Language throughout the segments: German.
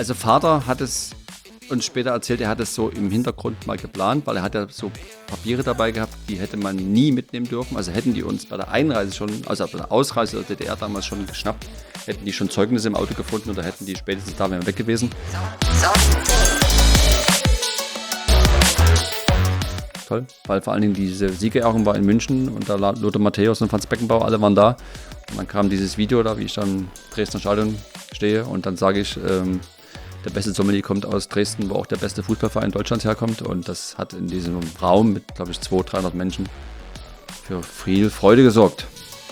Also Vater hat es uns später erzählt, er hat es so im Hintergrund mal geplant, weil er hat ja so Papiere dabei gehabt, die hätte man nie mitnehmen dürfen. Also hätten die uns bei der Einreise schon, also bei der Ausreise der DDR damals schon geschnappt, hätten die schon Zeugnisse im Auto gefunden oder hätten die spätestens da wären weg gewesen. Toll, weil vor allen Dingen diese Siegerehrung war in München und da Lothar Matthäus und Franz Beckenbauer, alle waren da. Und dann kam dieses Video da, wie ich dann im Dresdner Stadion stehe und dann sage ich, der beste Sommelier kommt aus Dresden, wo auch der beste Fußballverein Deutschlands herkommt. Und das hat in diesem Raum mit, glaube ich, 200-300 Menschen für viel Freude gesorgt.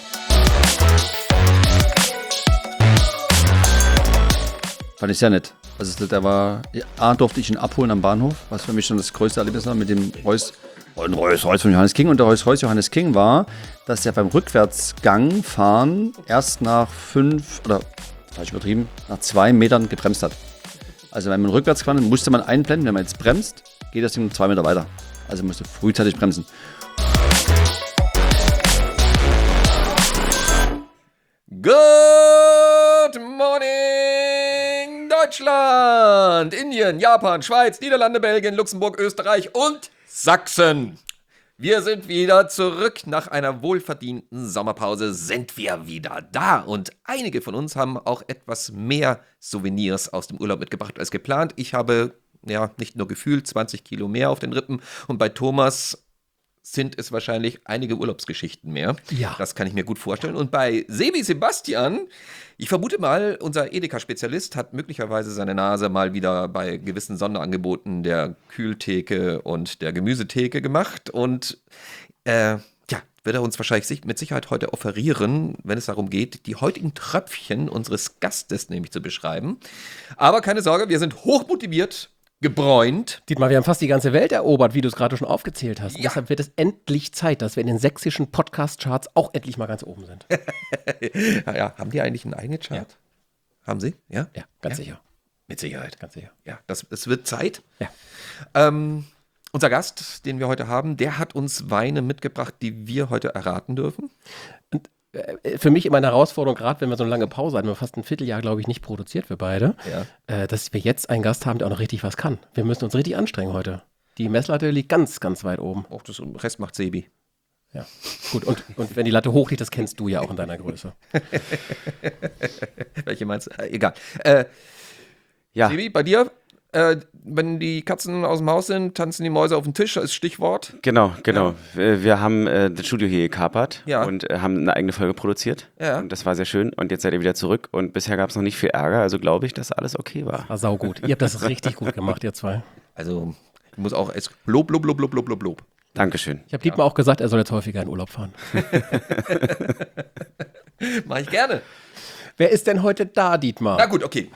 Fand ich sehr nett. Also der war, durfte ich ihn abholen am Bahnhof, was für mich schon das größte Erlebnis war mit dem Reus von Johannes King. Und der Reus Johannes King war, dass er beim Rückwärtsgang fahren erst nach 5 oder, falsch übertrieben, nach 2 Metern gebremst hat. Also wenn man rückwärts gefahren ist, musste man einblenden, wenn man jetzt bremst, geht das Ding 2 Meter weiter. Also musste frühzeitig bremsen. Good morning Deutschland, Indien, Japan, Schweiz, Niederlande, Belgien, Luxemburg, Österreich und Sachsen. Wir sind wieder zurück. Nach einer wohlverdienten Sommerpause sind wir wieder da. Und einige von uns haben auch etwas mehr Souvenirs aus dem Urlaub mitgebracht als geplant. Ich habe, nicht nur gefühlt 20 Kilo mehr auf den Rippen. Und bei Thomas sind es wahrscheinlich einige Urlaubsgeschichten mehr. Ja. Das kann ich mir gut vorstellen. Und bei Sebastian, ich vermute mal, unser Edeka-Spezialist hat möglicherweise seine Nase mal wieder bei gewissen Sonderangeboten der Kühltheke und der Gemüsetheke gemacht. Und wird er uns wahrscheinlich mit Sicherheit heute offerieren, wenn es darum geht, die heutigen Tröpfchen unseres Gastes nämlich zu beschreiben. Aber keine Sorge, wir sind hochmotiviert, gebräunt. Dietmar, wir haben fast die ganze Welt erobert, wie du es gerade schon aufgezählt hast. Ja. Und deshalb wird es endlich Zeit, dass wir in den sächsischen Podcast-Charts auch endlich mal ganz oben sind. Haben die eigentlich einen eigenen Chart? Ja. Haben sie? Ja? Ja, ganz sicher. Mit Sicherheit. Ganz sicher. Ja, es wird Zeit. Ja. Unser Gast, den wir heute haben, der hat uns Weine mitgebracht, die wir heute erraten dürfen. Und für mich immer eine Herausforderung, gerade wenn wir so eine lange Pause hatten, wir haben fast ein Vierteljahr, glaube ich, nicht produziert, wir beide, dass wir jetzt einen Gast haben, der auch noch richtig was kann. Wir müssen uns richtig anstrengen heute. Die Messlatte liegt ganz, ganz weit oben. Auch das Rest macht Sebi. Ja, gut. Und wenn die Latte hoch liegt, das kennst du ja auch in deiner Größe. Welche meinst du? Egal. Ja. Sebi, bei dir? Wenn die Katzen aus dem Haus sind, tanzen die Mäuse auf den Tisch, das ist Stichwort. Genau. Wir haben das Studio hier gekapert und haben eine eigene Folge produziert. Ja. Und das war sehr schön. Und jetzt seid ihr wieder zurück. Und bisher gab es noch nicht viel Ärger. Also glaube ich, dass alles okay war. War saugut. Ihr habt das richtig gut gemacht, ihr zwei. Also, ich muss auch Lob. Dankeschön. Ich habe Dietmar auch gesagt, er soll jetzt häufiger in Urlaub fahren. Mach ich gerne. Wer ist denn heute da, Dietmar? Na gut, okay.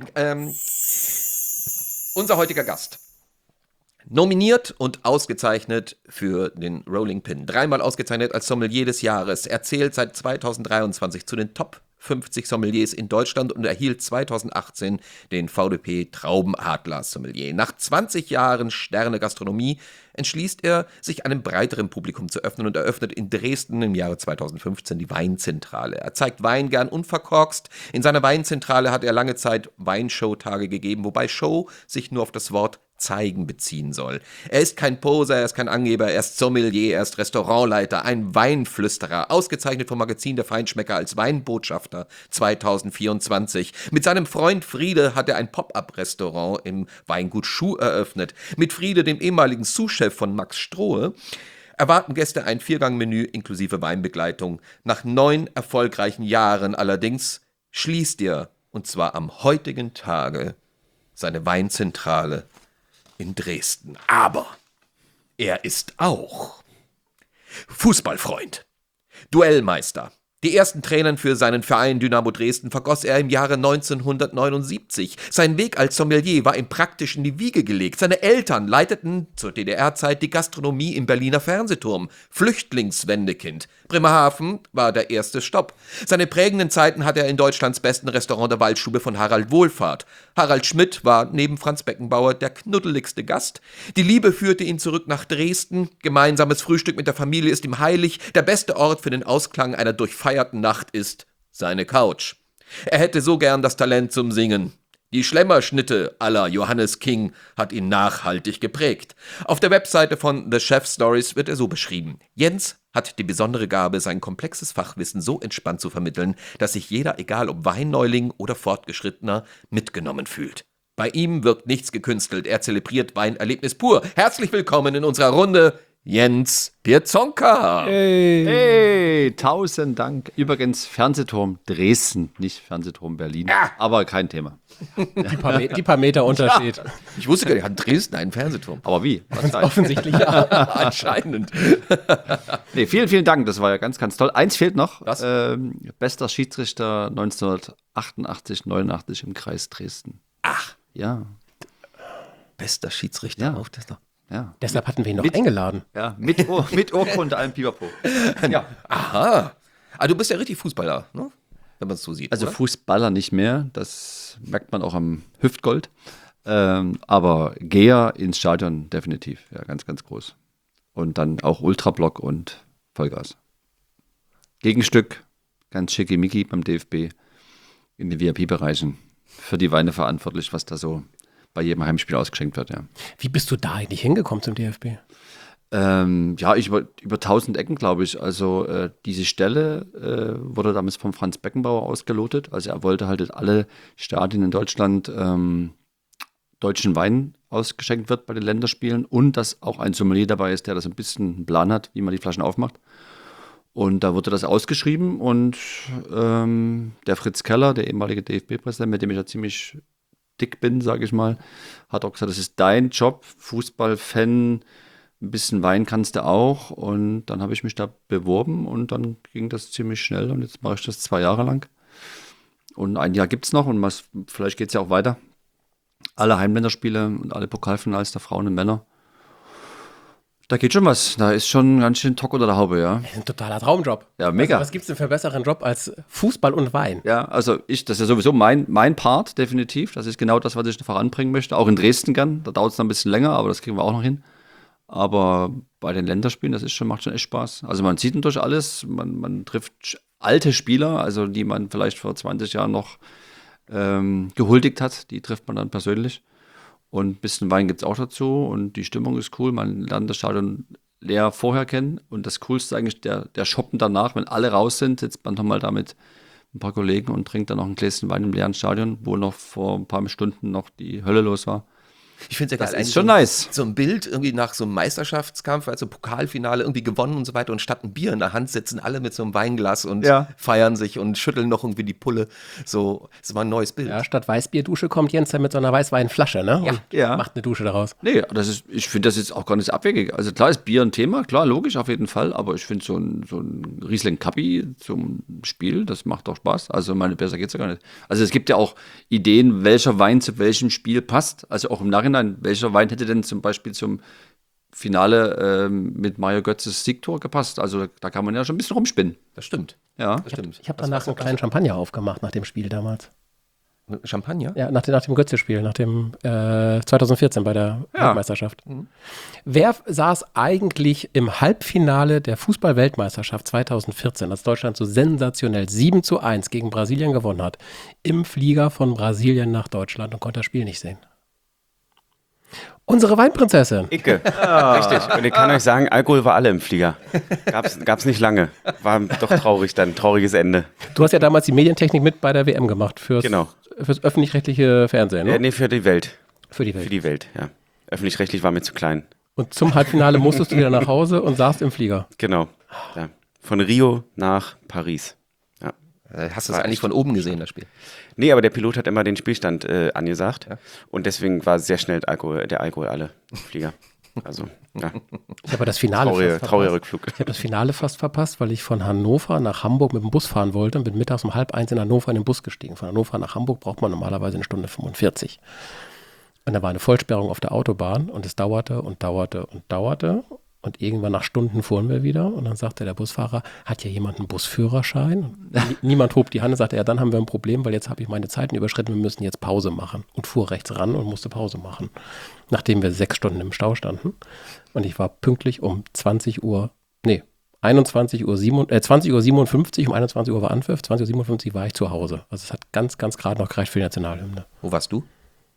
Unser heutiger Gast. Nominiert und ausgezeichnet für den Rolling Pin. 3-mal ausgezeichnet als Sommelier des Jahres. Er zählt seit 2023 zu den Top 50 Sommeliers in Deutschland und erhielt 2018 den VDP Traubenadler Sommelier. Nach 20 Jahren Sterne Gastronomie entschließt er, sich einem breiteren Publikum zu öffnen und eröffnet in Dresden im Jahre 2015 die Weinzentrale. Er zeigt Wein gern unverkorkst. In seiner Weinzentrale hat er lange Zeit Weinshowtage gegeben, wobei Show sich nur auf das Wort zeigen beziehen soll. Er ist kein Poser, er ist kein Angeber, er ist Sommelier, er ist Restaurantleiter, ein Weinflüsterer, ausgezeichnet vom Magazin Der Feinschmecker als Weinbotschafter 2024. Mit seinem Freund Friede hat er ein Pop-up-Restaurant im Weingut Schuh eröffnet. Mit Friede, dem ehemaligen Sous-Chef von Max Strohe, erwarten Gäste ein 4-Gang-Menü inklusive Weinbegleitung. Nach 9 erfolgreichen Jahren allerdings schließt er, und zwar am heutigen Tage, seine Weinzentrale in Dresden. Aber er ist auch Fußballfreund, Duellmeister. Die ersten Tränen für seinen Verein Dynamo Dresden vergoss er im Jahre 1979. Sein Weg als Sommelier war ihm praktisch in die Wiege gelegt. Seine Eltern leiteten zur DDR-Zeit die Gastronomie im Berliner Fernsehturm. Flüchtlingswendekind. Bremerhaven war der erste Stopp. Seine prägenden Zeiten hatte er in Deutschlands besten Restaurant der Waldstube von Harald Wohlfahrt. Harald Schmidt war neben Franz Beckenbauer der knuddeligste Gast. Die Liebe führte ihn zurück nach Dresden. Gemeinsames Frühstück mit der Familie ist ihm heilig. Der beste Ort für den Ausklang einer durchfeierten Nacht ist seine Couch. Er hätte so gern das Talent zum Singen. Die Schlemmerschnitte à la Johannes King hat ihn nachhaltig geprägt. Auf der Webseite von The Chef Stories wird er so beschrieben. Jens hat die besondere Gabe, sein komplexes Fachwissen so entspannt zu vermitteln, dass sich jeder, egal ob Weinneuling oder Fortgeschrittener, mitgenommen fühlt. Bei ihm wirkt nichts gekünstelt, er zelebriert Weinerlebnis pur. Herzlich willkommen in unserer Runde, Jens Pierzonka. Hey, 1000 Dank. Übrigens Fernsehturm Dresden, nicht Fernsehturm Berlin, aber kein Thema. Die paar Meter Unterschied. Ich wusste gar nicht, hat Dresden einen Fernsehturm? Aber wie? Ganz offensichtlich ja. Anscheinend. Nee, vielen, vielen Dank, das war ja ganz, ganz toll. Eins fehlt noch. Was? Bester Schiedsrichter 1988, 89 im Kreis Dresden. Ach, Ja, bester Schiedsrichter. Ja. Auf das noch. ja. Deshalb hatten wir ihn noch eingeladen. Ja, mit Urkunde, allem Pipapo. Ja. Aha. Du bist ja richtig Fußballer, ne? Wenn man es so sieht. Also oder? Fußballer nicht mehr, das merkt man auch am Hüftgold. Aber Geher ins Stadion definitiv, ja, ganz, ganz groß. Und dann auch Ultrablock und Vollgas. Gegenstück, ganz schickimicki beim DFB in den VIP-Bereichen. Für die Weine verantwortlich, was da so bei jedem Heimspiel ausgeschenkt wird, ja. Wie bist du da eigentlich hingekommen zum DFB? Ja, über 1000 Ecken, glaube ich. Also diese Stelle wurde damals von Franz Beckenbauer ausgelotet. Also er wollte halt, dass alle Stadien in Deutschland deutschen Wein ausgeschenkt wird bei den Länderspielen und dass auch ein Sommelier dabei ist, der das ein bisschen einen Plan hat, wie man die Flaschen aufmacht. Und da wurde das ausgeschrieben und der Fritz Keller, der ehemalige DFB-Präsident, mit dem ich ja ziemlich dick bin, sage ich mal, hat auch gesagt, das ist dein Job, Fußballfan, ein bisschen Wein kannst du auch. Und dann habe ich mich da beworben und dann ging das ziemlich schnell und jetzt mache ich das 2 Jahre lang. Und ein Jahr gibt es noch und vielleicht geht es ja auch weiter. Alle Heimländerspiele und alle Pokalfinals der Frauen und Männer. Da geht schon was. Da ist schon ganz schön Tock unter der Haube, ja. Das ist ein totaler Traumjob. Ja, mega. Also, was gibt es denn für einen besseren Job als Fußball und Wein? Ja, also das ist ja sowieso mein Part, definitiv. Das ist genau das, was ich voranbringen möchte. Auch in Dresden gern. Da dauert es noch ein bisschen länger, aber das kriegen wir auch noch hin. Aber bei den Länderspielen, macht schon echt Spaß. Also man sieht natürlich alles. Man trifft alte Spieler, also die man vielleicht vor 20 Jahren noch gehuldigt hat. Die trifft man dann persönlich. Und ein bisschen Wein gibt es auch dazu und die Stimmung ist cool. Man lernt das Stadion leer vorher kennen und das Coolste ist eigentlich der Shoppen danach, wenn alle raus sind, sitzt man nochmal da mit ein paar Kollegen und trinkt dann noch ein Gläschen Wein im leeren Stadion, wo noch vor ein paar Stunden noch die Hölle los war. Ich finde es ja Das geil. ist schon nice. So ein Bild irgendwie nach so einem Meisterschaftskampf, also Pokalfinale irgendwie gewonnen und so weiter und statt ein Bier in der Hand sitzen alle mit so einem Weinglas und feiern sich und schütteln noch irgendwie die Pulle. So, das war ein neues Bild. Ja, statt Weißbierdusche kommt Jens dann mit so einer Weißweinflasche, ne? Und macht eine Dusche daraus. Nee, ich finde das jetzt auch gar nicht abwegig. Also klar ist Bier ein Thema, klar, logisch, auf jeden Fall, aber ich finde so ein Riesling Kappi zum Spiel, das macht doch Spaß. Also meine, besser geht's ja gar nicht. Also es gibt ja auch Ideen, welcher Wein zu welchem Spiel passt. Also auch im Nachhinein, welcher Wein hätte denn zum Beispiel zum Finale mit Mario Götzes Siegtor gepasst? Also da kann man ja schon ein bisschen rumspinnen. Das stimmt. Ja. Das stimmt. Ich habe danach einen kleinen Champagner aufgemacht nach dem Spiel damals. Champagner? Ja, nach dem Götze-Spiel, nach dem 2014 bei der Weltmeisterschaft. Wer saß eigentlich im Halbfinale der Fußball-Weltmeisterschaft 2014, als Deutschland so sensationell 7:1 gegen Brasilien gewonnen hat, im Flieger von Brasilien nach Deutschland und konnte das Spiel nicht sehen? Unsere Weinprinzessin. Icke. Richtig. Und ich kann euch sagen, Alkohol war alle im Flieger. Gab's nicht lange. War doch traurig dann, trauriges Ende. Du hast ja damals die Medientechnik mit bei der WM gemacht, fürs öffentlich-rechtliche Fernsehen, ne? Nee, für die Welt. Für die Welt. Für die Welt, ja. Öffentlich-rechtlich war mir zu klein. Und zum Halbfinale musstest du wieder nach Hause und saßt im Flieger. Genau. Ja. Von Rio nach Paris. Ja. Hast du es eigentlich von oben gesehen, das Spiel? Nee, aber der Pilot hat immer den Spielstand angesagt. Ja. Und deswegen war sehr schnell der Alkohol alle im Flieger. Also, ja. Ich habe das Finale trauriger Rückflug. Ich habe das Finale fast verpasst, weil ich von Hannover nach Hamburg mit dem Bus fahren wollte und bin mittags um 12:30 in Hannover in den Bus gestiegen. Von Hannover nach Hamburg braucht man normalerweise 1:45. Und da war eine Vollsperrung auf der Autobahn und es dauerte und dauerte und dauerte. Und irgendwann nach Stunden fuhren wir wieder und dann sagte der Busfahrer, hat hier jemand einen Busführerschein? Niemand hob die Hand und sagte, ja, dann haben wir ein Problem, weil jetzt habe ich meine Zeiten überschritten, wir müssen jetzt Pause machen. Und fuhr rechts ran und musste Pause machen. Nachdem wir 6 Stunden im Stau standen. Und ich war pünktlich um 20:57 Uhr, um 21 Uhr war Anpfiff, 20:57 Uhr war ich zu Hause. Also es hat ganz, ganz gerade noch gereicht für die Nationalhymne. Wo warst du?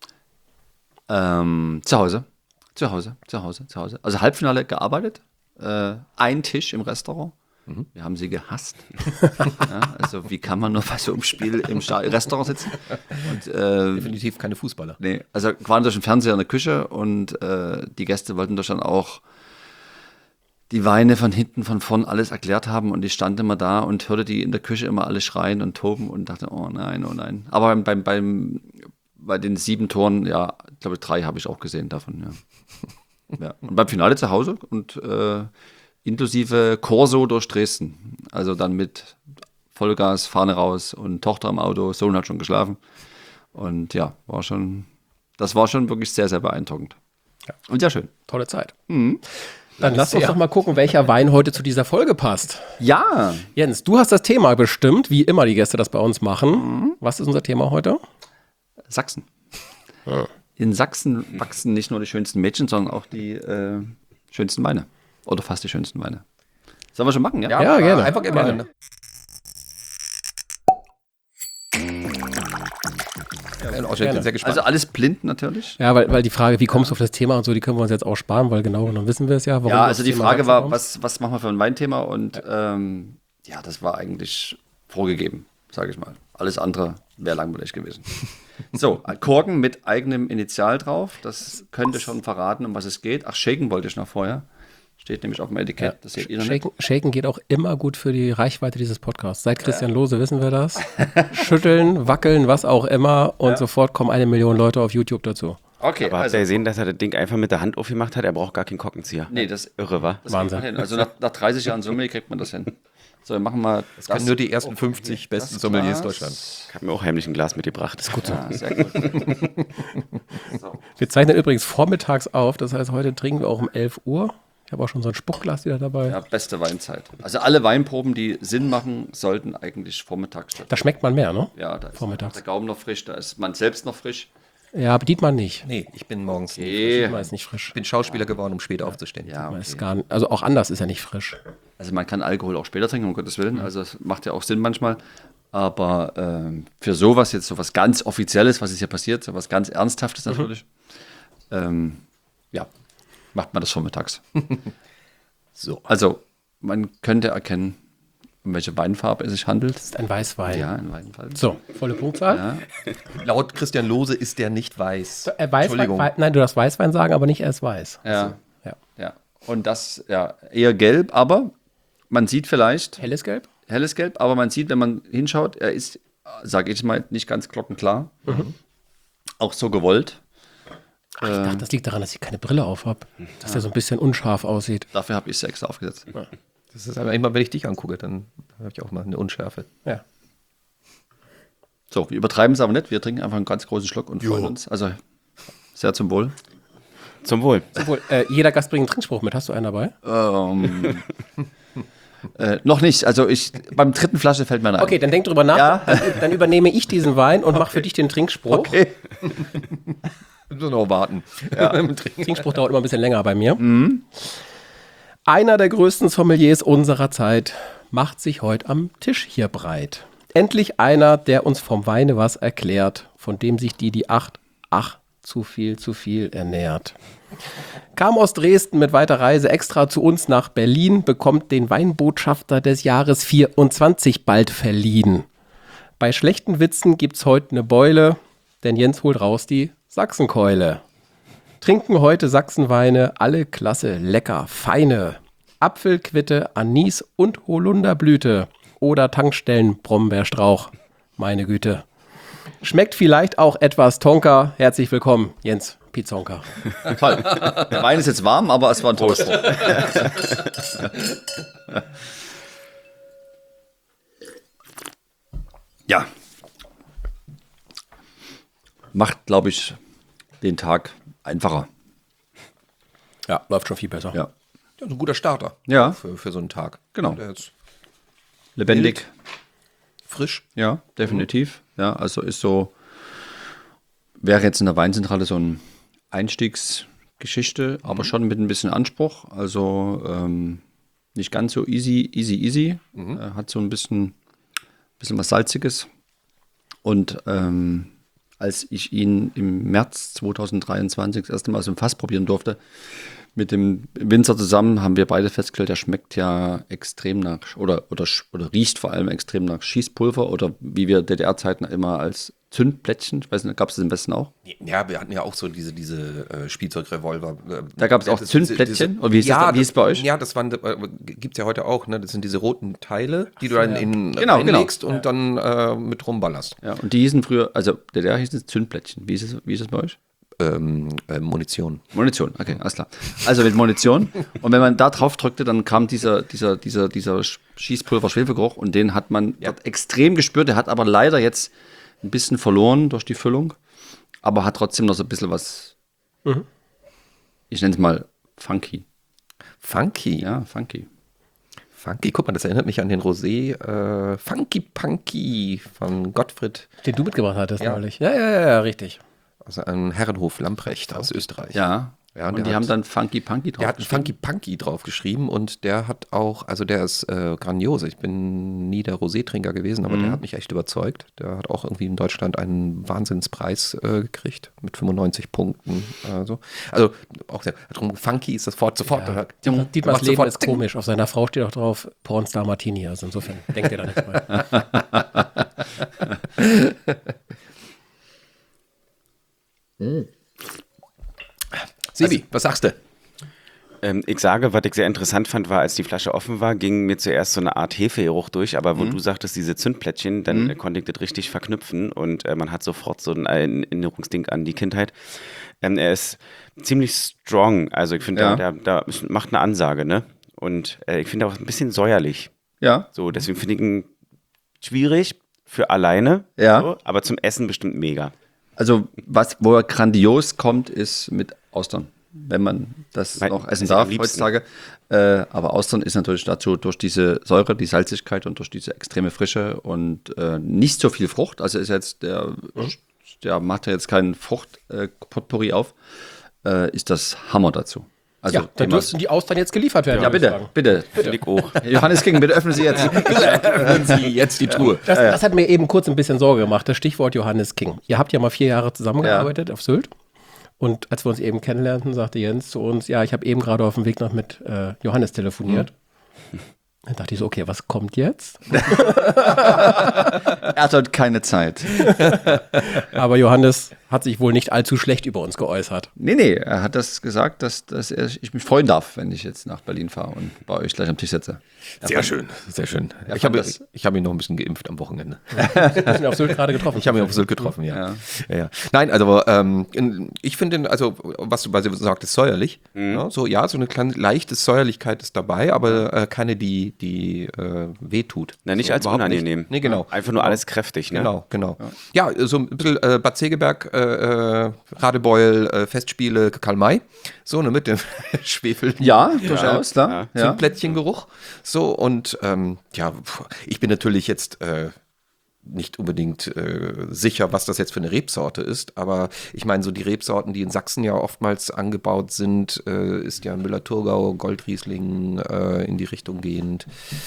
Zu Hause. Also Halbfinale gearbeitet. Ein Tisch im Restaurant. Wir haben sie gehasst. Ja, also wie kann man nur bei so einem Spiel im Restaurant sitzen? Und, Definitiv keine Fußballer. nee, also waren durch den Fernseher in der Küche und die Gäste wollten doch dann auch die Weine von hinten, von vorn alles erklärt haben und ich stand immer da und hörte die in der Küche immer alle schreien und toben und dachte, oh nein, oh nein. Aber bei den 7 Toren, ja, ich glaube 3 habe ich auch gesehen davon, ja. Ja. Und beim Finale zu Hause und inklusive Corso durch Dresden. Also dann mit Vollgas, Fahne raus und Tochter im Auto, Sohn hat schon geschlafen. Und ja, das war schon wirklich sehr, sehr beeindruckend. Ja. Und sehr schön. Tolle Zeit. Dann lass uns doch mal gucken, welcher Wein heute zu dieser Folge passt. Ja, Jens, du hast das Thema bestimmt, wie immer die Gäste das bei uns machen. Was ist unser Thema heute? Sachsen. In Sachsen wachsen nicht nur die schönsten Mädchen, sondern auch die schönsten Weine. Oder fast die schönsten Weine. Sollen wir schon machen, ja? Ja, gerne. Einfach gerne. Ich bin sehr gespannt. Also alles blind natürlich. Ja, weil die Frage, wie kommst du auf das Thema und so, die können wir uns jetzt auch sparen, weil genau, dann wissen wir es ja. Warum Ja, du also aufs die Thema Frage Sachsen war, kommst. was machen wir für ein Weinthema? Und ja, das war eigentlich vorgegeben, sage ich mal. Alles andere wäre langweilig gewesen. So, Korken mit eigenem Initial drauf. Das könnte schon verraten, um was es geht. Ach, shaken wollte ich noch vorher. Steht nämlich auf dem Etikett. Das seht ihr noch nicht. Shaken geht auch immer gut für die Reichweite dieses Podcasts. Seit Christian Lose wissen wir das. Schütteln, wackeln, was auch immer und sofort kommen 1 Million Leute auf YouTube dazu. Okay, Aber habt also. ihr gesehen, dass er das Ding einfach mit der Hand aufgemacht hat? Er braucht gar keinen Korkenzieher. Nee, das Irre, wa? das Wahnsinn. kriegt man hin. Also nach 30 Jahren Sommelier kriegt man das hin. So, wir machen mal Das können nur die ersten 50 besten Sommeliers Deutschlands. Ich habe mir auch heimlich ein Glas mitgebracht. Das ist gut so. Ja, sehr gut. Wir zeichnen übrigens vormittags auf, das heißt, heute trinken wir auch um 11 Uhr. Ich habe auch schon so ein Spuckglas wieder dabei. Ja, beste Weinzeit. Also alle Weinproben, die Sinn machen, sollten eigentlich vormittags stattfinden. Da schmeckt man mehr, ne? Ja, da ist Vormittags. der Gaumen noch frisch, da ist man selbst noch frisch. Ja, aber Dietmar nicht. Nee, ich bin morgens nie frisch. Dietmar ist nicht frisch. Ich bin Schauspieler geworden, um spät aufzustehen. Ja, Dietmar okay. ist gar nicht, also auch anders ist er nicht frisch. Also man kann Alkohol auch später trinken, um Gottes Willen. Also das macht ja auch Sinn manchmal. Aber für sowas jetzt, so was ganz Offizielles, was ist hier passiert, so was ganz Ernsthaftes natürlich, ja, macht man das vormittags. So. Also man könnte erkennen, um welche Weinfarbe es sich handelt. Das ist ein Weißwein. Ja, in Weinfarbe. So, volle Punktzahl. Ja. Laut Christian Lose ist der nicht weiß. Weißwein, nein, du darfst Weißwein sagen, aber nicht erst weiß. Ja. Ja. Ja. Und das, ja, eher gelb, aber man sieht vielleicht, Helles Gelb? helles Gelb, aber man sieht, wenn man hinschaut, er ist, sage ich mal, nicht ganz glockenklar. Auch so gewollt. Ach, ich dachte, das liegt daran, dass ich keine Brille auf habe. Dass der so ein bisschen unscharf aussieht. Dafür habe ich es extra aufgesetzt. Das ist aber immer, wenn ich dich angucke, dann habe ich auch mal eine Unschärfe. Ja. So, wir übertreiben es aber nicht. Wir trinken einfach einen ganz großen Schluck und freuen uns. Also sehr zum Wohl. Zum Wohl. Obwohl, jeder Gast bringt einen Trinkspruch mit. Hast du einen dabei? Noch nicht. Also beim dritten Flasche fällt mir ein. Okay, dann denk drüber nach. Ja. Dann übernehme ich diesen Wein und mache für dich den Trinkspruch. Okay. Wir müssen noch warten. Trinkspruch dauert immer ein bisschen länger bei mir. Einer der größten Sommeliers unserer Zeit macht sich heute am Tisch hier breit. Endlich einer, der uns vom Weine was erklärt, von dem sich die Acht, ach, zu viel ernährt. Kam aus Dresden mit weiter Reise extra zu uns nach Berlin, bekommt den Weinbotschafter des Jahres 24 bald verliehen. Bei schlechten Witzen gibt's heute eine Beule, denn Jens holt raus die Sachsenkeule. Trinken heute Sachsenweine, alle klasse, lecker, feine. Apfelquitte, Anis und Holunderblüte. Oder Tankstellen Brombeerstrauch. Meine Güte. Schmeckt vielleicht auch etwas Tonka. Herzlich willkommen, Jens Pizonka. Toll. Der Wein ist jetzt warm, aber es war ein tolles Spruch. Ja. Macht, glaube ich, den Tag einfacher. Ja, läuft schon viel besser. Ja. Ja, so ein guter Starter Ja, für so einen Tag. Genau. Der ist lebendig. frisch. Ja, definitiv. Ja, also ist so, wäre jetzt in der Weinzentrale so ein Einstiegsgeschichte, aber schon mit ein bisschen Anspruch. Also Nicht ganz so easy. Hat so ein bisschen was Salziges. Und als ich ihn im März 2023 das erste Mal aus dem Fass probieren durfte, mit dem Winzer zusammen, haben wir beide festgestellt, der schmeckt ja extrem nach, oder riecht vor allem extrem nach Schießpulver oder wie wir DDR-Zeiten immer als Zündplättchen, ich weiß nicht, gab es das im Westen auch? Ja, wir hatten ja auch so diese Spielzeugrevolver. Da gab es auch Zündplättchen? Oder wie ist es bei euch? Ja, das waren, gibt es ja heute auch, ne? Das sind diese roten Teile, die du dann Genau. reinlegst und dann mit rumballerst. Ja, und die hießen früher, also DDR hießen es Zündplättchen. Wie ist es bei euch? Munition. Munition, okay, alles klar. Also mit Munition. Und wenn man da drauf drückte, dann kam dieser Schießpulver-Schwefelgeruch und den hat man dort extrem gespürt. Der hat aber leider jetzt ein bisschen verloren durch die Füllung, aber hat trotzdem noch so ein bisschen was, ich nenne es mal funky. Funky? Ja, funky. Funky, guck mal, das erinnert mich an den Rosé Funky Punky von Gottfried. Den du mitgebracht hattest neulich. Ja, richtig. Also ein Herrenhof Lamprecht aus Österreich. Ja, und die haben dann Funky Punky drauf. Der hat einen Funky Punky draufgeschrieben und der hat auch, also der ist grandios. Ich bin nie der Rosé-Trinker gewesen, aber der hat mich echt überzeugt. Der hat auch irgendwie in Deutschland einen Wahnsinnspreis gekriegt mit 95 Punkten. Also auch sehr, darum Funky ist das Wort sofort. Ja. Oder, Dietmars Leben ist komisch. Auf seiner Frau steht auch drauf Pornstar Martini. Also insofern denkt ihr da nichts bei. Sebi, was sagst du? Ich sage, was ich sehr interessant fand, war, als die Flasche offen war, ging mir zuerst so eine Art Hefegeruch durch, aber wo du sagtest, diese Zündplättchen, dann konnte ich das richtig verknüpfen und man hat sofort so ein Erinnerungsding an die Kindheit. Er ist ziemlich strong, also ich finde, der macht eine Ansage, ne? Und ich finde auch ein bisschen säuerlich. Ja. So, deswegen finde ich ihn schwierig für alleine, so, aber zum Essen bestimmt mega. Also, wo er grandios kommt, ist mit Austern. Wenn man das noch essen darf heutzutage. Aber Austern ist natürlich dazu durch diese Säure, die Salzigkeit und durch diese extreme Frische und nicht so viel Frucht. Also ist jetzt der macht ja jetzt keinen Frucht-Potpourri auf. Ist das Hammer dazu. Also Ja, dann dürften die Austern jetzt geliefert werden. ja, würde ich sagen. bitte. Johannes King, bitte öffnen Sie jetzt. Öffnen Sie jetzt die Truhe. Das hat mir eben kurz ein bisschen Sorge gemacht, das Stichwort Johannes King. Ihr habt ja mal 4 Jahre zusammengearbeitet auf Sylt. Und als wir uns eben kennenlernten, sagte Jens zu uns, ja, ich habe eben gerade auf dem Weg noch mit Johannes telefoniert. Dann dachte ich so, okay, was kommt jetzt? Er hat heute keine Zeit. Aber Johannes hat sich wohl nicht allzu schlecht über uns geäußert. Nee, er hat das gesagt, dass ich mich freuen darf, wenn ich jetzt nach Berlin fahre und bei euch gleich am Tisch sitze. Sehr schön. Ich habe ihn noch ein bisschen geimpft am Wochenende. Wir sind auf Sylt gerade getroffen. Ich habe ihn auf Sylt getroffen, ja. Nein, also ich finde, also was du sagtest, säuerlich. So eine kleine leichte Säuerlichkeit ist dabei, aber keine, die wehtut. Na, nicht so, als unangenehm. Nicht. Nee, genau. Einfach nur alles kräftig, ne? Genau. Ja, so ein bisschen Bad Segeberg, Radebeul, Festspiele, Karl-May. So, ne, mit dem Schwefel. Ja, durchaus, klar. Ja. Zündplättchengeruch. So, und ich bin natürlich jetzt nicht unbedingt sicher, was das jetzt für eine Rebsorte ist, aber ich meine, so die Rebsorten, die in Sachsen ja oftmals angebaut sind, ist ja Müller-Thurgau, Goldriesling in die Richtung gehend.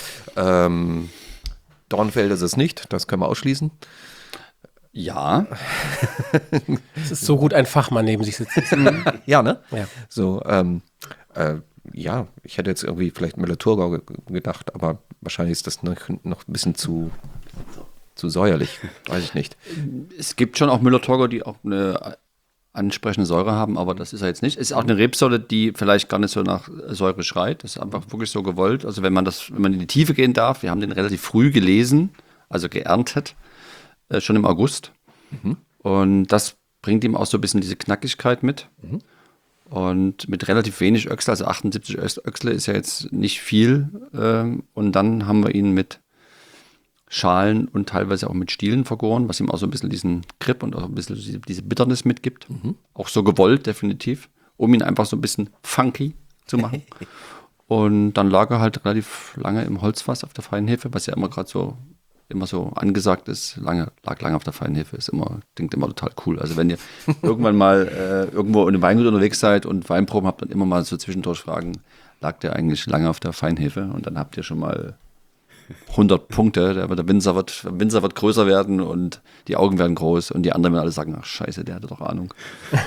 Dornfeld ist es nicht, das können wir ausschließen. Ja. Es ist so gut, ein Fachmann neben sich sitzt. Ja, ne? Ja. So, ja, ich hätte jetzt irgendwie vielleicht Müller-Thurgau gedacht, aber wahrscheinlich ist das noch ein bisschen zu säuerlich, weiß ich nicht. Es gibt schon auch Müller-Thurgau, die auch eine ansprechende Säure haben, aber das ist er jetzt nicht. Es ist auch eine Rebsorte, die vielleicht gar nicht so nach Säure schreit. Das ist einfach wirklich so gewollt. Also wenn man in die Tiefe gehen darf, wir haben den relativ früh gelesen, also geerntet, schon im August. Und das bringt ihm auch so ein bisschen diese Knackigkeit mit. Und mit relativ wenig Öchsle, also 78 Öchsle ist ja jetzt nicht viel. Und dann haben wir ihn mit Schalen und teilweise auch mit Stielen vergoren, was ihm auch so ein bisschen diesen Grip und auch ein bisschen diese Bitternis mitgibt. Auch so gewollt, definitiv, um ihn einfach so ein bisschen funky zu machen. Und dann lag er halt relativ lange im Holzfass auf der feinen Hefe, was ja immer so angesagt ist. Lag lange auf der feinen Hefe, klingt immer total cool. Also wenn ihr irgendwann mal irgendwo in einem Weingut unterwegs seid und Weinproben habt, dann immer mal so zwischendurch fragen, lag der eigentlich lange auf der Feinhefe und dann habt ihr schon mal 100 Punkte, der Winzer wird größer werden und die Augen werden groß und die anderen werden alle sagen, ach scheiße, der hatte doch Ahnung.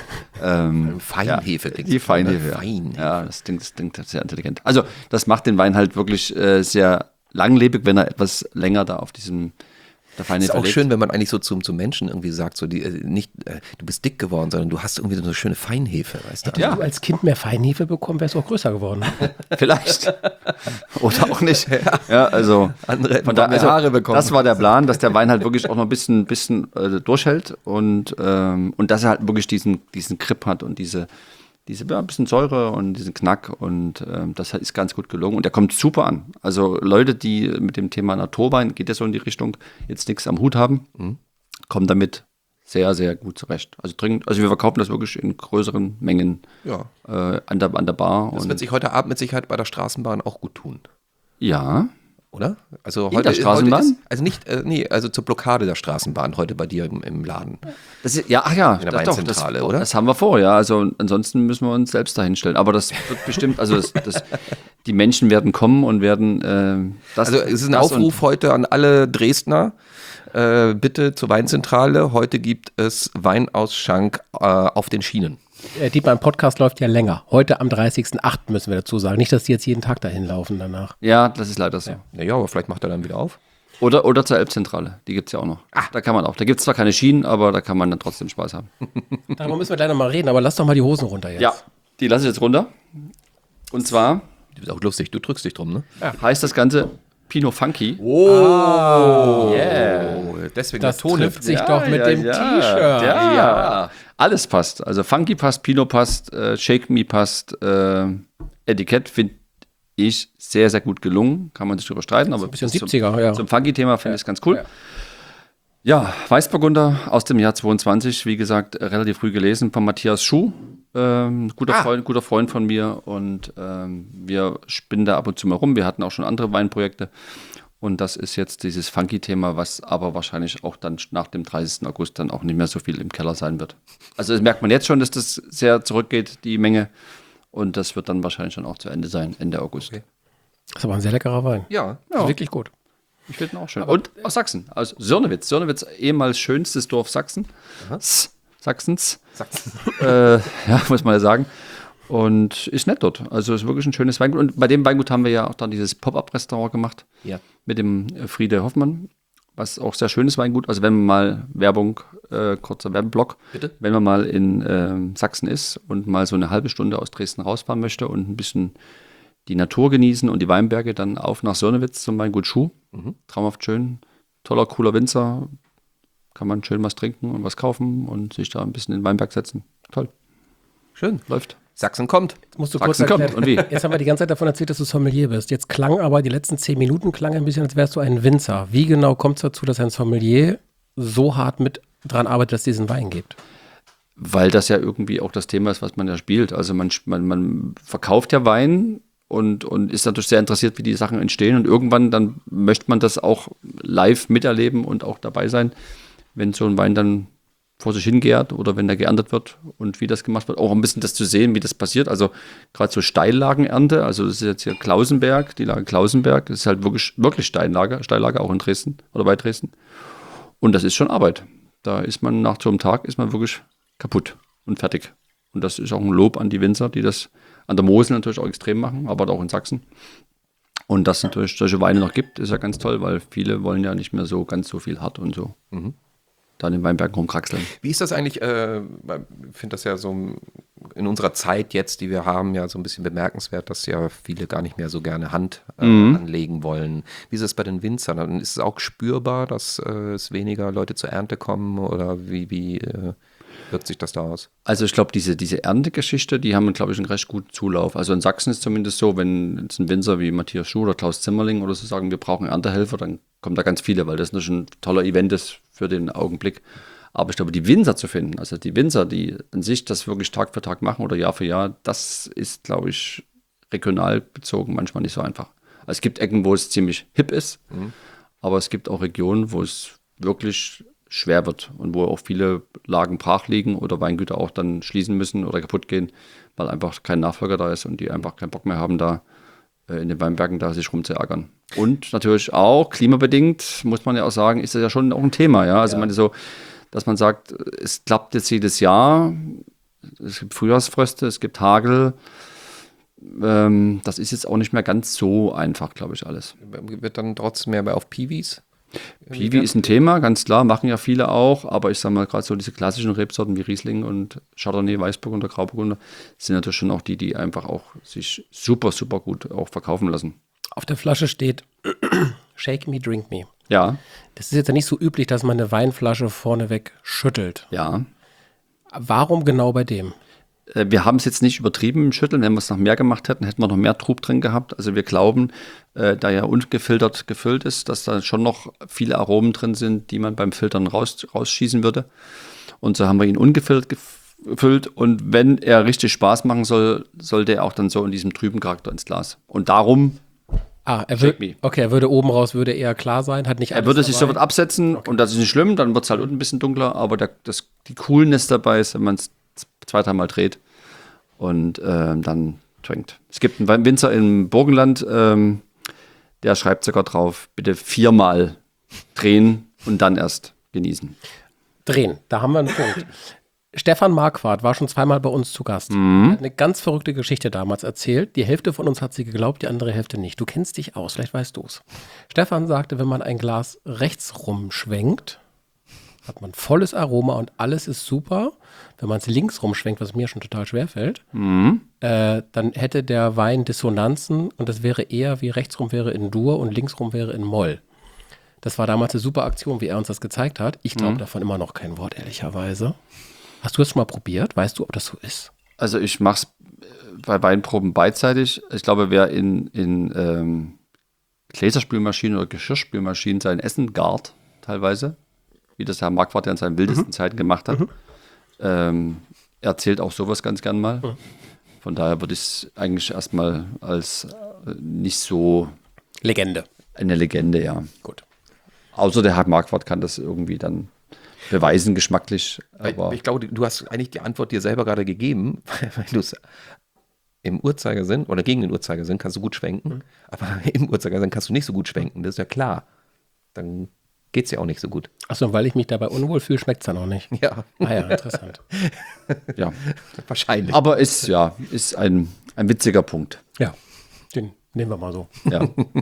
Feinhefe. Ja, die Feinhefe. Ja, das klingt sehr intelligent. Also das macht den Wein halt wirklich sehr langlebig, wenn er etwas länger da auf diesem der Feinhefe ist auch lebt. schön, wenn man eigentlich so zum Menschen irgendwie sagt, so nicht, du bist dick geworden, sondern du hast irgendwie so eine schöne Feinhefe, weißt du? Hättest du als Kind mehr Feinhefe bekommen, wärst du auch größer geworden. Vielleicht. Oder auch nicht. Ja, also Andere hätten von da, mehr Haare bekommen. Das war der Plan, dass der Wein halt wirklich auch noch ein bisschen durchhält und dass er halt wirklich diesen Grip hat und diese ein bisschen Säure und diesen Knack und das ist ganz gut gelungen und der kommt super an. Also Leute, die mit dem Thema Naturwein, geht ja so in die Richtung, jetzt nichts am Hut haben, kommen damit sehr, sehr gut zurecht. Also wir verkaufen das wirklich in größeren Mengen an der Bar. Das wird sich heute Abend mit Sicherheit bei der Straßenbahn auch gut tun. Ja. Oder? Also In der Straßenbahn? Also zur Blockade der Straßenbahn heute bei dir im Laden. Das ist, In der Weinzentrale, oder? Das haben wir vor, ja. Also ansonsten müssen wir uns selbst dahin stellen. Aber das wird bestimmt, also die Menschen werden kommen und werden Also es ist ein Aufruf heute an alle Dresdner. Bitte zur Weinzentrale. Heute gibt es Weinausschank auf den Schienen. Dietmar, im Podcast läuft ja länger. Heute am 30.08. müssen wir dazu sagen. Nicht, dass die jetzt jeden Tag dahin laufen danach. Ja, das ist leider so. Naja, aber vielleicht macht er dann wieder auf. Oder zur Elbzentrale, die gibt es ja auch noch. Da kann man auch. Da gibt es zwar keine Schienen, aber da kann man dann trotzdem Spaß haben. Darüber müssen wir gleich noch mal reden, aber lass doch mal die Hosen runter jetzt. Ja, die lasse ich jetzt runter. Und zwar Das ist auch lustig, du drückst dich drum, ne? heißt das Ganze Pinot Funky. Oh, yeah. Deswegen Das der Ton. trifft sich doch mit dem T-Shirt. Ja. Alles passt. Also Funky passt, Pinot passt, Shake Me passt, Etikett finde ich sehr, sehr gut gelungen. Kann man sich drüber streiten, aber ein bisschen 70er, ja. Zum Funky-Thema finde ich es ganz cool. Ja, Weißburgunder aus dem Jahr 22, wie gesagt, relativ früh gelesen von Matthias Schuh. Guter Freund von mir und wir spinnen da ab und zu mal rum. Wir hatten auch schon andere Weinprojekte und das ist jetzt dieses Funky-Thema, was aber wahrscheinlich auch dann nach dem 30. August dann auch nicht mehr so viel im Keller sein wird. Also das merkt man jetzt schon, dass das sehr zurückgeht, die Menge, und das wird dann wahrscheinlich schon auch zu Ende sein, Ende August. Das ist aber ein sehr leckerer Wein. Ja. Das ist wirklich gut. Ich finde ihn auch schön. Und aus Sachsen, aus Sörnewitz. Sörnewitz, ehemals schönstes Dorf Sachsens. Ja, muss man ja sagen. Und ist nett dort. Also ist wirklich ein schönes Weingut. Und bei dem Weingut haben wir ja auch dann dieses Pop-Up-Restaurant gemacht. Ja. Mit dem Friede Hoffmann, was auch sehr schönes Weingut. Also wenn man mal Werbung, kurzer Werbeblock, Bitte? wenn man mal in Sachsen ist und mal so eine halbe Stunde aus Dresden rausfahren möchte und ein bisschen die Natur genießen und die Weinberge, dann auf nach Sörnewitz zum Weingut Schuh. Traumhaft schön. Toller, cooler Winzer. Kann man schön was trinken und was kaufen und sich da ein bisschen in den Weinberg setzen. Toll. Schön. Läuft. Sachsen kommt. Jetzt musst du kurz Sachsen erklären. kommt. Und wie? Jetzt haben wir die ganze Zeit davon erzählt, dass du Sommelier bist. Jetzt klang aber die letzten 10 Minuten ein bisschen, als wärst du ein Winzer. Wie genau kommt es dazu, dass ein Sommelier so hart mit dran arbeitet, dass es diesen Wein gibt? Weil das ja irgendwie auch das Thema ist, was man ja spielt. Also man verkauft ja Wein und ist natürlich sehr interessiert, wie die Sachen entstehen. Und irgendwann dann möchte man das auch live miterleben und auch dabei sein, wenn so ein Wein dann vor sich hingärt oder wenn der geerntet wird und wie das gemacht wird. Auch ein bisschen das zu sehen, wie das passiert. Also gerade so Steillagenernte, also das ist jetzt hier Klausenberg, die Lage Klausenberg, das ist halt wirklich Steillager auch in Dresden oder bei Dresden. Und das ist schon Arbeit. Da ist man nach so einem Tag ist man wirklich kaputt und fertig. Und das ist auch ein Lob an die Winzer, die das an der Mosel natürlich auch extrem machen, aber auch in Sachsen. Und dass es natürlich solche Weine noch gibt, ist ja ganz toll, weil viele wollen ja nicht mehr so ganz so viel hart und so. Da in den Weinbergen rumkraxeln. Wie ist das eigentlich? Ich finde das ja so in unserer Zeit jetzt, die wir haben, ja so ein bisschen bemerkenswert, dass ja viele gar nicht mehr so gerne Hand anlegen wollen. Wie ist es bei den Winzern? Ist es auch spürbar, dass es weniger Leute zur Ernte kommen oder wie wirkt sich das da aus? Also ich glaube, diese Erntegeschichte, die haben, glaube ich, einen recht guten Zulauf. Also in Sachsen ist zumindest so, wenn jetzt ein Winzer wie Matthias Schuh oder Klaus Zimmerling oder so sagen, wir brauchen Erntehelfer, dann kommen da ganz viele, weil das natürlich ein toller Event ist für den Augenblick. Aber ich glaube, die Winzer zu finden, also die Winzer, die an sich das wirklich Tag für Tag machen oder Jahr für Jahr, das ist, glaube ich, regional bezogen manchmal nicht so einfach. Also es gibt Ecken, wo es ziemlich hip ist, aber es gibt auch Regionen, wo es wirklich schwer wird und wo auch viele Lagen brach liegen oder Weingüter auch dann schließen müssen oder kaputt gehen, weil einfach kein Nachfolger da ist und die einfach keinen Bock mehr haben, da in den Weinbergen da sich rumzuärgern. Und natürlich auch klimabedingt, muss man ja auch sagen, ist das ja schon auch ein Thema. Ja? Also ich meine so, dass man sagt, es klappt jetzt jedes Jahr, es gibt Frühjahrsfröste, es gibt Hagel. Das ist jetzt auch nicht mehr ganz so einfach, glaube ich, alles. Wird dann trotzdem mehr auf Piwis? Piwi ist ein Thema, ganz klar, machen ja viele auch, aber ich sage mal, gerade so diese klassischen Rebsorten wie Riesling und Chardonnay, Weißburgunder, Grauburgunder sind natürlich schon auch die einfach auch sich super, super gut auch verkaufen lassen. Auf der Flasche steht Shake me, drink me. Ja. Das ist jetzt ja nicht so üblich, dass man eine Weinflasche vorneweg schüttelt. Ja. Warum genau bei dem? Wir haben es jetzt nicht übertrieben im Schütteln. Wenn wir es noch mehr gemacht hätten, hätten wir noch mehr Trub drin gehabt. Also wir glauben, da ja ungefiltert gefüllt ist, dass da schon noch viele Aromen drin sind, die man beim Filtern rausschießen würde. Und so haben wir ihn ungefiltert gefüllt. Und wenn er richtig Spaß machen soll, sollte er auch dann so in diesem trüben Charakter ins Glas. Und darum er würde oben raus, würde eher klar sein, hat nicht alles Er würde sich dabei. sofort absetzen und das ist nicht schlimm, dann wird es halt unten ein bisschen dunkler, aber die Coolness dabei ist, wenn man es 2-3 Mal dreht und dann trinkt. Es gibt einen Winzer im Burgenland, der schreibt sogar drauf, bitte 4-mal drehen und dann erst genießen. Drehen, da haben wir einen Punkt. Stefan Marquardt war schon 2-mal bei uns zu Gast. Er hat eine ganz verrückte Geschichte damals erzählt. Die Hälfte von uns hat sie geglaubt, die andere Hälfte nicht. Du kennst dich aus, vielleicht weißt du es. Stefan sagte, wenn man ein Glas rechts rumschwenkt, hat man volles Aroma und alles ist super. Wenn man es links rumschwenkt, was mir schon total schwer fällt, dann hätte der Wein Dissonanzen und das wäre eher wie rechts rum wäre in Dur und links rum wäre in Moll. Das war damals eine super Aktion, wie er uns das gezeigt hat. Ich glaube davon immer noch kein Wort, ehrlicherweise. Hast du das schon mal probiert? Weißt du, ob das so ist? Also ich mache es bei Weinproben beidseitig. Ich glaube, wer in Gläserspülmaschinen oder Geschirrspülmaschinen sein Essen gart, teilweise, wie das Herr Marquardt ja in seinen wildesten Zeiten gemacht hat, erzählt auch sowas ganz gern mal. Von daher würde ich es eigentlich erstmal als nicht so Legende. eine Legende, ja. Gut. Außer der Herr Marquardt kann das irgendwie dann beweisen, geschmacklich. Aber Ich glaube, du hast eigentlich die Antwort dir selber gerade gegeben, weil du es im Uhrzeigersinn oder gegen den Uhrzeigersinn kannst du gut schwenken, aber im Uhrzeigersinn kannst du nicht so gut schwenken, das ist ja klar. Dann geht es ja auch nicht so gut. Achso, und weil ich mich dabei unwohl fühle, schmeckt es dann auch nicht. Ja. Ah ja, interessant. ja. Wahrscheinlich. Aber ist ein witziger Punkt. Ja, den nehmen wir mal so. Ja.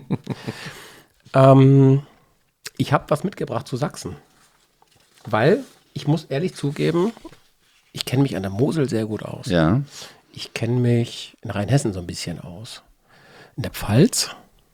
Ich habe was mitgebracht zu Sachsen. Weil, ich muss ehrlich zugeben, ich kenne mich an der Mosel sehr gut aus. Ja. Ich kenne mich in Rheinhessen so ein bisschen aus. In der Pfalz,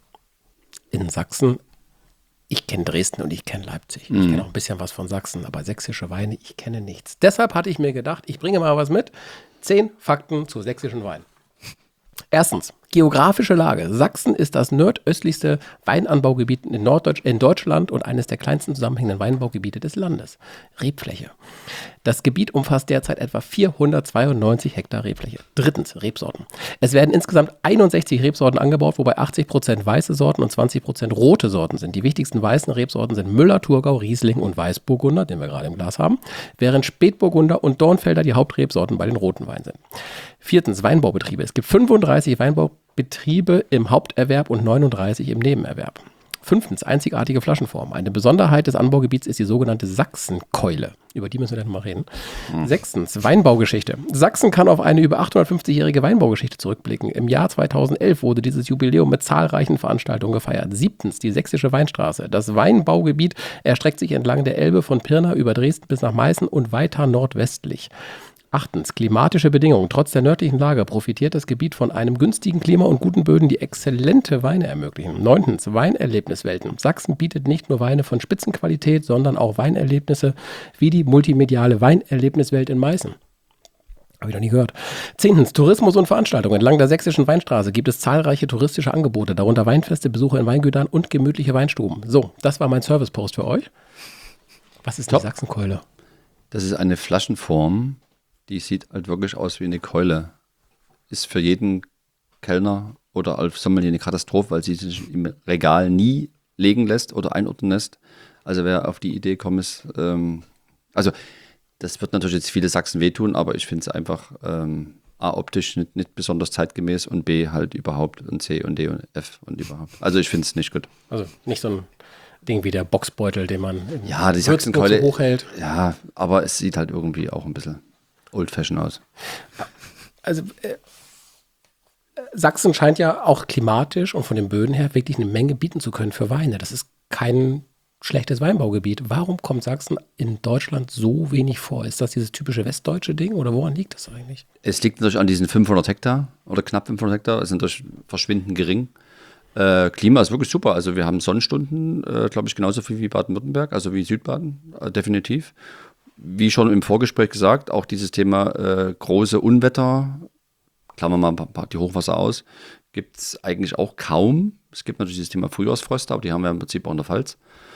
in Sachsen, ich kenne Dresden und ich kenne Leipzig. Ich kenne auch ein bisschen was von Sachsen, aber sächsische Weine, ich kenne nichts. Deshalb hatte ich mir gedacht, ich bringe mal was mit. 10 Fakten zu sächsischen Weinen. Erstens, geografische Lage. Sachsen ist das nordöstlichste Weinanbaugebiet in Deutschland und eines der kleinsten zusammenhängenden Weinbaugebiete des Landes. Rebfläche. Das Gebiet umfasst derzeit etwa 492 Hektar Rebfläche. Drittens, Rebsorten. Es werden insgesamt 61 Rebsorten angebaut, wobei 80% weiße Sorten und 20% rote Sorten sind. Die wichtigsten weißen Rebsorten sind Müller, Thurgau, Riesling und Weißburgunder, den wir gerade im Glas haben, während Spätburgunder und Dornfelder die Hauptrebsorten bei den roten Weinen sind. Viertens, Weinbaubetriebe. Es gibt 35 Weinbaubetriebe im Haupterwerb und 39 im Nebenerwerb. Fünftens, einzigartige Flaschenform. Eine Besonderheit des Anbaugebiets ist die sogenannte Sachsenkeule. Über die müssen wir dann mal reden. Sechstens, Weinbaugeschichte. Sachsen kann auf eine über 850-jährige Weinbaugeschichte zurückblicken. Im Jahr 2011 wurde dieses Jubiläum mit zahlreichen Veranstaltungen gefeiert. Siebtens, die Sächsische Weinstraße. Das Weinbaugebiet erstreckt sich entlang der Elbe von Pirna über Dresden bis nach Meißen und weiter nordwestlich. Achtens, klimatische Bedingungen. Trotz der nördlichen Lage profitiert das Gebiet von einem günstigen Klima und guten Böden, die exzellente Weine ermöglichen. Neuntens, Weinerlebniswelten. Sachsen bietet nicht nur Weine von Spitzenqualität, sondern auch Weinerlebnisse wie die multimediale Weinerlebniswelt in Meißen. Habe ich noch nie gehört. Zehntens, Tourismus und Veranstaltungen. Entlang der Sächsischen Weinstraße gibt es zahlreiche touristische Angebote, darunter Weinfeste, Besuche in Weingütern und gemütliche Weinstuben. So, das war mein Service-Post für euch. Was ist die Sachsenkeule? Das ist eine Flaschenform, die sieht halt wirklich aus wie eine Keule. Ist für jeden Kellner oder als Sommelier eine Katastrophe, weil sie sich im Regal nie legen lässt oder einordnen lässt. Also wer auf die Idee kommt, ist, also das wird natürlich jetzt viele Sachsen wehtun, aber ich finde es einfach A, optisch nicht besonders zeitgemäß und B, halt überhaupt und C und D und F und überhaupt. Also ich finde es nicht gut. Also nicht so ein Ding wie der Boxbeutel, den man in Ja, die Würzburg Sachsenkeule so hochhält. Ja, aber es sieht halt irgendwie auch ein bisschen old-fashioned aus. Also Sachsen scheint ja auch klimatisch und von den Böden her wirklich eine Menge bieten zu können für Weine. Das ist kein schlechtes Weinbaugebiet. Warum kommt Sachsen in Deutschland so wenig vor? Ist das dieses typische westdeutsche Ding oder woran liegt das eigentlich? Es liegt natürlich an diesen 500 Hektar oder knapp 500 Hektar. Es sind natürlich verschwindend gering. Klima ist wirklich super. Also wir haben Sonnenstunden, glaube ich, genauso viel wie Baden-Württemberg, also wie Südbaden, definitiv. Wie schon im Vorgespräch gesagt, auch dieses Thema große Unwetter, klammern wir mal die Hochwasser aus, gibt es eigentlich auch kaum. Es gibt natürlich das Thema Frühjahrsfröste, aber die haben wir im Prinzip auch in der Pfalz.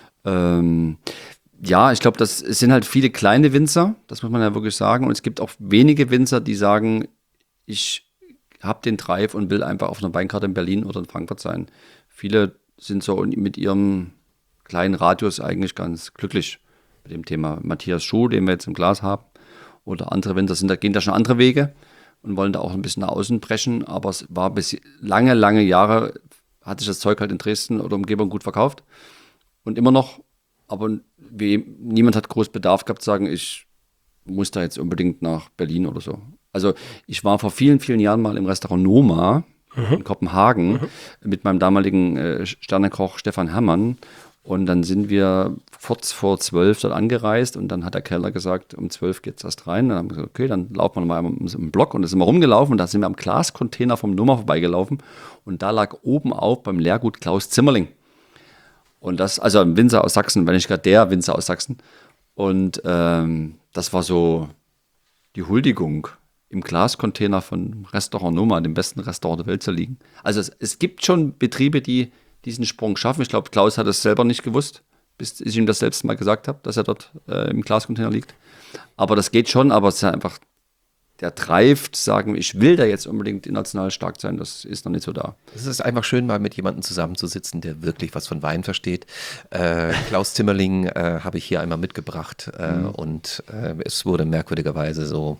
Ja, ich glaube, es sind halt viele kleine Winzer, das muss man ja wirklich sagen. Und es gibt auch wenige Winzer, die sagen, ich habe den Drive und will einfach auf einer Weinkarte in Berlin oder in Frankfurt sein. Viele sind so mit ihrem kleinen Radius eigentlich ganz glücklich mit dem Thema. Matthias Schuh, den wir jetzt im Glas haben, oder andere Winzer gehen da schon andere Wege und wollen da auch ein bisschen nach außen brechen. Aber es war bis lange Jahre, hat sich das Zeug halt in Dresden oder Umgebung gut verkauft. Und immer noch, aber niemand hat groß Bedarf gehabt zu sagen, ich muss da jetzt unbedingt nach Berlin oder so. Also ich war vor vielen, vielen Jahren mal im Restaurant Noma in Kopenhagen mit meinem damaligen Sternekoch Stefan Herrmann. Und dann sind wir kurz vor 12 dort angereist und dann hat der Kellner gesagt, um 12 geht's erst rein. Dann haben wir gesagt, okay, dann laufen wir mal im Block und da sind wir rumgelaufen und da sind wir am Glascontainer vom Noma vorbeigelaufen und da lag oben auf beim Lehrgut Klaus Zimmerling. Und das, also ein Winzer aus Sachsen, wenn nicht gerade der Winzer aus Sachsen. Und das war so die Huldigung im Glascontainer von Restaurant Noma, dem besten Restaurant der Welt zu liegen. Also es gibt schon Betriebe, die diesen Sprung schaffen. Ich glaube, Klaus hat es selber nicht gewusst, bis ich ihm das selbst mal gesagt habe, dass er dort im Glascontainer liegt. Aber das geht schon, aber es ist einfach, der treibt, sagen, ich will da jetzt unbedingt international stark sein, das ist noch nicht so da. Es ist einfach schön, mal mit jemandem zusammenzusitzen, der wirklich was von Wein versteht. Klaus Zimmerling habe ich hier einmal mitgebracht und es wurde merkwürdigerweise so,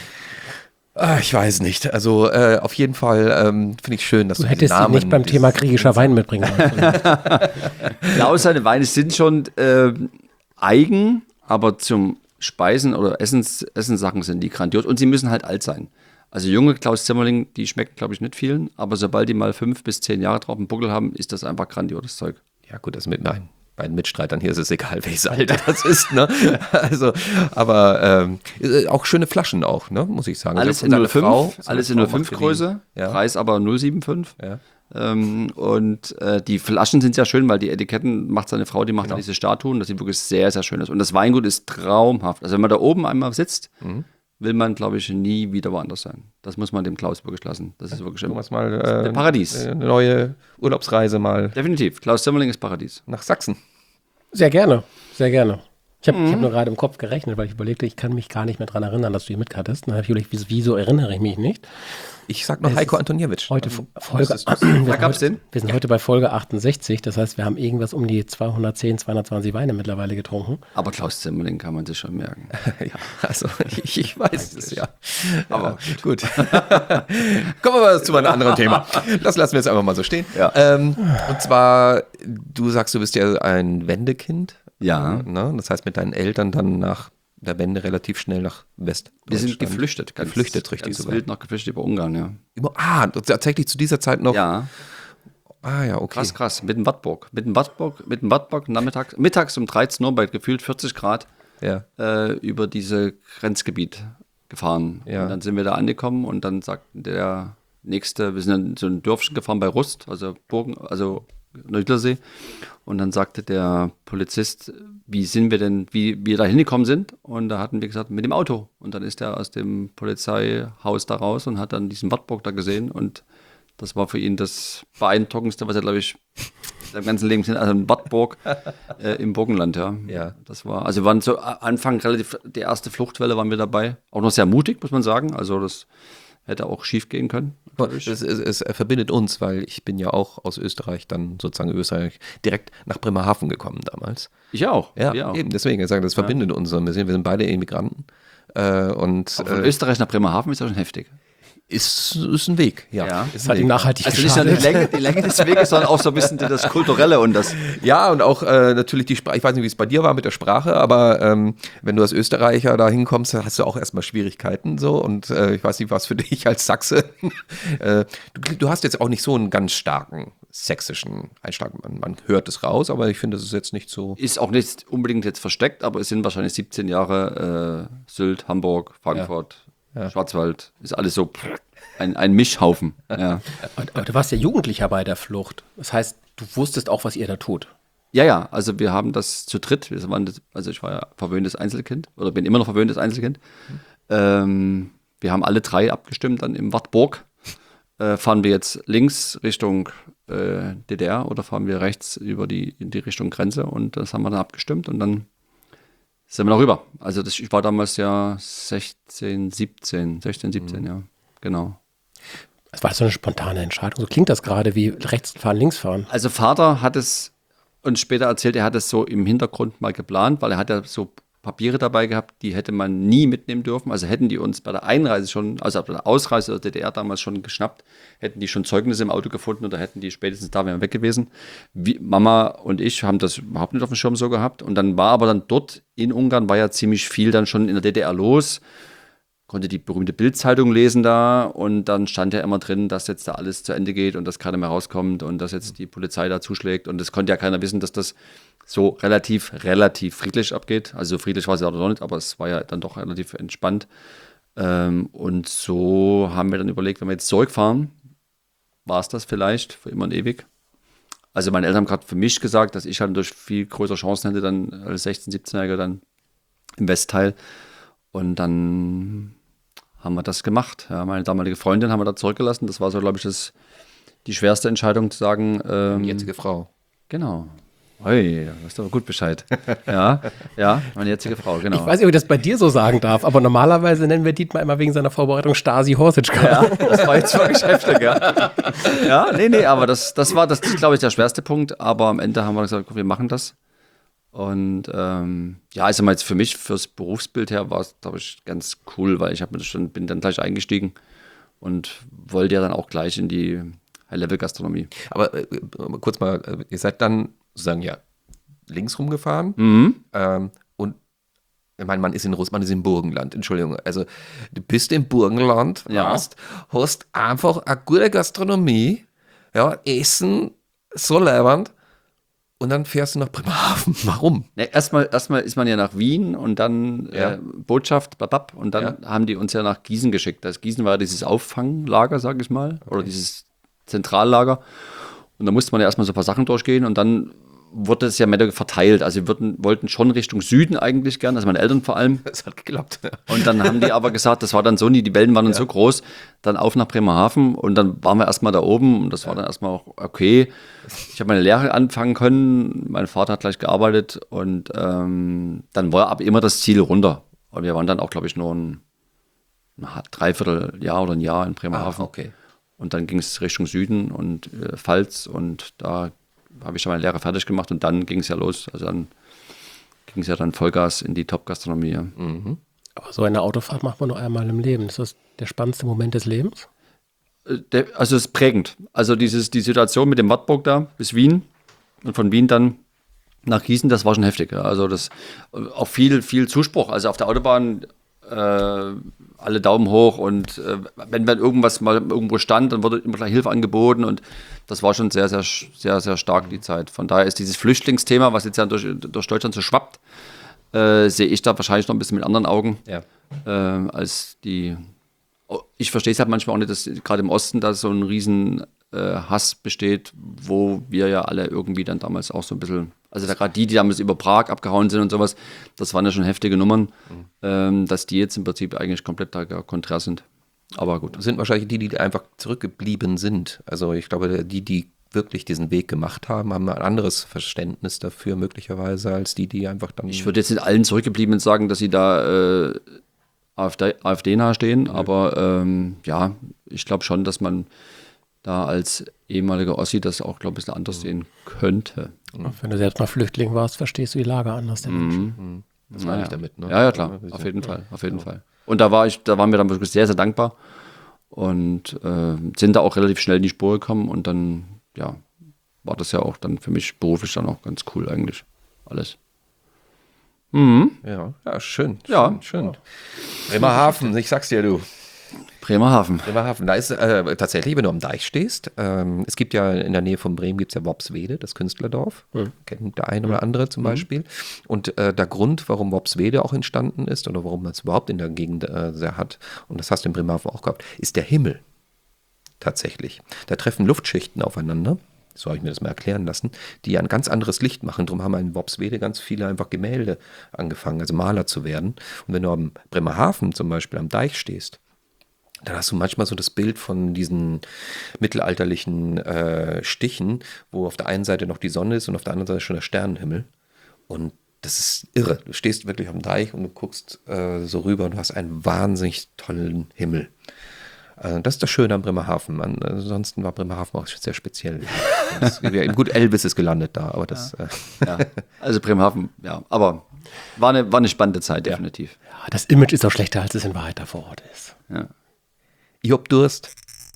ich weiß nicht, also auf jeden Fall finde ich schön, dass Du du hättest ihn nicht beim Thema kriegischer Wein mitbringen sollen. Klaus, seine Weine sind schon eigen, aber zum Speisen oder Essenssachen sind die grandios und sie müssen halt alt sein. Also junge Klaus Zimmerling, die schmecken, glaube ich, nicht vielen, aber sobald die mal 5 bis 10 Jahre drauf im Buckel haben, ist das einfach grandioses Zeug. Ja gut, das mit meinen Mitstreitern hier ist es egal, welches Alter das ist, ne? Also, aber auch schöne Flaschen auch, ne? Muss ich sagen. Alles also, in 05, alles in 05 Größe, ja. Preis aber 075. Ja. Und die Flaschen sind sehr schön, weil die Etiketten macht seine Frau, die macht diese Statuen, das sieht wirklich sehr, sehr schön aus. Und das Weingut ist traumhaft. Also wenn man da oben einmal sitzt, will man, glaube ich, nie wieder woanders sein. Das muss man dem Klaus wirklich lassen. Das ist wirklich Thomas mal ein Paradies. Eine neue Urlaubsreise mal Definitiv. Klaus Zimmerling ist Paradies. nach Sachsen. Sehr gerne, sehr gerne. Ich hab nur gerade im Kopf gerechnet, weil ich überlegte, ich kann mich gar nicht mehr daran erinnern, dass du ihn mithattest. Dann habe ich überlegt, wieso erinnere ich mich nicht? Ich sag noch Heiko Antoniewicz. Heute Folge, Da gab's den? wir sind heute bei Folge 68, das heißt, wir haben irgendwas um die 210, 220 Weine mittlerweile getrunken. Aber Klaus Zimmerling kann man sich schon merken. Ja, also ich weiß es ja. Aber gut. Kommen wir mal zu einem anderen Thema. Das lassen wir jetzt einfach mal so stehen. Ja. Und zwar, du sagst, du bist ja ein Wendekind. Ja. Ne? Das heißt, mit deinen Eltern dann nach der Wende relativ schnell nach West. Wir sind geflüchtet. Geflüchtet, richtig ganz sogar. wild noch geflüchtet über Ungarn, ja. Tatsächlich zu dieser Zeit noch. Ja, Ah ja, okay. krass. Mit dem Wartburg, mittags um 13 Uhr bei gefühlt 40 Grad Ja. über diese Grenzgebiet gefahren. Ja. Und dann sind wir da angekommen und dann sagt der Nächste, wir sind in so ein Dörfchen gefahren bei Rust, also Neusiedlersee. Und dann sagte der Polizist, wie wir da hingekommen sind. Und da hatten wir gesagt, mit dem Auto. Und dann ist er aus dem Polizeihaus da raus und hat dann diesen Wartburg da gesehen. Und das war für ihn das Beeindruckendste, was er, glaube ich, seinem ganzen Leben gesehen hat. Also ein Wartburg im Burgenland, ja. Ja. Das war, also wir waren so Anfang relativ, die erste Fluchtwelle waren wir dabei. Auch noch sehr mutig, muss man sagen. Also das hätte auch schief gehen können. Es verbindet uns, weil ich bin ja auch aus Österreich, dann sozusagen Österreich, direkt nach Bremerhaven gekommen damals. Ich auch. Ja, wir auch. eben, deswegen, ich sage, das verbindet uns so ein bisschen. Wir sind beide Immigranten. Und Aber von Österreich nach Bremerhaven ist ja schon heftig. ist ein Weg, ja. Es hat ihm nachhaltig Also nicht nur geschadet. die Länge des Weges, sondern auch so ein bisschen das Kulturelle und das. Ja, und auch natürlich die Sprache. Ich weiß nicht, wie es bei dir war mit der Sprache, aber wenn du als Österreicher da hinkommst, dann hast du auch erstmal Schwierigkeiten so. Und ich weiß nicht, was für dich als Sachse. Du hast jetzt auch nicht so einen ganz starken sächsischen Einschlag. Man hört es raus, aber ich finde, das ist jetzt nicht so. Ist auch nicht unbedingt jetzt versteckt, aber es sind wahrscheinlich 17 Jahre Sylt, Hamburg, Frankfurt, Schwarzwald. Ist alles so ein Mischhaufen. Ja. Aber du warst ja Jugendlicher bei der Flucht. Das heißt, du wusstest auch, was ihr da tut. Ja, also wir haben das zu dritt. Also ich war ja verwöhntes Einzelkind oder bin immer noch verwöhntes Einzelkind. Wir haben alle 3 abgestimmt dann im Wartburg. Fahren wir jetzt links Richtung DDR oder fahren wir rechts in die Richtung Grenze, und das haben wir dann abgestimmt und dann sind wir noch rüber. Also ich war damals ja 16, 17, ja, genau. Es war so eine spontane Entscheidung. So klingt das gerade wie rechts fahren, links fahren. Also Vater hat es uns später erzählt, er hat es so im Hintergrund mal geplant, weil er hat ja so Papiere dabei gehabt, die hätte man nie mitnehmen dürfen. Also hätten die uns bei der Einreise schon, also bei der Ausreise der DDR damals schon geschnappt, hätten die schon Zeugnisse im Auto gefunden oder hätten die spätestens da wären wir weg gewesen. Mama und ich haben das überhaupt nicht auf dem Schirm so gehabt. Und dann war aber dann dort in Ungarn war ja ziemlich viel dann schon in der DDR los. Konnte die berühmte Bild-Zeitung lesen da, und dann stand ja immer drin, dass jetzt da alles zu Ende geht und dass keiner mehr rauskommt und dass jetzt die Polizei da zuschlägt, und das konnte ja keiner wissen, dass das so relativ friedlich abgeht. Also so friedlich war es ja noch nicht, aber es war ja dann doch relativ entspannt. Und so haben wir dann überlegt, wenn wir jetzt zurückfahren, war es das vielleicht für immer und ewig. Also meine Eltern haben gerade für mich gesagt, dass ich halt durch viel größere Chancen hätte dann als 16-, 17-Jähriger dann im Westteil. Und dann haben wir das gemacht. Ja, meine damalige Freundin haben wir da zurückgelassen. Das war so, glaube ich, die schwerste Entscheidung zu sagen. Jetzige Frau. Genau. Ui, da weißt du aber gut Bescheid. Ja, meine jetzige Frau, genau. Ich weiß nicht, ob ich das bei dir so sagen darf, aber normalerweise nennen wir Dietmar immer wegen seiner Vorbereitung Stasi Horsitschka. Ja, das war jetzt wirklich heftig, ja. Ja, nee, aber das war, glaube ich, der schwerste Punkt. Aber am Ende haben wir gesagt, wir machen das. Und also mal jetzt für mich, fürs Berufsbild her, war es, glaube ich, ganz cool, weil bin dann gleich eingestiegen und wollte ja dann auch gleich in die High-Level-Gastronomie. Aber kurz mal, ihr seid dann sozusagen ja links rumgefahren und ich meine, man ist in Russland, man ist im Burgenland, Entschuldigung. Also du bist im Burgenland, hast einfach eine gute Gastronomie, ja, Essen, so leibend. Und dann fährst du nach Bremerhaven. Warum? Ne, erstmal ist man ja nach Wien und dann Botschaft, und dann haben die uns ja nach Gießen geschickt. Gießen war ja dieses Auffanglager, sage ich mal, oder dieses Zentrallager. Und da musste man ja erstmal so ein paar Sachen durchgehen, und dann wurde es ja mehr verteilt. Also wir wollten schon Richtung Süden eigentlich gern, also meine Eltern vor allem. Das hat geklappt. Ja. Und dann haben die aber gesagt, das war dann so nie, die Wellen waren dann so groß, dann auf nach Bremerhaven, und dann waren wir erstmal da oben, und das war dann erstmal auch okay. Ich habe meine Lehre anfangen können, mein Vater hat gleich gearbeitet, und dann war aber immer das Ziel runter. Und wir waren dann auch, glaube ich, nur ein Dreivierteljahr oder ein Jahr in Bremerhaven. Okay. Und dann ging es Richtung Süden und Pfalz, und da habe ich schon meine Lehre fertig gemacht, und dann ging es ja los. Also dann ging es ja dann Vollgas in die Top-Gastronomie. Ja. Aber so eine Autofahrt macht man nur einmal im Leben. Ist das der spannendste Moment des Lebens? Also es ist prägend. Also die Situation mit dem Wartburg da bis Wien und von Wien dann nach Gießen, das war schon heftig. Ja. Also das auch viel Zuspruch. Also auf der Autobahn alle Daumen hoch, und wenn irgendwas mal irgendwo stand, dann wurde immer gleich Hilfe angeboten, und das war schon sehr, sehr, sehr, sehr stark die Zeit. Von daher ist dieses Flüchtlingsthema, was jetzt ja durch Deutschland so schwappt, sehe ich da wahrscheinlich noch ein bisschen mit anderen Augen als die. Ich verstehe es halt manchmal auch nicht, dass gerade im Osten da so ein riesen Hass besteht, wo wir ja alle irgendwie dann damals auch so ein bisschen, also da gerade die damals über Prag abgehauen sind und sowas, das waren ja schon heftige Nummern, dass die jetzt im Prinzip eigentlich komplett da konträr sind. Aber gut. Das sind wahrscheinlich die einfach zurückgeblieben sind. Also ich glaube, die wirklich diesen Weg gemacht haben ein anderes Verständnis dafür möglicherweise als die einfach dann. Ich würde jetzt nicht allen Zurückgebliebenen sagen, dass sie da AfD nahestehen, aber ja, ich glaube schon, dass man da als ehemaliger Ossi das auch, glaube ich, ein bisschen anders sehen könnte. Wenn du selbst mal Flüchtling warst, verstehst du die Lage anders, der Mensch. Das meine ich damit, ne? Ja, klar, auf jeden Fall. Und da waren wir dann wirklich sehr, sehr dankbar und sind da auch relativ schnell in die Spur gekommen und dann, ja, war das ja auch dann für mich beruflich dann auch ganz cool eigentlich, alles. Ja, schön. Bremerhaven, ich sag's dir, du. Bremerhaven. Da ist tatsächlich, wenn du am Deich stehst, es gibt ja in der Nähe von Bremen gibt es ja Worpswede, das Künstlerdorf. Kennt der eine oder andere zum Beispiel. Und der Grund, warum Worpswede auch entstanden ist oder warum man es überhaupt in der Gegend sehr hat, und das hast du in Bremerhaven auch gehabt, ist der Himmel. Tatsächlich. Da treffen Luftschichten aufeinander. So habe ich mir das mal erklären lassen, die ein ganz anderes Licht machen. Darum haben in Worpswede ganz viele einfach Gemälde angefangen, also Maler zu werden. Und wenn du am Bremerhaven zum Beispiel am Deich stehst, dann hast du manchmal so das Bild von diesen mittelalterlichen Stichen, wo auf der einen Seite noch die Sonne ist und auf der anderen Seite schon der Sternenhimmel. Und das ist irre. Du stehst wirklich am Deich und du guckst so rüber und du hast einen wahnsinnig tollen Himmel. Das ist das Schöne am Bremerhaven. Ansonsten war Bremerhaven auch sehr speziell. Gut, Elvis ist gelandet da, aber das... Ja. Also Bremerhaven, ja. Aber war eine spannende Zeit, definitiv. Ja, das Image ist auch schlechter, als es in Wahrheit da vor Ort ist. Ja. Ich hab Durst.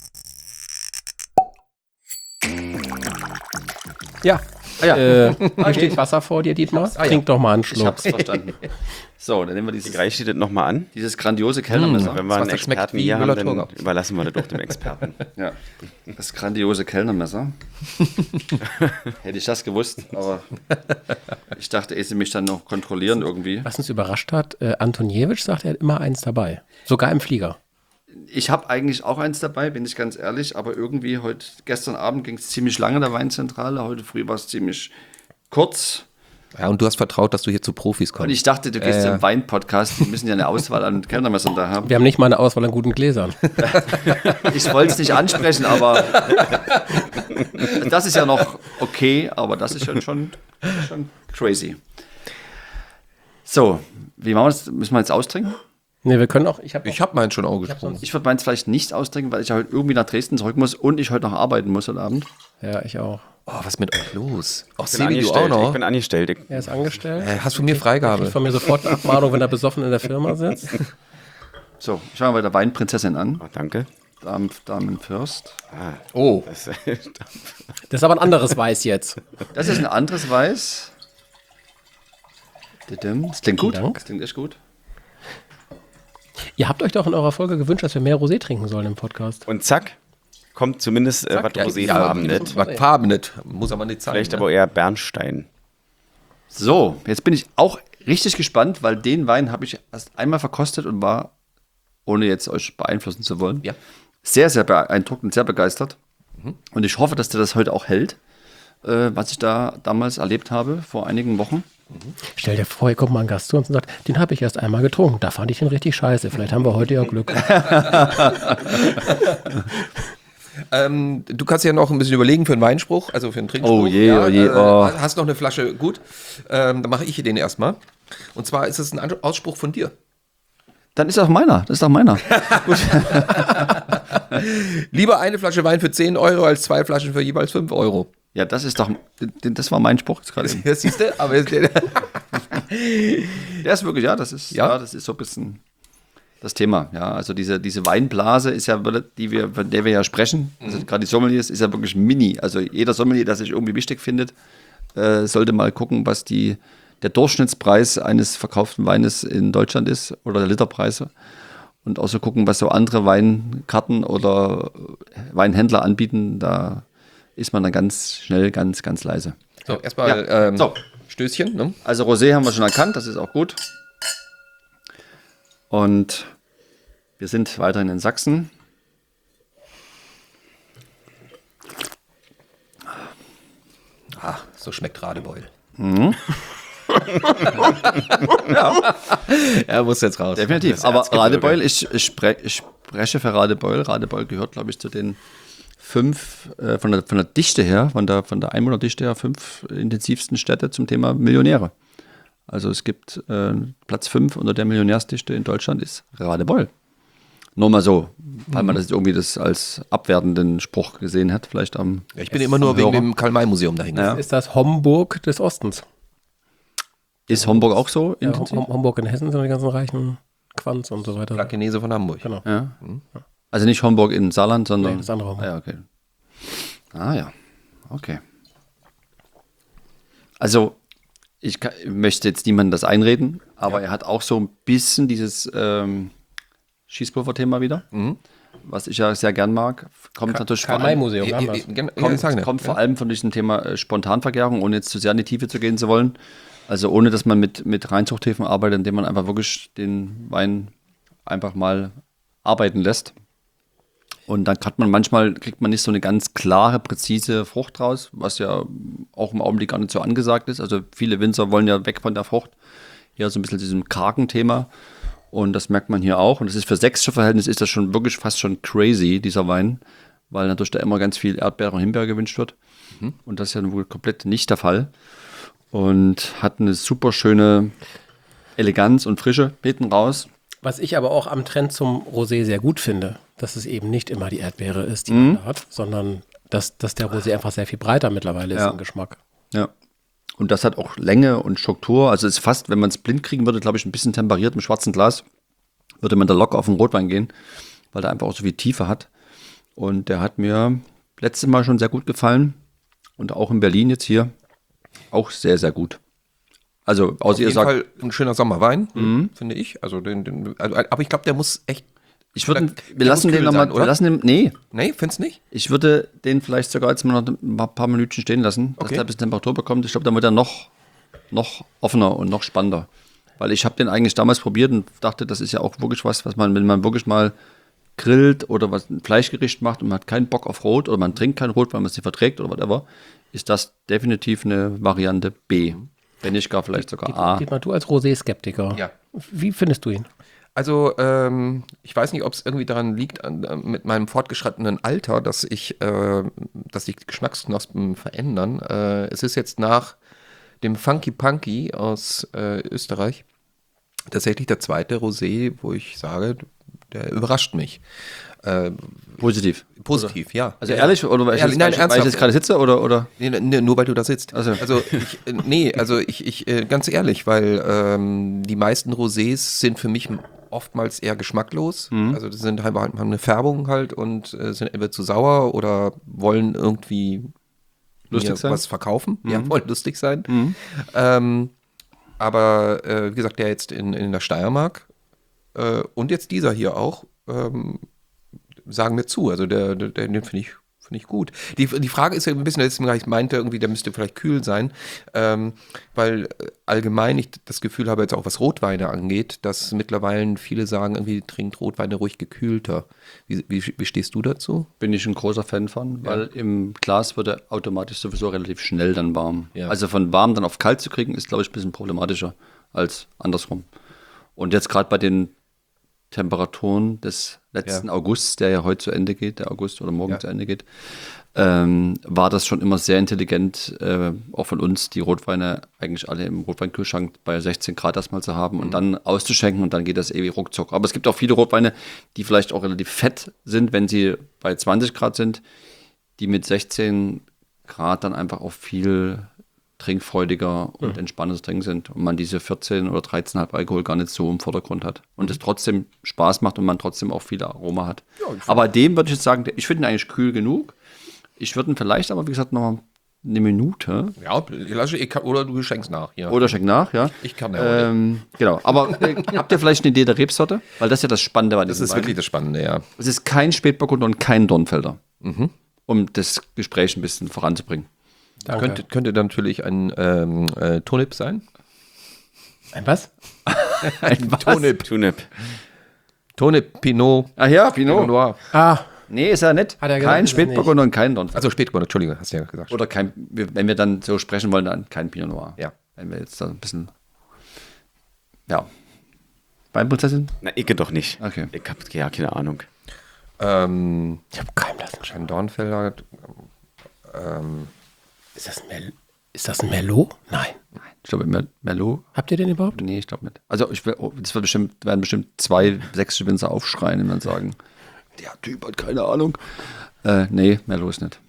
Ja. Ja. Da steht Wasser vor dir, Dietmar. Trink doch mal einen Ich Schluck. hab's verstanden. So, dann nehmen wir dieses, Reicht dir das nochmal an? dieses grandiose Kellnermesser. Wenn wir einen das schmeckt Experten wie hier haben, dann Müller-Thurgau. überlassen wir das doch dem Experten. Ja. Das grandiose Kellnermesser. Hätte ich das gewusst, aber ich dachte, ehe sie mich dann noch kontrollieren irgendwie. Was uns überrascht hat, Antoniewicz sagt, er hat immer eins dabei. Sogar im Flieger. Ich habe eigentlich auch eins dabei, bin ich ganz ehrlich, aber irgendwie gestern Abend ging es ziemlich lange, der Weinzentrale, heute früh war es ziemlich kurz. Ja, und du hast vertraut, dass du hier zu Profis kommst. Und ich dachte, du gehst zum Wein-Podcast, die müssen ja eine Auswahl an Kellnermessern da haben. Wir haben nicht mal eine Auswahl an guten Gläsern. Ich wollte es nicht ansprechen, aber das ist ja noch okay, aber das ist schon crazy. So, wie machen wir das? Müssen wir jetzt austrinken? Ne, wir können auch. Ich habe meinen schon ausgesprochen. Ich würde meins vielleicht nicht austrinken, weil ich ja heute irgendwie nach Dresden zurück muss und ich heute noch arbeiten muss heute Abend. Ja, ich auch. Oh, was ist mit euch los? Ach, Ich bin Sebi, du auch angestellt. noch? Ich bin angestellt. Er ist angestellt. Hast du mir Freigabe? Kriegt von mir sofort eine Abmahnung, wenn er besoffen in der Firma sitzt. So, ich fange mal bei der Weinprinzessin an. Oh, danke. Damen First. Oh, Das, Das ist aber ein anderes Weiß jetzt. Das ist ein anderes Weiß. Das klingt gut. Dank. Das klingt echt gut. Ihr habt euch doch in eurer Folge gewünscht, dass wir mehr Rosé trinken sollen im Podcast. und zack, kommt zumindest was Roséfarbenes. was farbenet. Muss aber nicht zeigen. Vielleicht aber eher Bernstein. So, jetzt bin ich auch richtig gespannt, weil den Wein habe ich erst einmal verkostet und war, ohne jetzt euch beeinflussen zu wollen, Ja. sehr, sehr beeindruckt und sehr begeistert. Und ich hoffe, dass der das heute auch hält, was ich da damals erlebt habe, vor einigen Wochen. Stell dir vor, hier kommt mal ein Gast zu uns und sagt, den habe ich erst einmal getrunken. Da fand ich ihn richtig scheiße. Vielleicht haben wir heute ja Glück. Du kannst ja noch ein bisschen überlegen für einen Weinspruch, also für einen Trinkspruch. Oh je, oh je, oh. Hast noch eine Flasche? Gut. Dann mache ich den erstmal. Und zwar ist es ein Ausspruch von dir. Dann ist auch meiner. Das ist auch meiner. Lieber eine Flasche Wein für 10 Euro als 2 Flaschen für jeweils 5 Euro. Ja, das war mein Spruch jetzt gerade. Das siehst du, aber Der ist wirklich, das ist so ein bisschen das Thema. Ja, also diese Weinblase ist ja, von der wir ja sprechen, also gerade die Sommeliers, ist ja wirklich mini. Also jeder Sommelier, der sich irgendwie wichtig findet, sollte mal gucken, was der Durchschnittspreis eines verkauften Weines in Deutschland ist oder der Literpreise. Und auch so gucken, was so andere Weinkarten oder Weinhändler anbieten. Da ist man dann ganz schnell ganz, ganz leise. so, erstmal Ja. So. Stößchen. Ne? Also Rosé haben wir schon erkannt, das ist auch gut. Und wir sind weiterhin in Sachsen. So schmeckt Radebeul. Er muss jetzt raus. Definitiv. Aber Radebeul, ich spreche für Radebeul. Radebeul gehört, glaube ich, zu den 5, von der Dichte her, von der Einwohnerdichte her, 5 intensivsten Städte zum Thema Millionäre. Also es gibt Platz 5 unter der Millionärsdichte in Deutschland ist Radebeul. Nur mal so, weil man das irgendwie das als abwertenden Spruch gesehen hat, vielleicht am. Ja, ich bin immer nur wegen dem Karl-May-Museum dahin. Ja. Ist das Homburg des Ostens? Ist Homburg auch so? Ja, Homburg in Hessen sind die ganzen reichen Quanz und so weiter. Chinese von Hamburg. Genau. Ja. Also nicht Homburg in Saarland, sondern. Nee, das andere Homburg. Ah, ja, okay. Ah ja, okay. Also möchte jetzt niemandem das einreden, aber er hat auch so ein bisschen dieses Schießpulver-Thema wieder, was ich ja sehr gern mag. Kommt natürlich vor allem, Karl-May-Museum, haben wir's. kommt vor allem von diesem Thema Spontanvergärung, ohne jetzt zu sehr in die Tiefe zu gehen zu wollen. Also ohne, dass man mit Reinzuchthäfen arbeitet, indem man einfach wirklich den Wein einfach mal arbeiten lässt. Und dann kriegt man nicht so eine ganz klare, präzise Frucht raus, was ja auch im Augenblick gar nicht so angesagt ist. Also viele Winzer wollen ja weg von der Frucht, eher so ein bisschen diesem kargen Thema. Und das merkt man hier auch. Und das ist für sächsische Verhältnisse ist das schon wirklich fast schon crazy, dieser Wein, weil natürlich da immer ganz viel Erdbeere und Himbeere gewünscht wird. Und das ist ja wohl komplett nicht der Fall. Und hat eine super schöne Eleganz und Frische hinten raus. Was ich aber auch am Trend zum Rosé sehr gut finde, dass es eben nicht immer die Erdbeere ist, die man da hat, sondern dass der Rosé einfach sehr viel breiter mittlerweile ist im Geschmack. Ja. Und das hat auch Länge und Struktur. Also ist fast, wenn man es blind kriegen würde, glaube ich, ein bisschen temperiert im schwarzen Glas, würde man da locker auf den Rotwein gehen, weil der einfach auch so viel Tiefe hat. Und der hat mir letztes Mal schon sehr gut gefallen. Und auch in Berlin jetzt hier auch sehr, sehr gut. Also, Auf jeden Fall ein schöner Sommerwein, finde ich. Also, aber ich glaube, der muss echt. Wir lassen den nochmal, oder? Nee, Findest du nicht? ich würde den vielleicht sogar jetzt mal noch ein paar Minuten stehen lassen, dass der ein bisschen Temperatur bekommt. Ich glaube, dann wird er noch offener und noch spannender. Weil ich habe den eigentlich damals probiert und dachte, das ist ja auch wirklich was man, wenn man wirklich mal grillt oder was ein Fleischgericht macht und man hat keinen Bock auf Rot oder man trinkt kein Rot, weil man es nicht verträgt oder whatever, ist das definitiv eine Variante B. Wenn nicht gar vielleicht sogar A. Dietmar, du als Rosé-Skeptiker, Ja. wie findest du ihn? Also, ich weiß nicht, ob es irgendwie daran liegt, mit meinem fortgeschrittenen Alter, dass sich die Geschmacksknospen verändern. Es ist jetzt nach dem Funky Punky aus Österreich tatsächlich der zweite Rosé, wo ich sage, der überrascht mich. Positiv. Positiv, ja. Also ehrlich, oder weil ich jetzt gerade sitze, oder? Nee, nur weil du da sitzt. Also ich ganz ehrlich, weil die meisten Rosés sind für mich oftmals eher geschmacklos. Also die haben eine Färbung halt und sind entweder zu sauer oder wollen irgendwie lustig sein, was verkaufen. Ja, wollen lustig sein. Aber wie gesagt, der jetzt in der Steiermark und jetzt dieser hier auch sagen mir zu. Also den finde ich gut. Die Frage ist ja ein bisschen, dass ich meinte, irgendwie, der müsste vielleicht kühl sein, weil allgemein ich das Gefühl habe, jetzt auch was Rotweine angeht, dass mittlerweile viele sagen, irgendwie trinkt Rotweine ruhig gekühlter. Wie stehst du dazu? bin ich ein großer Fan von, weil im Glas wird er automatisch sowieso relativ schnell dann warm. Ja. Also von warm dann auf kalt zu kriegen, ist, glaube ich, ein bisschen problematischer als andersrum. Und jetzt gerade bei den Temperaturen des letzten Augusts, der ja heute zu Ende geht, der August oder morgen zu Ende geht, war das schon immer sehr intelligent, auch von uns, die Rotweine eigentlich alle im Rotweinkühlschrank bei 16 Grad erstmal zu haben und dann auszuschenken und dann geht das ewig ruckzuck. Aber es gibt auch viele Rotweine, die vielleicht auch relativ fett sind, wenn sie bei 20 Grad sind, die mit 16 Grad dann einfach auch viel trinkfreudiger und entspannendes Trinken sind und man diese 14 oder 13,5 Alkohol gar nicht so im Vordergrund hat und es trotzdem Spaß macht und man trotzdem auch viel Aroma hat. Aber dem würde ich jetzt sagen, ich finde ihn eigentlich kühl genug. Ich würde ihn vielleicht aber, wie gesagt, noch eine Minute. Ja, oder du schenkst nach. Ja. Oder schenk nach, ja. Ich kann ja genau, aber habt ihr vielleicht eine Idee der Rebsorte? Weil das ist ja das Spannende bei Das diesem ist Wein. wirklich das Spannende, ja. Es ist kein Spätburgunder und kein Dornfelder, um das Gespräch ein bisschen voranzubringen. Danke. Könnte natürlich ein Tonip sein. Ein was? Ein was? Tonip Pinot. Ach ja, Pinot. Noir. Nee, ist ja nicht. Hat er gesagt, Kein ist es Spätburgunder und kein Dornfelder. Also Spätburgunder, Entschuldigung, hast du ja gesagt. Oder kein, wenn wir dann so sprechen wollen, dann kein Pinot Noir. Ja. Wenn wir jetzt da ein bisschen, ja. Weinprinzessin? Na, ich doch nicht. Okay. Ich habe ja keine Ahnung. Ich habe keinen blassen Schimmer. Ein Dornfelder. Ist das ein Merlot? Nein. Ich glaube, Merlot. Habt ihr den überhaupt? Nee, ich glaube nicht. Also, werden bestimmt 2 sächsische Winzer aufschreien und dann sagen, der Typ hat keine Ahnung. Nee, Merlot ist nicht.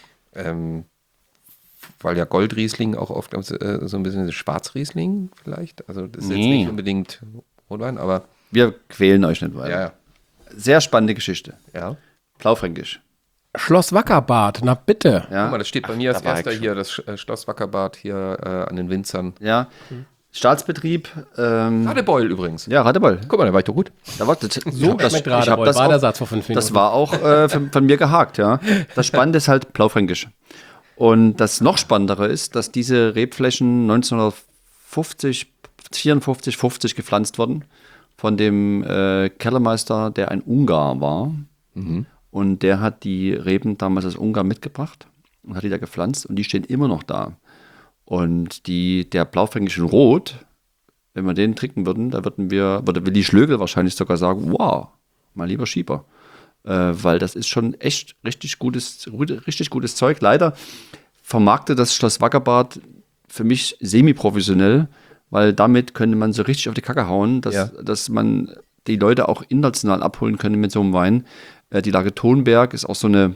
Weil ja Goldriesling auch oft so ein bisschen Schwarzriesling vielleicht. Also das ist jetzt Nee. nicht unbedingt Rotwein, aber Wir quälen euch nicht weiter. ja. Sehr spannende Geschichte. Ja. Blaufränkisch. Schloss Wackerbad, na bitte. Ja. Guck mal, das steht bei mir als da war erster ich hier, das Schloss Wackerbad hier an den Winzern. Ja. Staatsbetrieb. Radebeul übrigens. Ja, Radebeul. Guck mal, da war ich doch gut. Da war, So schmeckt Radebeul. War der Satz vor 5 Minuten. Das war auch von mir gehakt, ja. Das Spannende ist halt Blaufränkisch. Und das noch Spannendere ist, dass diese Rebflächen 1950, 54, 50 gepflanzt wurden von dem Kellermeister, der ein Ungar war. Und der hat die Reben damals aus Ungarn mitgebracht und hat die da gepflanzt und die stehen immer noch da. Und der Blaufränkischen Rot, wenn wir den trinken würden, da würde Willi Schlögel wahrscheinlich sogar sagen, wow, mein lieber Schieber. Weil das ist schon echt richtig gutes Zeug. Leider vermarktet das Schloss Wackerbad für mich semi-professionell, weil damit könnte man so richtig auf die Kacke hauen, dass man die Leute auch international abholen könnte mit so einem Wein. Die Lage Thonberg ist auch so eine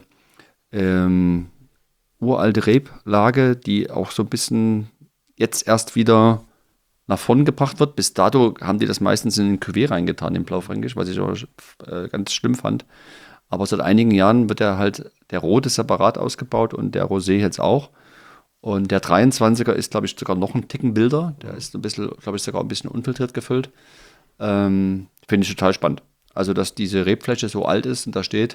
uralte Reblage, die auch so ein bisschen jetzt erst wieder nach vorn gebracht wird. Bis dato haben die das meistens in den Cuvée reingetan, den Blaufränkisch, was ich auch ganz schlimm fand. Aber seit einigen Jahren wird der Rote separat ausgebaut und der Rosé jetzt auch. Und der 23er ist, glaube ich, sogar noch ein Ticken wilder. Der ist ein bisschen, glaube ich, sogar ein bisschen unfiltriert gefüllt. Finde ich total spannend. Also, dass diese Rebfläche so alt ist und da steht,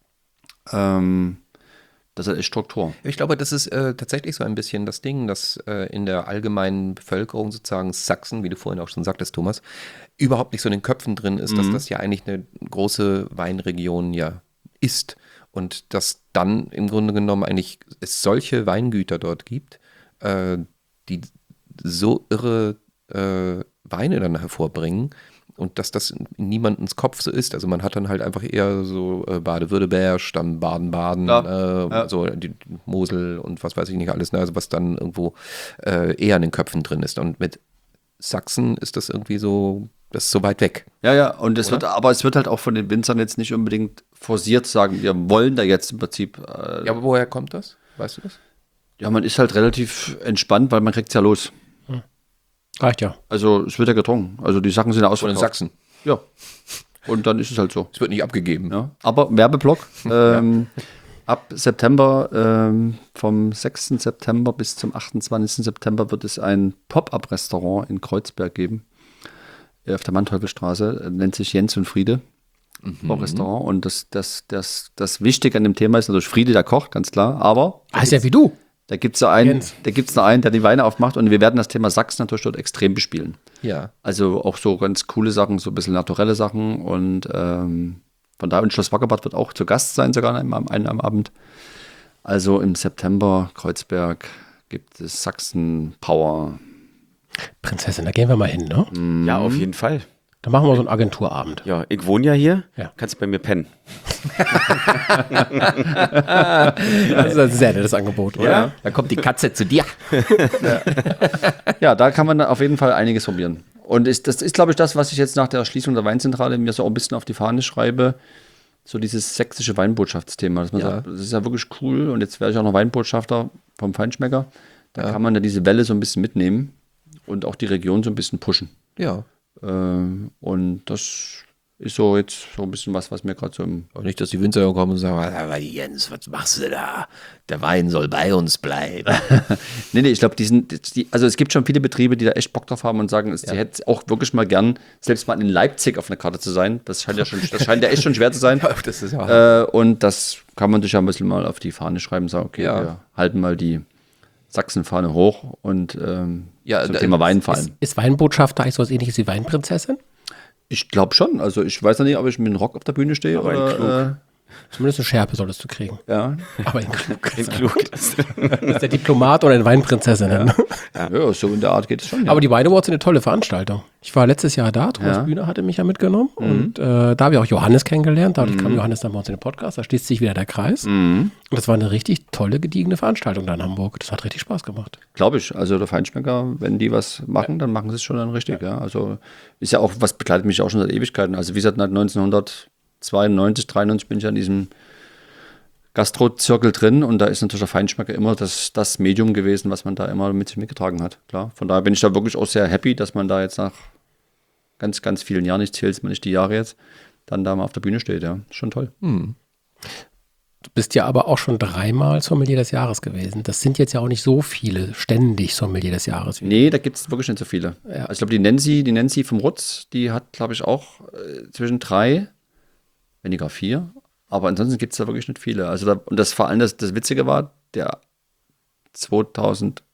das hat echt Struktur. Ich glaube, das ist tatsächlich so ein bisschen das Ding, dass in der allgemeinen Bevölkerung sozusagen Sachsen, wie du vorhin auch schon sagtest, Thomas, überhaupt nicht so in den Köpfen drin ist, dass das ja eigentlich eine große Weinregion ja ist. Und dass dann im Grunde genommen eigentlich es solche Weingüter dort gibt, die so irre Weine dann hervorbringen. Und dass das in niemandens Kopf so ist. Also man hat dann halt einfach eher so Bade-Württemberg, dann Baden-Baden, so die Mosel und was weiß ich nicht alles, ne? Also was dann irgendwo eher in den Köpfen drin ist. Und mit Sachsen ist das irgendwie so, das ist so weit weg. Ja, und es wird halt auch von den Winzern jetzt nicht unbedingt forciert sagen, wir wollen da jetzt im Prinzip. Ja, aber woher kommt das? Weißt du das? Ja, man ist halt relativ entspannt, weil man kriegt es ja los. Reicht ja. Also es wird ja getrunken. Also die Sachen sind ja Von den ausverkauft. Sachsen. Ja. Und dann ist es halt so. Es wird nicht abgegeben. Ja. Aber Werbeblock. Ab September, vom 6. September bis zum 28. September wird es ein Pop-Up-Restaurant in Kreuzberg geben. Auf der Manteuffelstraße. Nennt sich Jens und Friede. Restaurant. Und das Wichtige an dem Thema ist natürlich Friede, der Koch, ganz klar. Aber Heißt ja wie du. da gibt es einen, der die Weine aufmacht und wir werden das Thema Sachsen natürlich dort extrem bespielen. Ja. Also auch so ganz coole Sachen, so ein bisschen naturelle Sachen und von daher, und Schloss Wackerbad wird auch zu Gast sein, sogar am Abend. Also im September, Kreuzberg, gibt es Sachsen Power. Prinzessin, da gehen wir mal hin, ne? Ja, auf jeden Fall. Da machen wir so einen Agenturabend. Ja, ich wohne ja hier. Ja. Kannst bei mir pennen. Das ist ein sehr nettes Angebot, oder? Ja. Dann kommt die Katze zu dir. Ja, da kann man auf jeden Fall einiges probieren. Und das ist, glaube ich, das, was ich jetzt nach der Schließung der Weinzentrale mir so auch ein bisschen auf die Fahne schreibe. So dieses sächsische Weinbotschaftsthema. Dass man sagt, das ist ja wirklich cool. Und jetzt wäre ich auch noch Weinbotschafter vom Feinschmecker. Da kann man ja diese Welle so ein bisschen mitnehmen und auch die Region so ein bisschen pushen. Ja. Und das ist so jetzt so ein bisschen was mir gerade so im. Und nicht, dass die Winzer kommen und sagen, aber Jens, was machst du da? Der Wein soll bei uns bleiben. Nee, ich glaube, also es gibt schon viele Betriebe, die da echt Bock drauf haben und sagen, sie hätten auch wirklich mal gern, selbst mal in Leipzig auf einer Karte zu sein. Das scheint ja echt schon schwer zu sein. Das ist ja Und das kann man sich ja ein bisschen mal auf die Fahne schreiben und sagen, okay, wir halten mal die Sachsenfahne hoch und zum Thema Wein fallen. Ist Weinbotschafter eigentlich so was ähnliches wie Weinprinzessin? Ich glaube schon. Also ich weiß ja nicht, ob ich mit einem Rock auf der Bühne stehe Aber oder Zumindest eine Schärpe solltest du kriegen. Ja. Aber in klug. In klug. Das ist der Diplomat oder eine Weinprinzessin. Ja, so in der Art geht es schon. Ja. Aber die Wine Awards sind eine tolle Veranstaltung. Ich war letztes Jahr da, Thomas Bühner hatte mich ja mitgenommen und da habe ich auch Johannes kennengelernt. Dadurch kam Johannes dann bei uns in den Podcast, da schließt sich wieder der Kreis. Und das war eine richtig tolle, gediegene Veranstaltung da in Hamburg. Das hat richtig Spaß gemacht. Glaube ich. Also der Feinschmecker, wenn die was machen, dann machen sie es schon dann richtig. Ja. Also ist ja auch, was begleitet mich auch schon seit Ewigkeiten. Also wie gesagt, 1992, 93 bin ich an diesem Gastro-Zirkel drin und da ist natürlich der Feinschmecker immer das Medium gewesen, was man da immer mit sich mitgetragen hat. Klar. Von daher bin ich da wirklich auch sehr happy, dass man da jetzt nach ganz, ganz vielen Jahren, ich zähle es mal nicht die Jahre jetzt, dann da mal auf der Bühne steht. Ja, schon toll. Du bist ja aber auch schon 3-mal Sommelier des Jahres gewesen. Das sind jetzt ja auch nicht so viele ständig Sommelier des Jahres. Nee, da gibt es wirklich nicht so viele. Ja. Also ich glaube, die Nancy vom Rutz, die hat, glaube ich, auch zwischen 3, weniger 4. Aber ansonsten gibt es da wirklich nicht viele. Also und das vor allem das Witzige war, der 2013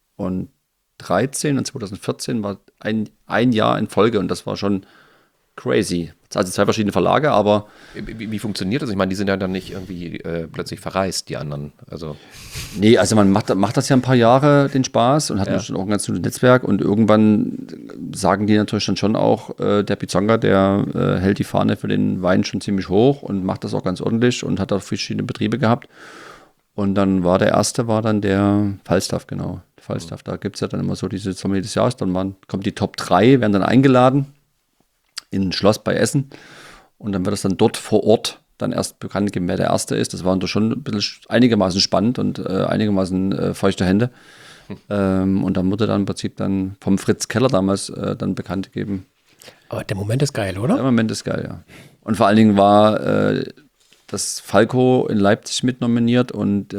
und 2014 war ein Jahr in Folge und das war schon crazy. Also 2 verschiedene Verlage, aber Wie funktioniert das? Ich meine, die sind ja dann nicht irgendwie plötzlich verreist, die anderen. Also nee, also man macht das ja ein paar Jahre, den Spaß, und hat natürlich auch ein ganz gutes Netzwerk und irgendwann sagen die natürlich dann schon auch, der Pizonga, der hält die Fahne für den Wein schon ziemlich hoch und macht das auch ganz ordentlich und hat auch verschiedene Betriebe gehabt. Und dann war der erste der Falstaff, genau. Falstaff, da gibt es ja dann immer so diese Sommelier des Jahres, dann kommt die Top 3, werden dann eingeladen in ein Schloss bei Essen und dann wird es dann dort vor Ort dann erst bekannt gegeben, wer der Erste ist. Das war dann schon ein bisschen einigermaßen spannend und einigermaßen feuchte Hände. Und dann wurde dann im Prinzip dann vom Fritz Keller damals dann bekannt gegeben. Aber der Moment ist geil, oder? Der Moment ist geil, ja. Und vor allen Dingen war das Falco in Leipzig mit nominiert und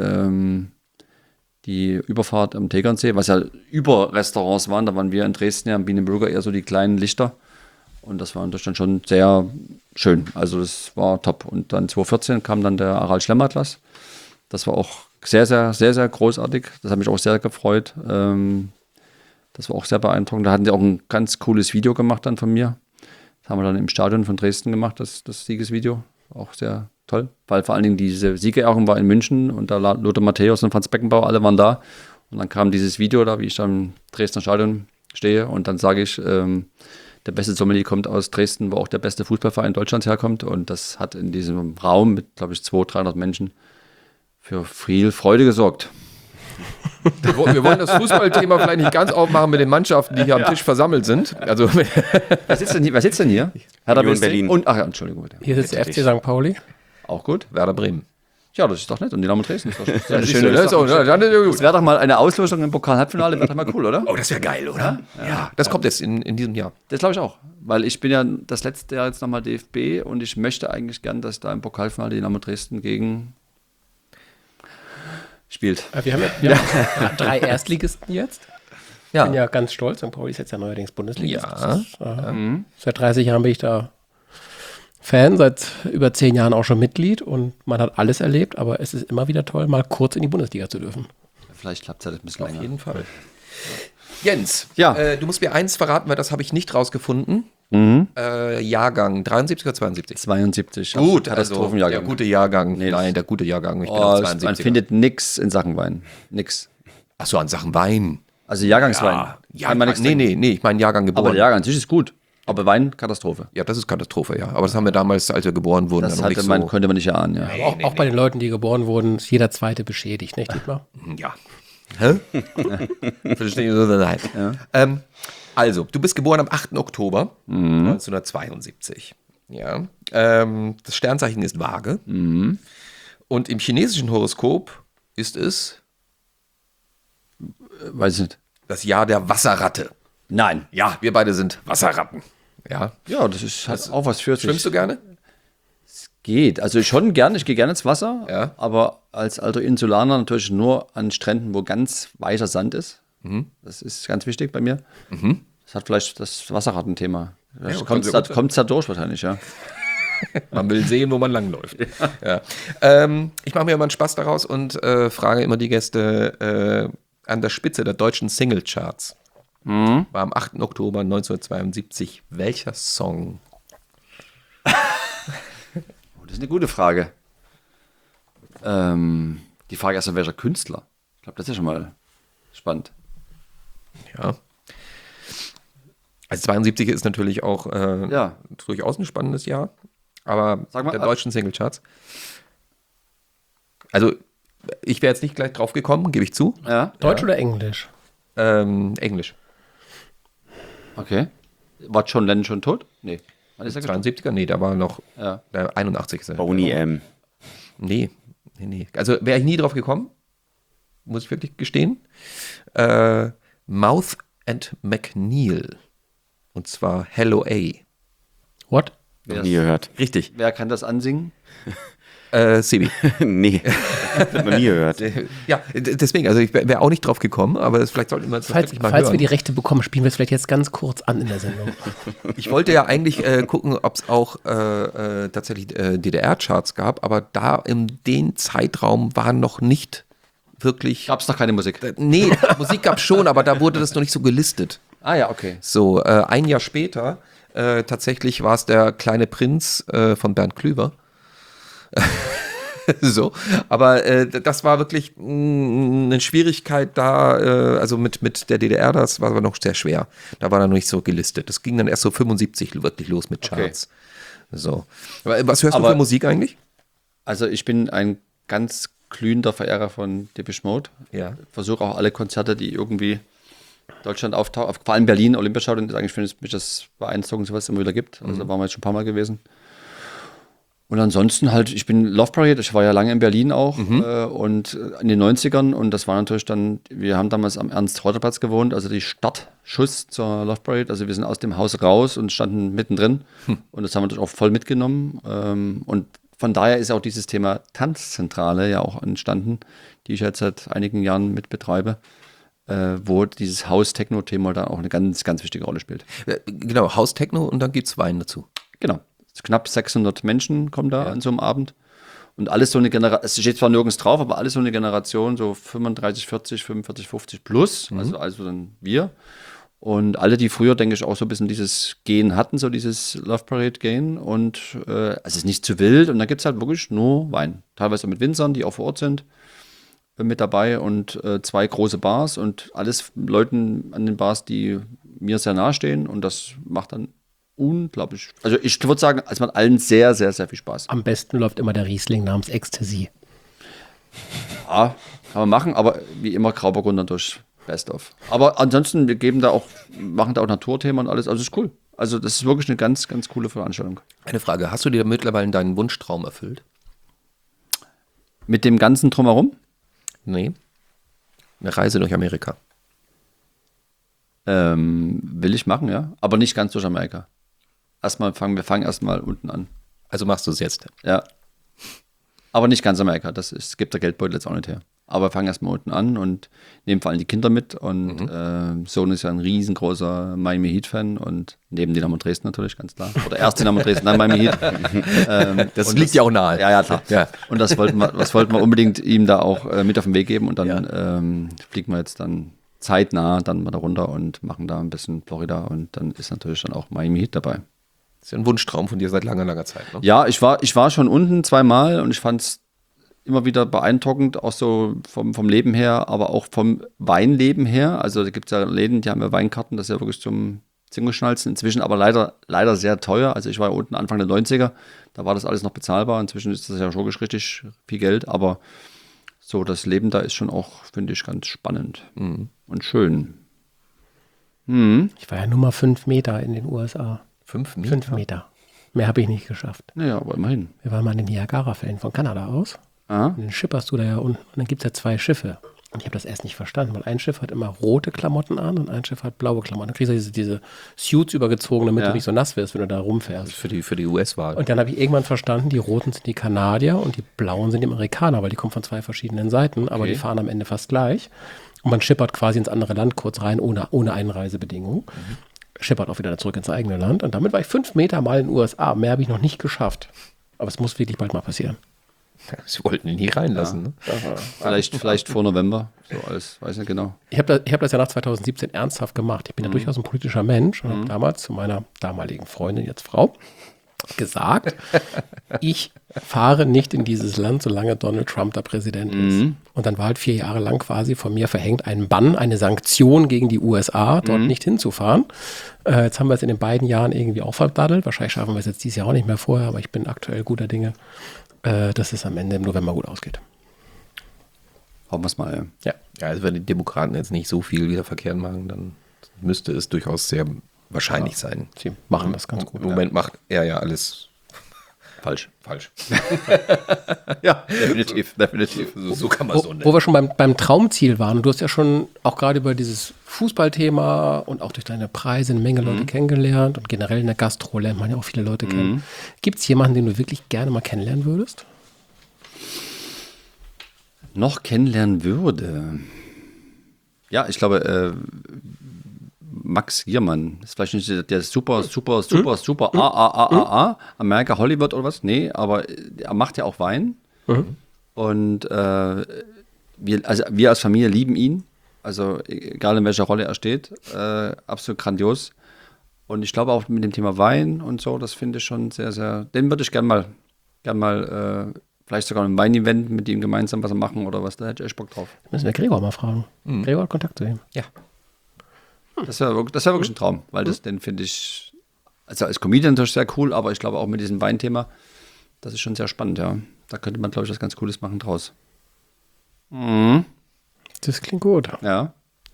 die Überfahrt am Tegernsee, was ja über Restaurants waren, da waren wir in Dresden ja am Bienenbürger eher so die kleinen Lichter. Und das war in Deutschland schon sehr schön. Also das war top. Und dann 2014 kam dann der Aral Schlemmatlas. Das war auch sehr, sehr, sehr, sehr großartig. Das hat mich auch sehr gefreut. Das war auch sehr beeindruckend. Da hatten sie auch ein ganz cooles Video gemacht dann von mir. Das haben wir dann im Stadion von Dresden gemacht, das Siegesvideo. Auch sehr toll. Weil vor allen Dingen diese Siegerehrung war in München und da Lothar Matthäus und Franz Beckenbauer, alle waren da. Und dann kam dieses Video da, wie ich dann im Dresdner Stadion stehe und dann sage ich, der beste Sommelier kommt aus Dresden, wo auch der beste Fußballverein Deutschlands herkommt. Und das hat in diesem Raum mit, glaube ich, 200-300 Menschen für viel Freude gesorgt. wir wollen das Fußballthema vielleicht nicht ganz aufmachen mit den Mannschaften, die hier am Tisch versammelt sind. Also Wer sitzt denn hier? Hertha Union BSC? Berlin. Und, ach ja, Entschuldigung bitte. Hier sitzt der FC St. Pauli. Auch gut. Werder Bremen. Ja, das ist doch nett. Und Dynamo Dresden ist doch Das eine ist schöne. schön, so, dann ist ja gut. Das wäre doch mal eine Auslosung im Pokal-Halbfinale, wäre doch mal cool, oder? Oh, das wäre geil, oder? Ja. Das kommt jetzt in diesem Jahr. Das glaube ich auch. Weil ich bin ja das letzte Jahr jetzt nochmal DFB und ich möchte eigentlich gern, dass da im Pokalfinale Dynamo Dresden gegen spielt. Wir haben ja 3 Erstligisten jetzt. Ich bin ja ganz stolz. St. Pauli ist jetzt ja neuerdings Bundesliga. Ja. Seit 30 Jahren bin ich da Fan, seit über 10 Jahren auch schon Mitglied und man hat alles erlebt, aber es ist immer wieder toll, mal kurz in die Bundesliga zu dürfen. Vielleicht klappt es ja ein bisschen Auf länger. jeden Fall. Jens, Ja. du musst mir eins verraten, weil das habe ich nicht rausgefunden. Jahrgang 73 oder 72? 72. Gut, also Katastrophenjahrgang. der gute Jahrgang. Nee, Nein, der gute Jahrgang. Ich bin Oh, auch man 72er. findet nichts in Sachen Wein. Nix. Achso, an Sachen Wein. Also Jahrgangswein. Ja, Kann man nichts nee, trinken. ich meine Jahrgang geboren. Aber der Jahrgang an sich ist gut. Aber Wein, Katastrophe. Ja, das ist Katastrophe, ja. Aber das haben wir damals, als wir geboren wurden, Das noch nicht so. konnte man nicht erahnen, ja. Auch bei den Leuten, die geboren wurden, ist jeder Zweite beschädigt, nicht Dietmar? Ja. Hä? Verstehe ich so, nein. Also, du bist geboren am 8. Oktober 1972. Ja. Das Sternzeichen ist Waage. Und im chinesischen Horoskop ist es Weiß ich nicht. das Jahr der Wasserratte. Nein. Ja, wir beide sind Wasserratten. Ja. Ja, das ist halt auch was für sich. Schwimmst du gerne? Geht. Also schon gern, ich gehe gerne ins Wasser, Ja. aber als alter Insulaner natürlich nur an Stränden, wo ganz weicher Sand ist. Das ist ganz wichtig bei mir. Das hat vielleicht das Wasserrattenthema. kann Kommt sehr gut sein. es da durch wahrscheinlich, ja. Man will sehen, wo man langläuft. Ja. Ich mache mir immer einen Spaß daraus und frage immer die Gäste an der Spitze der deutschen Singlecharts. War am 8. Oktober 1972 welcher Song? Oh, das ist eine gute Frage. Die Frage ist, welcher Künstler? Ich glaube, das ist ja schon mal spannend. Ja. Also 72 ist natürlich auch durchaus ein spannendes Jahr, aber Sag mal, der deutschen Singlecharts. Also ich wäre jetzt nicht gleich drauf gekommen, gebe ich zu. Ja. Deutsch oder Englisch? Englisch. Okay. War John Lennon schon tot? Nee. Wann ist er gestorben? 72er? Nee, da war noch Ja. 81. ist er. Boney M. Nee. Also wäre ich nie drauf gekommen, muss ich wirklich gestehen. Mouth and McNeil. Und zwar Hello A. What? Noch nie gehört. Richtig. Wer kann das ansingen? Sebi. Nee, noch nie gehört. Ja, deswegen, also ich wäre auch nicht drauf gekommen, aber vielleicht sollten wir es Falls wirklich mal wir hören. die Rechte bekommen, spielen wir es vielleicht jetzt ganz kurz an in der Sendung. Ich wollte ja eigentlich gucken, ob es auch tatsächlich DDR-Charts gab, aber da in den Zeitraum waren noch nicht wirklich... Gab es noch keine Musik? Nee, Musik gab es schon, aber da wurde das noch nicht so gelistet. Ah ja, okay. So, ein Jahr später, tatsächlich war es der kleine Prinz von Bernd Klüver. So, aber das war wirklich eine Schwierigkeit da, also mit der DDR, das war aber noch sehr schwer. Da war er noch nicht so gelistet. Das ging dann erst so 75 wirklich los mit Charts. So. Aber was hörst du für Musik eigentlich? Also ich bin ein ganz glühender Verehrer von Depeche Mode. Ja. Versuche auch alle Konzerte, die irgendwie Deutschland auftauchen, vor allem Berlin, Olympiastadion, ist eigentlich für mich das beeindruckendste, was es immer wieder gibt. Also da waren wir jetzt schon ein paar Mal gewesen. Und ansonsten halt, ich bin Love Parade, ich war ja lange in Berlin auch und in den 90ern und das war natürlich dann, wir haben damals am Ernst-Reuter-Platz gewohnt, also die Startschuss zur Love Parade, also wir sind aus dem Haus raus und standen mittendrin und das haben wir natürlich auch voll mitgenommen und von daher ist auch dieses Thema Tanzzentrale ja auch entstanden, die ich jetzt seit einigen Jahren mit betreibe, wo dieses House-Techno-Thema da auch eine ganz, ganz wichtige Rolle spielt. Genau, House-Techno und dann gibt's Wein dazu. Genau. Knapp 600 Menschen kommen da an so einem Abend. Und alles so eine Generation, es steht zwar nirgends drauf, aber alles so eine Generation, so 35, 40, 45, 50 plus, also dann wir. Und alle, die früher, denke ich, auch so ein bisschen dieses Gehen hatten, so dieses Love Parade Gehen. Und es ist nicht zu wild. Und da gibt es halt wirklich nur Wein. Teilweise mit Winzern, die auch vor Ort sind, mit dabei. Und 2 große Bars und alles Leuten an den Bars, die mir sehr nahe stehen. Und das macht dann unglaublich. Also ich würde sagen, es macht allen sehr, sehr, sehr viel Spaß. Am besten läuft immer der Riesling namens Ecstasy. Ja, kann man machen, aber wie immer Grauburgunder durch Best of. Aber ansonsten, wir machen da auch Naturthemen und alles, also ist cool. Also das ist wirklich eine ganz, ganz coole Veranstaltung. Eine Frage, hast du dir mittlerweile deinen Wunschtraum erfüllt? Mit dem ganzen Drumherum? Nee. Eine Reise durch Amerika. Will ich machen, ja. Aber nicht ganz durch Amerika. Wir fangen erstmal unten an. Also machst du es jetzt? Ja. Aber nicht ganz Amerika. Es gibt der Geldbeutel jetzt auch nicht her. Aber wir fangen erstmal unten an und nehmen vor allem die Kinder mit. Und Sohn ist ja ein riesengroßer Miami Heat-Fan und neben Dynamo Dresden natürlich, ganz klar. Oder erst Dynamo Dresden, dann Miami Heat. Das liegt ja auch nahe. Ja, klar. Ja. Und das wollten wir unbedingt ihm da auch mit auf den Weg geben. Und dann fliegen wir jetzt dann zeitnah dann mal da runter und machen da ein bisschen Florida. Und dann ist natürlich dann auch Miami Heat dabei. Das ist ja ein Wunschtraum von dir seit langer, langer Zeit, ne? Ja, ich war schon unten 2-mal und ich fand es immer wieder beeindruckend, auch so vom Leben her, aber auch vom Weinleben her. Also da gibt es ja Läden, die haben ja Weinkarten, das ist ja wirklich zum Zingelschnalzen. Inzwischen aber leider sehr teuer. Also ich war ja unten Anfang der 90er, da war das alles noch bezahlbar. Inzwischen ist das ja schon richtig viel Geld, aber so das Leben da ist schon auch, finde ich, ganz spannend und schön. Ich war ja nur mal 5 Meter in den USA. 5 Meter? 5 Meter. Mehr habe ich nicht geschafft. Naja, aber immerhin. Wir waren mal in den Niagara-Fällen von Kanada aus. Aha. Und dann schipperst du da ja unten. Und dann gibt es ja 2 Schiffe. Und ich habe das erst nicht verstanden, weil ein Schiff hat immer rote Klamotten an und ein Schiff hat blaue Klamotten. Dann kriegst du diese Suits übergezogen, damit du nicht so nass wirst, wenn du da rumfährst. Für die US-Wahl. Und dann habe ich irgendwann verstanden, die roten sind die Kanadier und die blauen sind die Amerikaner, weil die kommen von 2 verschiedenen Seiten, aber die fahren am Ende fast gleich. Und man schippert quasi ins andere Land kurz rein, ohne Einreisebedingungen. Schippert auch wieder zurück ins eigene Land. Und damit war ich 5 Meter mal in den USA. Mehr habe ich noch nicht geschafft. Aber es muss wirklich bald mal passieren. Sie wollten ihn nie reinlassen, ne? Vielleicht vor November, so alles, weiß nicht genau. Ich hab das ja nach 2017 ernsthaft gemacht. Ich bin ja durchaus ein politischer Mensch und habe damals zu meiner damaligen Freundin, jetzt Frau, gesagt, ich fahre nicht in dieses Land, solange Donald Trump da Präsident ist. Und dann war halt 4 Jahre lang quasi von mir verhängt ein Bann, eine Sanktion gegen die USA, dort nicht hinzufahren. Jetzt haben wir es in den beiden Jahren irgendwie auch verdaddelt. Wahrscheinlich schaffen wir es jetzt dieses Jahr auch nicht mehr vorher, aber ich bin aktuell guter Dinge, dass es am Ende im November gut ausgeht. Hoffen wir es mal, Ja. Ja, also wenn die Demokraten jetzt nicht so viel wieder verkehrt machen, dann müsste es durchaus sehr wahrscheinlich sein. Sie machen das ganz gut. Im Moment macht er ja alles falsch. falsch. Ja, definitiv. So kann man so nennen. Wo wir schon beim Traumziel waren, und du hast ja schon auch gerade über dieses Fußballthema und auch durch deine Preise eine Menge Leute kennengelernt und generell in der Gastro lernt man ja auch viele Leute kennen. Gibt es jemanden, den du wirklich gerne mal kennenlernen würdest? Noch kennenlernen würde. Ja, ich glaube, Max Giermann ist vielleicht nicht der super America Hollywood oder was. Nee, aber er macht ja auch Wein. Und wir als Familie lieben ihn. Also egal in welcher Rolle er steht, absolut grandios. Und ich glaube auch mit dem Thema Wein und so, das finde ich schon sehr, sehr, den würde ich gern mal vielleicht sogar ein Wein-Event mit ihm gemeinsam was machen oder was, da hätte ich echt Bock drauf. Müssen wir Gregor mal fragen. Gregor hat Kontakt zu ihm. Ja. Das wäre wirklich ein Traum, weil den finde ich, also als Comedian natürlich sehr cool, aber ich glaube auch mit diesem Weinthema, das ist schon sehr spannend, ja. Da könnte man, glaube ich, was ganz Cooles machen draus. Das klingt gut. Ja.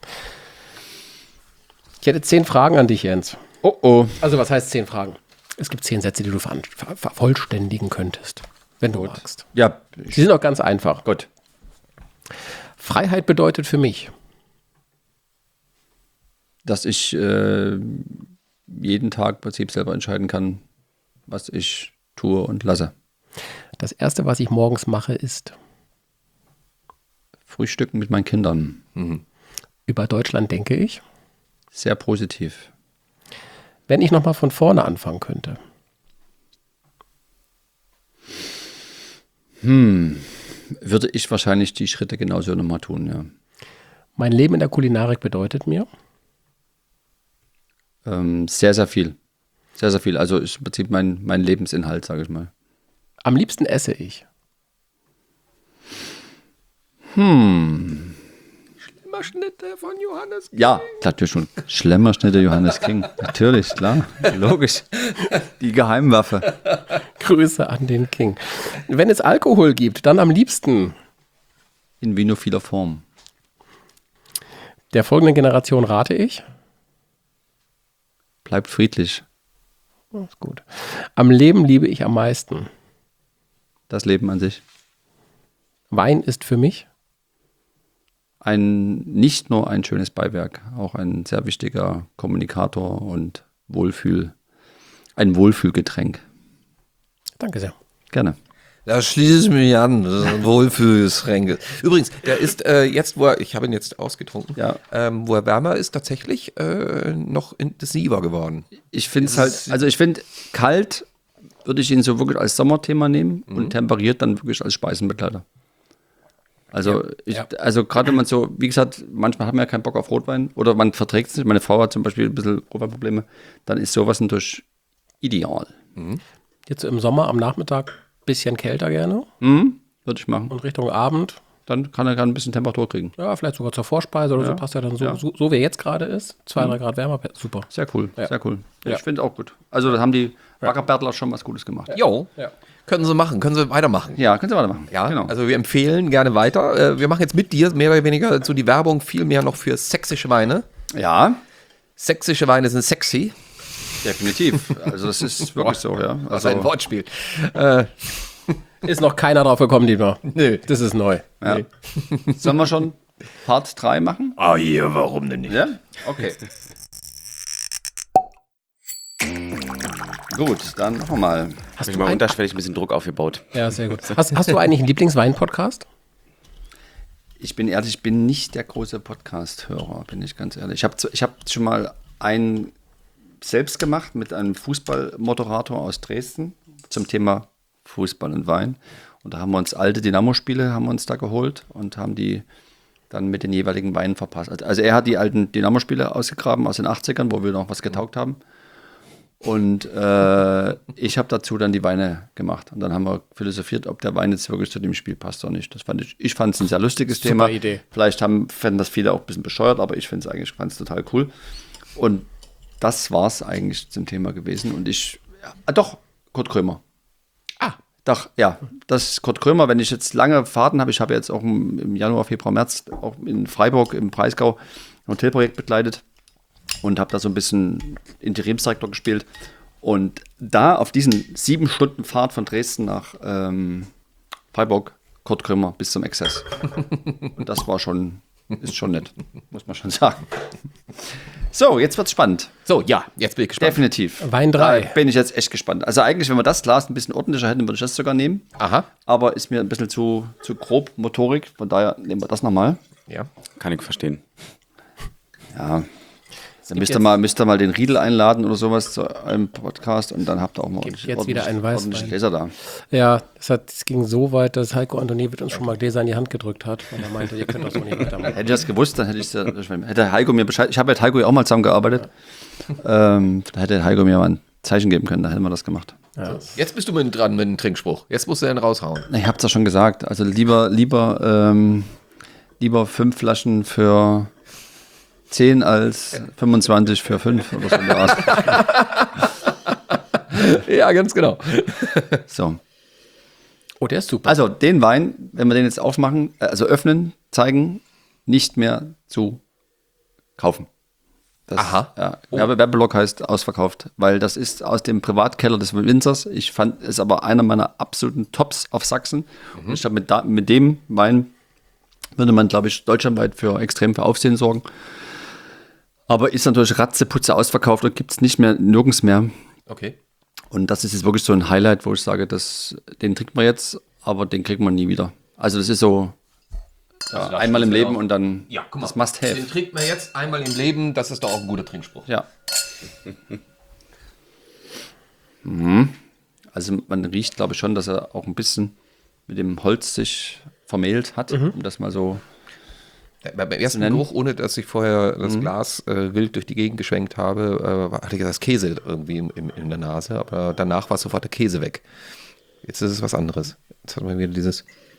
Ich hätte 10 Fragen an dich, Jens. Oh. Also was heißt 10 Fragen? Es gibt 10 Sätze, die du vervollständigen könntest, wenn du magst. Ja, Die sind auch ganz einfach. gut. Freiheit bedeutet für mich, Dass ich jeden Tag im Prinzip selber entscheiden kann, was ich tue und lasse. das Erste, was ich morgens mache, ist Frühstücken mit meinen Kindern. über Deutschland denke ich. Sehr positiv. Wenn ich nochmal von vorne anfangen könnte. Würde ich wahrscheinlich die Schritte genauso nochmal tun, ja. Mein Leben in der Kulinarik bedeutet mir, Sehr, sehr viel. Sehr, sehr viel. Also ist im Prinzip mein Lebensinhalt, sage ich mal. am liebsten esse ich. Schnitte von Johannes. Ja, natürlich schon. Schlemmerschnitte Johannes King. Natürlich, klar. Logisch. Die Geheimwaffe. Grüße an den King. Wenn es Alkohol gibt, dann am liebsten In vinophiler Form. der folgenden Generation rate ich. Bleibt friedlich. Das ist gut. Am Leben liebe ich am meisten. Das Leben an sich. Wein ist für mich. Nicht nur ein schönes Beiwerk, auch ein sehr wichtiger Kommunikator und ein Wohlfühlgetränk. Danke sehr. Gerne. Da schließe ich mich an. Das ist ein Wohlfühlsränke. Übrigens, der ist jetzt, ich habe ihn jetzt ausgetrunken, Ja. wo er wärmer ist, tatsächlich noch intensiver geworden. Ich finde es halt, also ich finde, kalt würde ich ihn so wirklich als Sommerthema nehmen und temperiert dann wirklich als Speisenbegleiter. Also, also gerade wenn man so, wie gesagt, manchmal hat man ja keinen Bock auf Rotwein oder man verträgt es nicht. Meine Frau hat zum Beispiel ein bisschen Rotweinprobleme. Dann ist sowas natürlich ideal. Jetzt so im Sommer am Nachmittag ein bisschen kälter gerne Würde ich machen. und Richtung Abend, Dann kann er ein bisschen Temperatur kriegen. ja, vielleicht sogar zur Vorspeise oder so, passt ja dann so wie er jetzt gerade ist. 2-3 Grad wärmer, super. Sehr cool, sehr cool. Ja. Ich finde auch gut. Also da haben die Baggerbärtler schon was Gutes gemacht. Jo, Ja. können sie machen, können sie weitermachen. Ja, können Sie weitermachen. Ja, genau. also wir empfehlen gerne weiter. Wir machen jetzt mit dir mehr oder weniger so die Werbung viel mehr noch für sächsische Weine. Ja, Sächsische Weine sind sexy. definitiv. Also das ist wirklich so, ja. Was Also, ein Wortspiel. Ist noch keiner drauf gekommen, Dietmar. Nö. Das ist neu. ja. Sollen wir schon Part 3 machen? Ah, hier, warum denn nicht? Ja? Okay. Gut, dann machen wir mal. Hast du mal unterschwellig ein bisschen Druck aufgebaut. Ja, sehr gut. Hast du eigentlich einen Lieblingswein-Podcast? Ich bin ehrlich, ich bin nicht der große Podcast-Hörer, bin ich ganz ehrlich. Ich hab schon mal einen selbst gemacht mit einem Fußballmoderator aus Dresden zum Thema Fußball und Wein. Und da haben wir uns alte Dynamo-Spiele haben wir uns da geholt und haben die dann mit den jeweiligen Weinen verpasst. Also er hat die alten Dynamo-Spiele ausgegraben aus den 80ern, wo wir noch was getaugt haben. Und ich habe dazu dann die Weine gemacht. Und dann haben wir philosophiert, ob der Wein jetzt wirklich zu dem Spiel passt oder nicht. Das ich fand es ein sehr lustiges Super Thema. Idee. Vielleicht fänden das viele auch ein bisschen bescheuert, aber ich finde es eigentlich total cool. Und das war es eigentlich zum Thema gewesen. Und doch, Kurt Krömer. Doch, ja, das ist Kurt Krömer. Wenn ich jetzt lange Fahrten habe, ich habe jetzt auch im Januar, Februar, März auch in Freiburg im Breisgau ein Hotelprojekt begleitet und habe da so ein bisschen Interimsdirektor gespielt. Und da auf diesen 7 Stunden Fahrt von Dresden nach Freiburg, Kurt Krömer bis zum Exzess. Und das ist schon nett, muss man schon sagen. So, jetzt wird's spannend. So, ja, jetzt bin ich gespannt. Definitiv. Wein 3. Da bin ich jetzt echt gespannt. Also eigentlich, wenn wir das Glas ein bisschen ordentlicher hätten, würde ich das sogar nehmen. Aha. Aber ist mir ein bisschen zu grob Motorik. Von daher nehmen wir das nochmal. Ja. Kann ich verstehen. Ja. Dann müsst ihr mal den Riedel einladen oder sowas zu einem Podcast und dann habt ihr auch mal jetzt wieder einen Weißwein. ordentliche Gläser da. Ja, es ging so weit, dass Heiko Antoniewicz uns schon mal Gläser in die Hand gedrückt hat, weil er meinte, ihr könnt das so nicht weitermachen. Hätte ich das gewusst, dann hätte Heiko mir Bescheid. Ich habe mit Heiko ja auch mal zusammengearbeitet. Da hätte Heiko mir mal ein Zeichen geben können, da hätten wir das gemacht. Ja. Jetzt bist du dran mit dem Trinkspruch. Jetzt musst du einen raushauen. Ich hab's ja schon gesagt. Also lieber 5 Flaschen für 10 als 25 für 5 oder so in der Art. Ja, ganz genau. So. Oh, der ist super. Also den Wein, wenn wir den jetzt aufmachen, also öffnen, zeigen, nicht mehr zu kaufen. Das, Aha. Ja, Werbeblock heißt ausverkauft, weil das ist aus dem Privatkeller des Winzers. Ich fand es aber einer meiner absoluten Tops auf Sachsen. Und ich glaube, mit dem Wein würde man, glaube ich, deutschlandweit extrem für Aufsehen sorgen. Aber ist natürlich ratzeputze ausverkauft und gibt es nirgends mehr. Okay. Und das ist jetzt wirklich so ein Highlight, wo ich sage, den trinkt man jetzt, aber den kriegt man nie wieder. Also das ist so einmal im Leben und dann das Must-Have. Den trinkt man jetzt einmal im Leben, das ist doch auch ein guter Trinkspruch. Ja. Also man riecht, glaube ich, schon, dass er auch ein bisschen mit dem Holz sich vermehlt hat, um das mal so. Beim ersten Geruch, ohne dass ich vorher das Glas wild durch die Gegend geschwenkt habe, hatte ich das Käse irgendwie in der Nase, aber danach war sofort der Käse weg. Jetzt ist es was anderes. Jetzt hat man wieder dieses.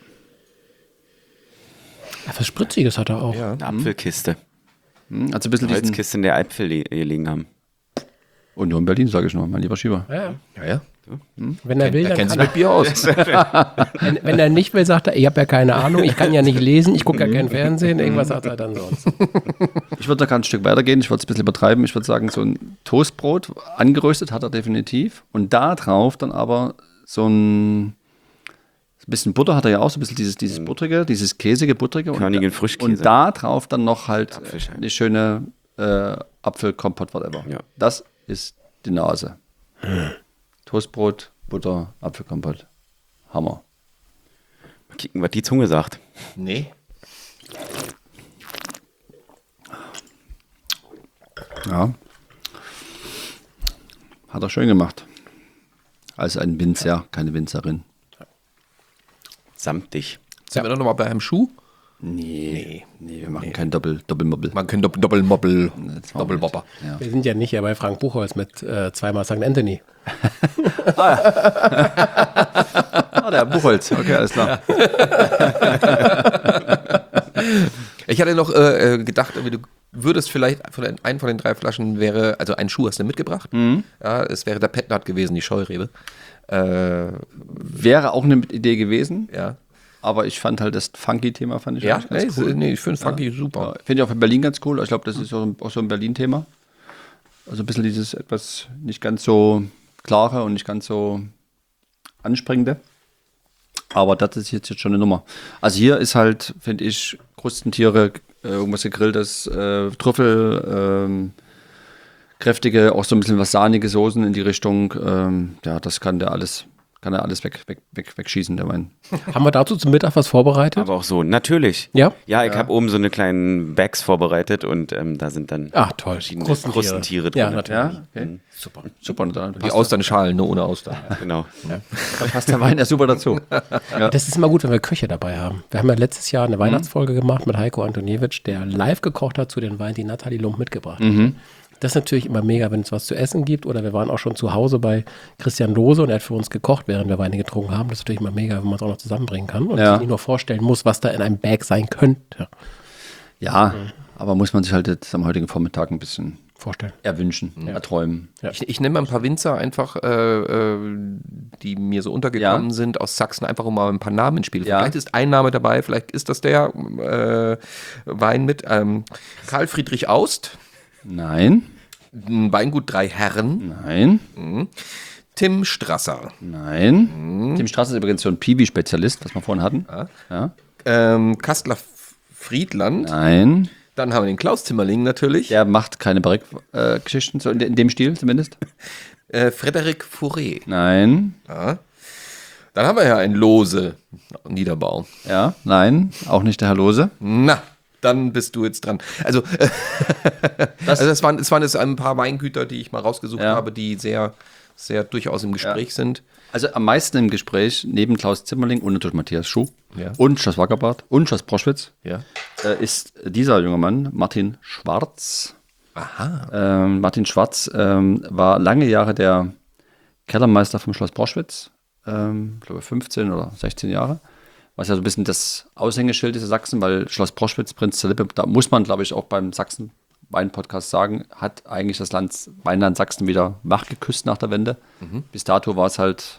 Ja, was Spritziges hat er auch. Ja. Eine Apfelkiste. Also ein bisschen diesen, Holzkiste, in der Äpfel gelegen haben. und nur in Berlin, sage ich noch, mein lieber Schieber. Ja. Wenn er will, Da dann kennst kann du mit Bier aus. wenn er nicht will, sagt er, ich habe ja keine Ahnung, ich kann ja nicht lesen, ich gucke ja kein Fernsehen, irgendwas hat er dann sonst. Ich würde da ein Stück weitergehen, ich würde es ein bisschen übertreiben. Ich würde sagen, so ein Toastbrot, angeröstet hat er definitiv. Und da drauf dann aber so ein bisschen Butter hat er ja auch, so ein bisschen dieses Buttrige, dieses käsige, buttrige. Körnigen Frischkäse. Und da drauf dann noch halt Apfelscheiben. eine schöne Apfelkompott, whatever. Ja. Das ist die Nase. Toastbrot, Butter, Apfelkompott. Hammer. Mal kicken, was die Zunge sagt. Nee. Ja. Hat er schön gemacht. Als ein Winzer, keine Winzerin. Samtig. Sind wir doch nochmal bei einem Schuh? Nee, wir machen kein Doppelmobbel. Man kann Doppelmobbel, das war Doppelbopper. Ja. Wir sind ja nicht hier bei Frank Buchholz mit zweimal St. Anthony. Ah, der Buchholz. Okay, alles klar. Ich hatte noch gedacht, du würdest vielleicht einen von den 3 Flaschen wäre, also einen Schuh hast du mitgebracht. Ja, es wäre der Petnat gewesen, die Scheurebe. Wäre auch eine Idee gewesen, Ja. aber ich fand halt das Funky-Thema fand ich Ja, eigentlich ganz cool. ich finde Funky super. Finde ich auch in Berlin ganz cool. Ich glaube, das ist auch so ein Berlin-Thema. Also ein bisschen dieses etwas nicht ganz so klare und nicht ganz so anspringende. Aber das ist jetzt schon eine Nummer. Also hier ist halt, finde ich, Krustentiere, irgendwas gegrilltes, Trüffel, kräftige, auch so ein bisschen was sahnige Soßen in die Richtung. Ja, das kann er alles wegschießen, der Wein. Haben wir dazu zum Mittag was vorbereitet? Aber auch so, natürlich. Ja? Ja, ich habe oben so eine kleinen Bags vorbereitet und da sind dann Ach, toll. verschiedene Krustentiere. Krustentiere drin. Ja, natürlich. Ja, okay. Super. Super. Da Die Austernschalen, nur ohne Austern. Genau. passt der Wein ja super dazu. Das ist immer gut, wenn wir Köche dabei haben. Wir haben ja letztes Jahr eine Weihnachtsfolge gemacht mit Heiko Antoniewicz, der live gekocht hat zu den Weinen, die Nathalie Lump mitgebracht hat. Das ist natürlich immer mega, wenn es was zu essen gibt. Oder wir waren auch schon zu Hause bei Christian Lohse und er hat für uns gekocht, während wir Weine getrunken haben. Das ist natürlich immer mega, wenn man es auch noch zusammenbringen kann und sich nicht nur vorstellen muss, was da in einem Bag sein könnte. Ja, aber muss man sich halt jetzt am heutigen Vormittag ein bisschen Vorstellen. erwünschen, erträumen. Ja. Ich nehme mal ein paar Winzer einfach, die mir so untergekommen sind aus Sachsen, einfach um mal ein paar Namen ins Spiel. Ja. Vielleicht ist ein Name dabei, vielleicht ist das der Wein mit Karl Friedrich Aust, Nein, ein Weingut Drei Herren, nein, Tim Strasser, nein. Tim Straße ist übrigens so ein Piwi-Spezialist, was wir vorhin hatten. Ja. Kastler Friedland, Nein, dann haben wir den Klaus Zimmerling natürlich, der macht keine Barrique-Geschichten, so in dem Stil zumindest. Frederik Fauré. Nein, Ja. Dann haben wir ja einen Lose Niederbau. ja, nein, auch nicht der Herr Lose. Na, dann bist du jetzt dran. Also, es waren jetzt ein paar Weingüter, die ich mal rausgesucht habe, die sehr, sehr durchaus im Gespräch sind. Also am meisten im Gespräch, neben Klaus Zimmerling und natürlich Matthias Schuh und Schloss Wackerbart und Schloss Proschwitz, Ja. ist dieser junge Mann, Martin Schwarz. Aha. Martin Schwarz war lange Jahre der Kellermeister vom Schloss Proschwitz, ich glaube 15 oder 16 Jahre, was ja so ein bisschen das Aushängeschild ist in Sachsen, weil Schloss Proschwitz, Prinz zur Lippe, da muss man, glaube ich, auch beim Sachsen-Wein-Podcast sagen, hat eigentlich das Weinland Sachsen wieder wach geküsst nach der Wende. Bis dato war es halt,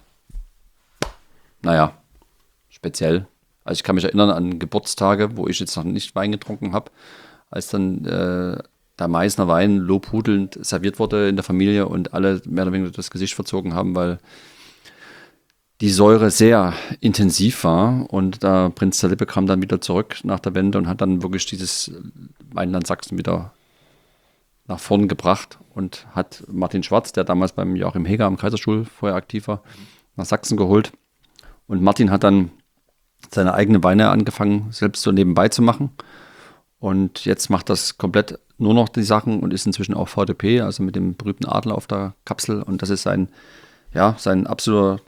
naja, speziell. Also ich kann mich erinnern an Geburtstage, wo ich jetzt noch nicht Wein getrunken habe, als dann der Meißner Wein lobhudelnd serviert wurde in der Familie und alle mehr oder weniger das Gesicht verzogen haben, weil die Säure sehr intensiv war und der Prinz der Lippe kam dann wieder zurück nach der Wende und hat dann wirklich dieses Weinland Sachsen wieder nach vorn gebracht und hat Martin Schwarz, der damals beim Joachim Heger am Kaiserstuhl vorher aktiv war, nach Sachsen geholt. Und Martin hat dann seine eigenen Weine angefangen, selbst so nebenbei zu machen. Und jetzt macht das komplett nur noch die Sachen und ist inzwischen auch VDP, also mit dem berühmten Adler auf der Kapsel. Und das ist sein absoluter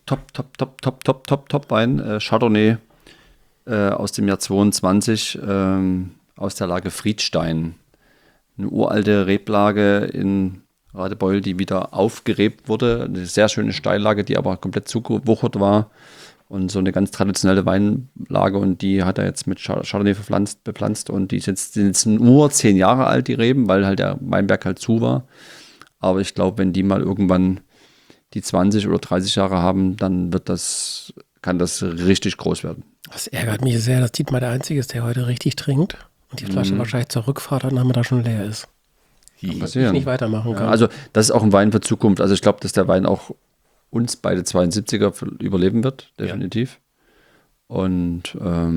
Top-Wein, Chardonnay aus dem Jahr 22, aus der Lage Friedstein. Eine uralte Reblage in Radebeul, die wieder aufgerebt wurde. Eine sehr schöne Steillage, die aber komplett zugewuchert war. Und so eine ganz traditionelle Weinlage. Und die hat er jetzt mit Chardonnay bepflanzt. Und die sind jetzt nur 10 Jahre alt, die Reben, weil halt der Weinberg halt zu war. Aber ich glaube, wenn die mal irgendwann die 20 oder 30 Jahre haben, dann kann das richtig groß werden. Das ärgert mich sehr, dass Dietmar der Einzige ist, der heute richtig trinkt und die Flasche wahrscheinlich zur Rückfahrt dann Nachmittag schon leer ist. Ich nicht weitermachen kann. Also das ist auch ein Wein für Zukunft. Also ich glaube, dass der Wein auch uns beide 72er überleben wird, definitiv. Und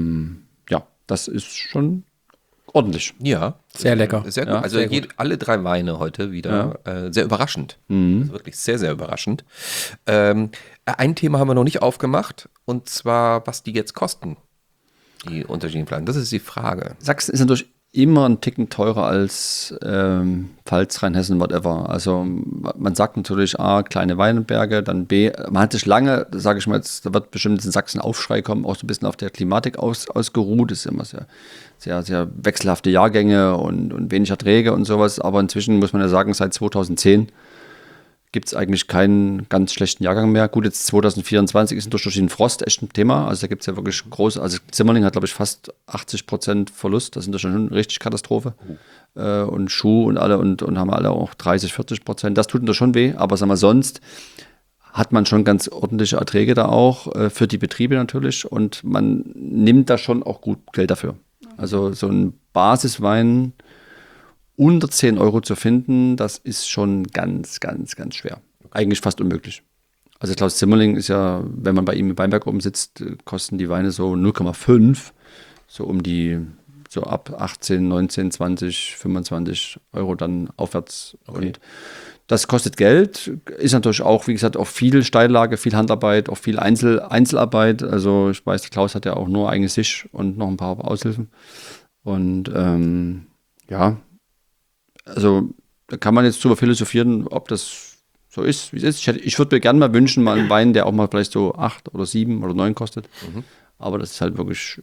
das ist schon ordentlich. Ja. Sehr lecker. Sehr gut. Ja, also sehr gut. alle 3 Weine heute wieder sehr überraschend. Also wirklich sehr, sehr überraschend. Ein Thema haben wir noch nicht aufgemacht und zwar, was die jetzt kosten, die unterschiedlichen Pflanzen. Das ist die Frage. Sachsen ist natürlich immer ein Ticken teurer als Pfalz, Rheinhessen, whatever. Also man sagt natürlich A, kleine Weinberge, dann B, man hat sich lange, sage ich mal jetzt, da wird bestimmt in Sachsen Aufschrei kommen, auch so ein bisschen auf der Klimatik ausgeruht. Das ist immer sehr, sehr, sehr wechselhafte Jahrgänge und wenig Erträge und sowas. Aber inzwischen muss man ja sagen, seit 2010 gibt es eigentlich keinen ganz schlechten Jahrgang mehr. Gut, jetzt 2024 ist durch den Frost echt ein Thema. Also da gibt es ja wirklich groß, also Zimmerling hat, glaube ich, fast 80% Verlust. Das ist ja schon richtig Katastrophe. Und Schuh und alle und haben alle auch 30-40%. Das tut da schon weh, aber sagen wir, sonst hat man schon ganz ordentliche Erträge da auch, für die Betriebe natürlich. Und man nimmt da schon auch gut Geld dafür. Also so ein Basiswein unter 10 Euro zu finden, das ist schon ganz, ganz, ganz schwer. Eigentlich fast unmöglich. Also Klaus Zimmerling ist ja, wenn man bei ihm im Weinberg oben sitzt, kosten die Weine so 0,5, so um die, so ab 18, 19, 20, 25 Euro dann aufwärts. Okay. Und das kostet Geld, ist natürlich auch, wie gesagt, auch viel Steillage, viel Handarbeit, auch viel Einzelarbeit. Also ich weiß, der Klaus hat ja auch nur eigenes Sisch und noch ein paar Aushilfen. Und also da kann man jetzt drüber philosophieren, ob das so ist, wie es ist. Ich würde mir gerne mal wünschen, mal einen Wein, der auch mal vielleicht so 8 oder 7 oder 9 kostet. Aber das ist halt wirklich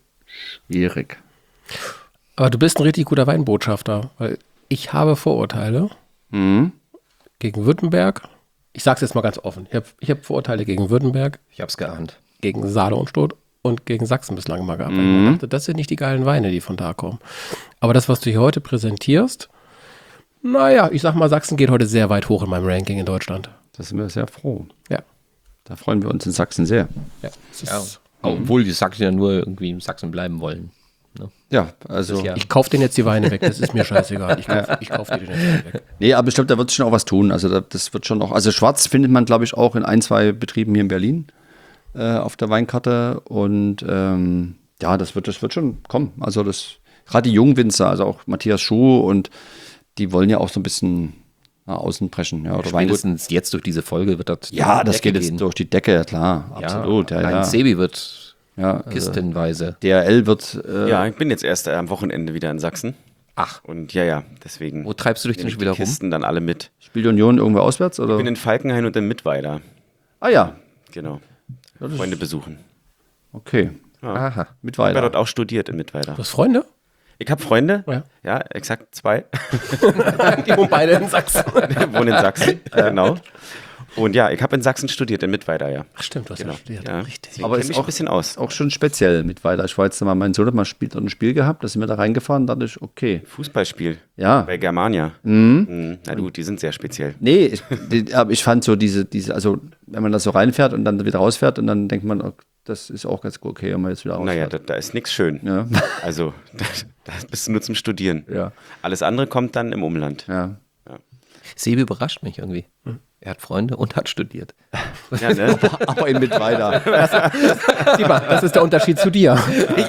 schwierig. Aber du bist ein richtig guter Weinbotschafter, weil ich habe Vorurteile gegen Württemberg. Ich sage es jetzt mal ganz offen. Ich hab Vorurteile gegen Württemberg, Ich hab's geahnt. gegen Saale und Stoth und gegen Sachsen bislang immer gehabt. Weil ich mir dachte, das sind nicht die geilen Weine, die von da kommen. Aber das, was du hier heute präsentierst, naja, ich sag mal, Sachsen geht heute sehr weit hoch in meinem Ranking in Deutschland. Da sind wir sehr froh. Ja. Da freuen wir uns in Sachsen sehr. Ja, es ist, Ja. Obwohl die Sachsen ja nur irgendwie in Sachsen bleiben wollen. Ja, also. Ja. Ich kaufe denen jetzt die Weine weg, das ist mir scheißegal. Ich kauf die den jetzt weg. Nee, aber ich glaube, da wird sich schon auch was tun. Also das wird schon auch. Also Schwarz findet man, glaube ich, auch in 1, 2 Betrieben hier in Berlin auf der Weinkarte. Und ja, das wird schon kommen. Also gerade die jungen Winzer, also auch Matthias Schuh, und die wollen ja auch so ein bisschen nach außen preschen. Ja, oder Weingut. Spätestens jetzt durch diese Folge wird das Ja, durch die das Decke geht jetzt gehen. durch die Decke, klar. Absolut. Ja, Allein ja. Sebi wird Ja, also kistenweise. DRL wird. Ja, ich bin jetzt erst am Wochenende wieder in Sachsen. Ach, Und ja, deswegen wo treibst du dich denn nehme ich schon die wieder rum? Kisten dann alle mit. Spielt Union irgendwo auswärts? Oder? Ich bin in Falkenhain und in Mittweida. Ah ja, Genau. Freunde besuchen. okay. Aha. Mit Ich habe weiter. dort auch studiert in Mittweida. Du hast Freunde? Ich habe Freunde. Ja. Ja, exakt 2. Die wohnen beide in Sachsen. Ich wohne in Sachsen. Genau. Und ja, ich habe in Sachsen studiert, in Mittweida, ja. Ach stimmt, du hast Genau. ja studiert. Ja. Richtig. Aber Aber ist ist mich auch- ein bisschen aus. Auch schon speziell mit weiter. Ich war jetzt mal, mein Sohn hat mal ein Spiel gehabt, da sind wir da reingefahren, dachte ich, okay. Fußballspiel Ja. bei Germania. Na du, die sind sehr speziell. Nee, aber ich fand so diese, also wenn man da so reinfährt und dann wieder rausfährt und dann denkt man, oh, das ist auch ganz gut, okay, wenn man jetzt wieder Naja, rausfährt. da ist nichts schön. Ja. Also, da bist du nur zum Studieren. Ja. Alles andere kommt dann im Umland. Ja. Sebi überrascht mich irgendwie. Er hat Freunde und hat studiert. Ja, ne? Aber in mit weiter. Sieh mal, das ist der Unterschied zu dir.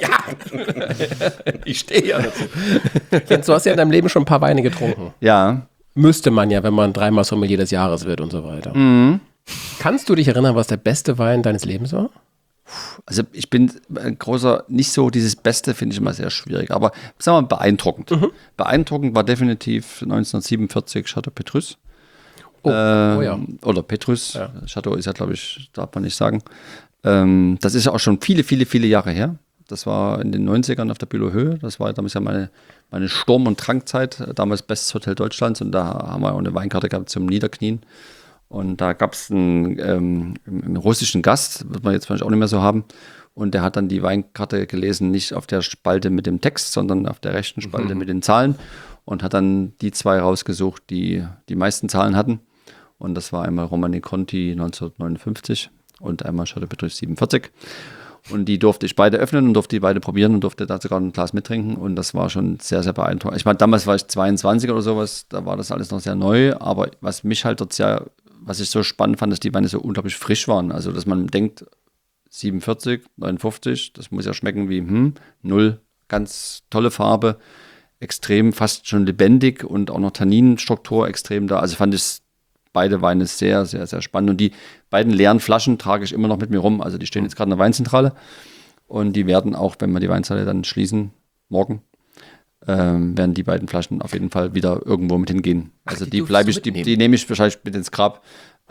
Ich stehe ja dazu. Jens, du hast ja in deinem Leben schon ein paar Weine getrunken. Ja. Müsste man ja, wenn man 3-mal Sommelier des Jahres wird und so weiter. Kannst du dich erinnern, was der beste Wein deines Lebens war? Also ich bin ein großer, nicht so dieses Beste finde ich immer sehr schwierig, aber sagen wir mal beeindruckend. Beeindruckend war definitiv 1947 Chateau Petrus. Oh ja. Oder Petrus. Chateau ist ja, glaube ich, darf man nicht sagen. Das ist ja auch schon viele, viele, viele Jahre her. Das war in den 90ern auf der Bülow Höhe. Das war damals ja meine Sturm- und Trankzeit. Damals bestes Hotel Deutschlands. Und da haben wir auch eine Weinkarte gehabt zum Niederknien. Und da gab es einen russischen Gast, wird man jetzt vielleicht auch nicht mehr so haben. Und der hat dann die Weinkarte gelesen, nicht auf der Spalte mit dem Text, sondern auf der rechten Spalte mit den Zahlen. Und hat dann die 2 rausgesucht, die die meisten Zahlen hatten. Und das war einmal Romani Conti 1959 und einmal Chateau Petrus 47. Und die durfte ich beide öffnen und durfte die beide probieren und durfte da sogar ein Glas mittrinken. Und das war schon sehr, sehr beeindruckend. Ich meine, damals war ich 22 oder sowas, da war das alles noch sehr neu. Aber was mich halt dort was ich so spannend fand, dass die Weine so unglaublich frisch waren. Also, dass man denkt, 47, 59, das muss ja schmecken wie 0, ganz tolle Farbe, extrem, fast schon lebendig und auch noch Tanninstruktur extrem da. Also fand ich beide Weine sehr, sehr, sehr spannend. Und die beiden leeren Flaschen trage ich immer noch mit mir rum. Also die stehen jetzt gerade in der Weinzentrale und die werden auch, wenn wir die Weinzentrale dann schließen, morgen, werden die beiden Flaschen auf jeden Fall wieder irgendwo mit hingehen. Also die die durftest bleibe du ich, mitnehmen? die nehme ich wahrscheinlich mit ins Grab.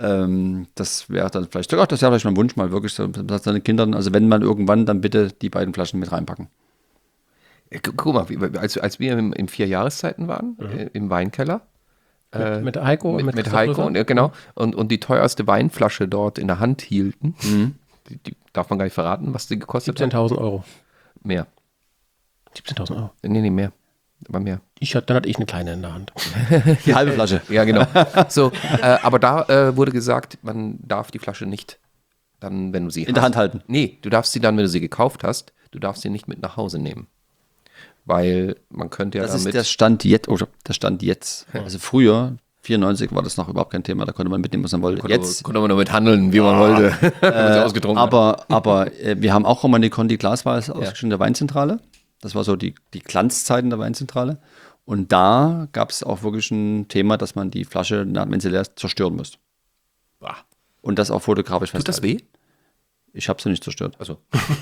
Das wäre dann vielleicht, das wäre vielleicht mein Wunsch mal wirklich, so, dass seine Kinder, also wenn man irgendwann, dann bitte die beiden Flaschen mit reinpacken. Guck mal, als wir im 4 Jahreszeiten waren, im Weinkeller, Mit Heiko? mit Christoph Heiko, Löser? und, genau, und die teuerste Weinflasche dort in der Hand hielten, die darf man gar nicht verraten, was die gekostet hat. 17.000 Euro. Mehr. 17.000 Euro. Nee, mehr. Aber mehr. Dann hatte ich eine kleine in der Hand. Die halbe Flasche. Ja, genau. So, aber da wurde gesagt, man darf die Flasche nicht dann, wenn du sie In der Hand halten. Nee, du darfst sie dann, wenn du sie gekauft hast, du darfst sie nicht mit nach Hause nehmen. Weil man könnte ja Das ist damit... der Stand jetzt, oder der Stand jetzt. Also früher, 94 war das noch überhaupt kein Thema, da konnte man mitnehmen, was man wollte. Jetzt, konnte man damit handeln, wie man wollte. Wenn man sie ausgetrunken hat. aber wir haben auch Romani Conti Glaswein ausgeschrieben in der Weinzentrale. Das war so die Glanzzeiten der Weinzentrale. Und da gab es auch wirklich ein Thema, dass man die Flasche, wenn sie leer ist, zerstören muss. Bah. Und das auch fotografisch Tut das festhalten. weh? Ich habe sie nicht zerstört. Also.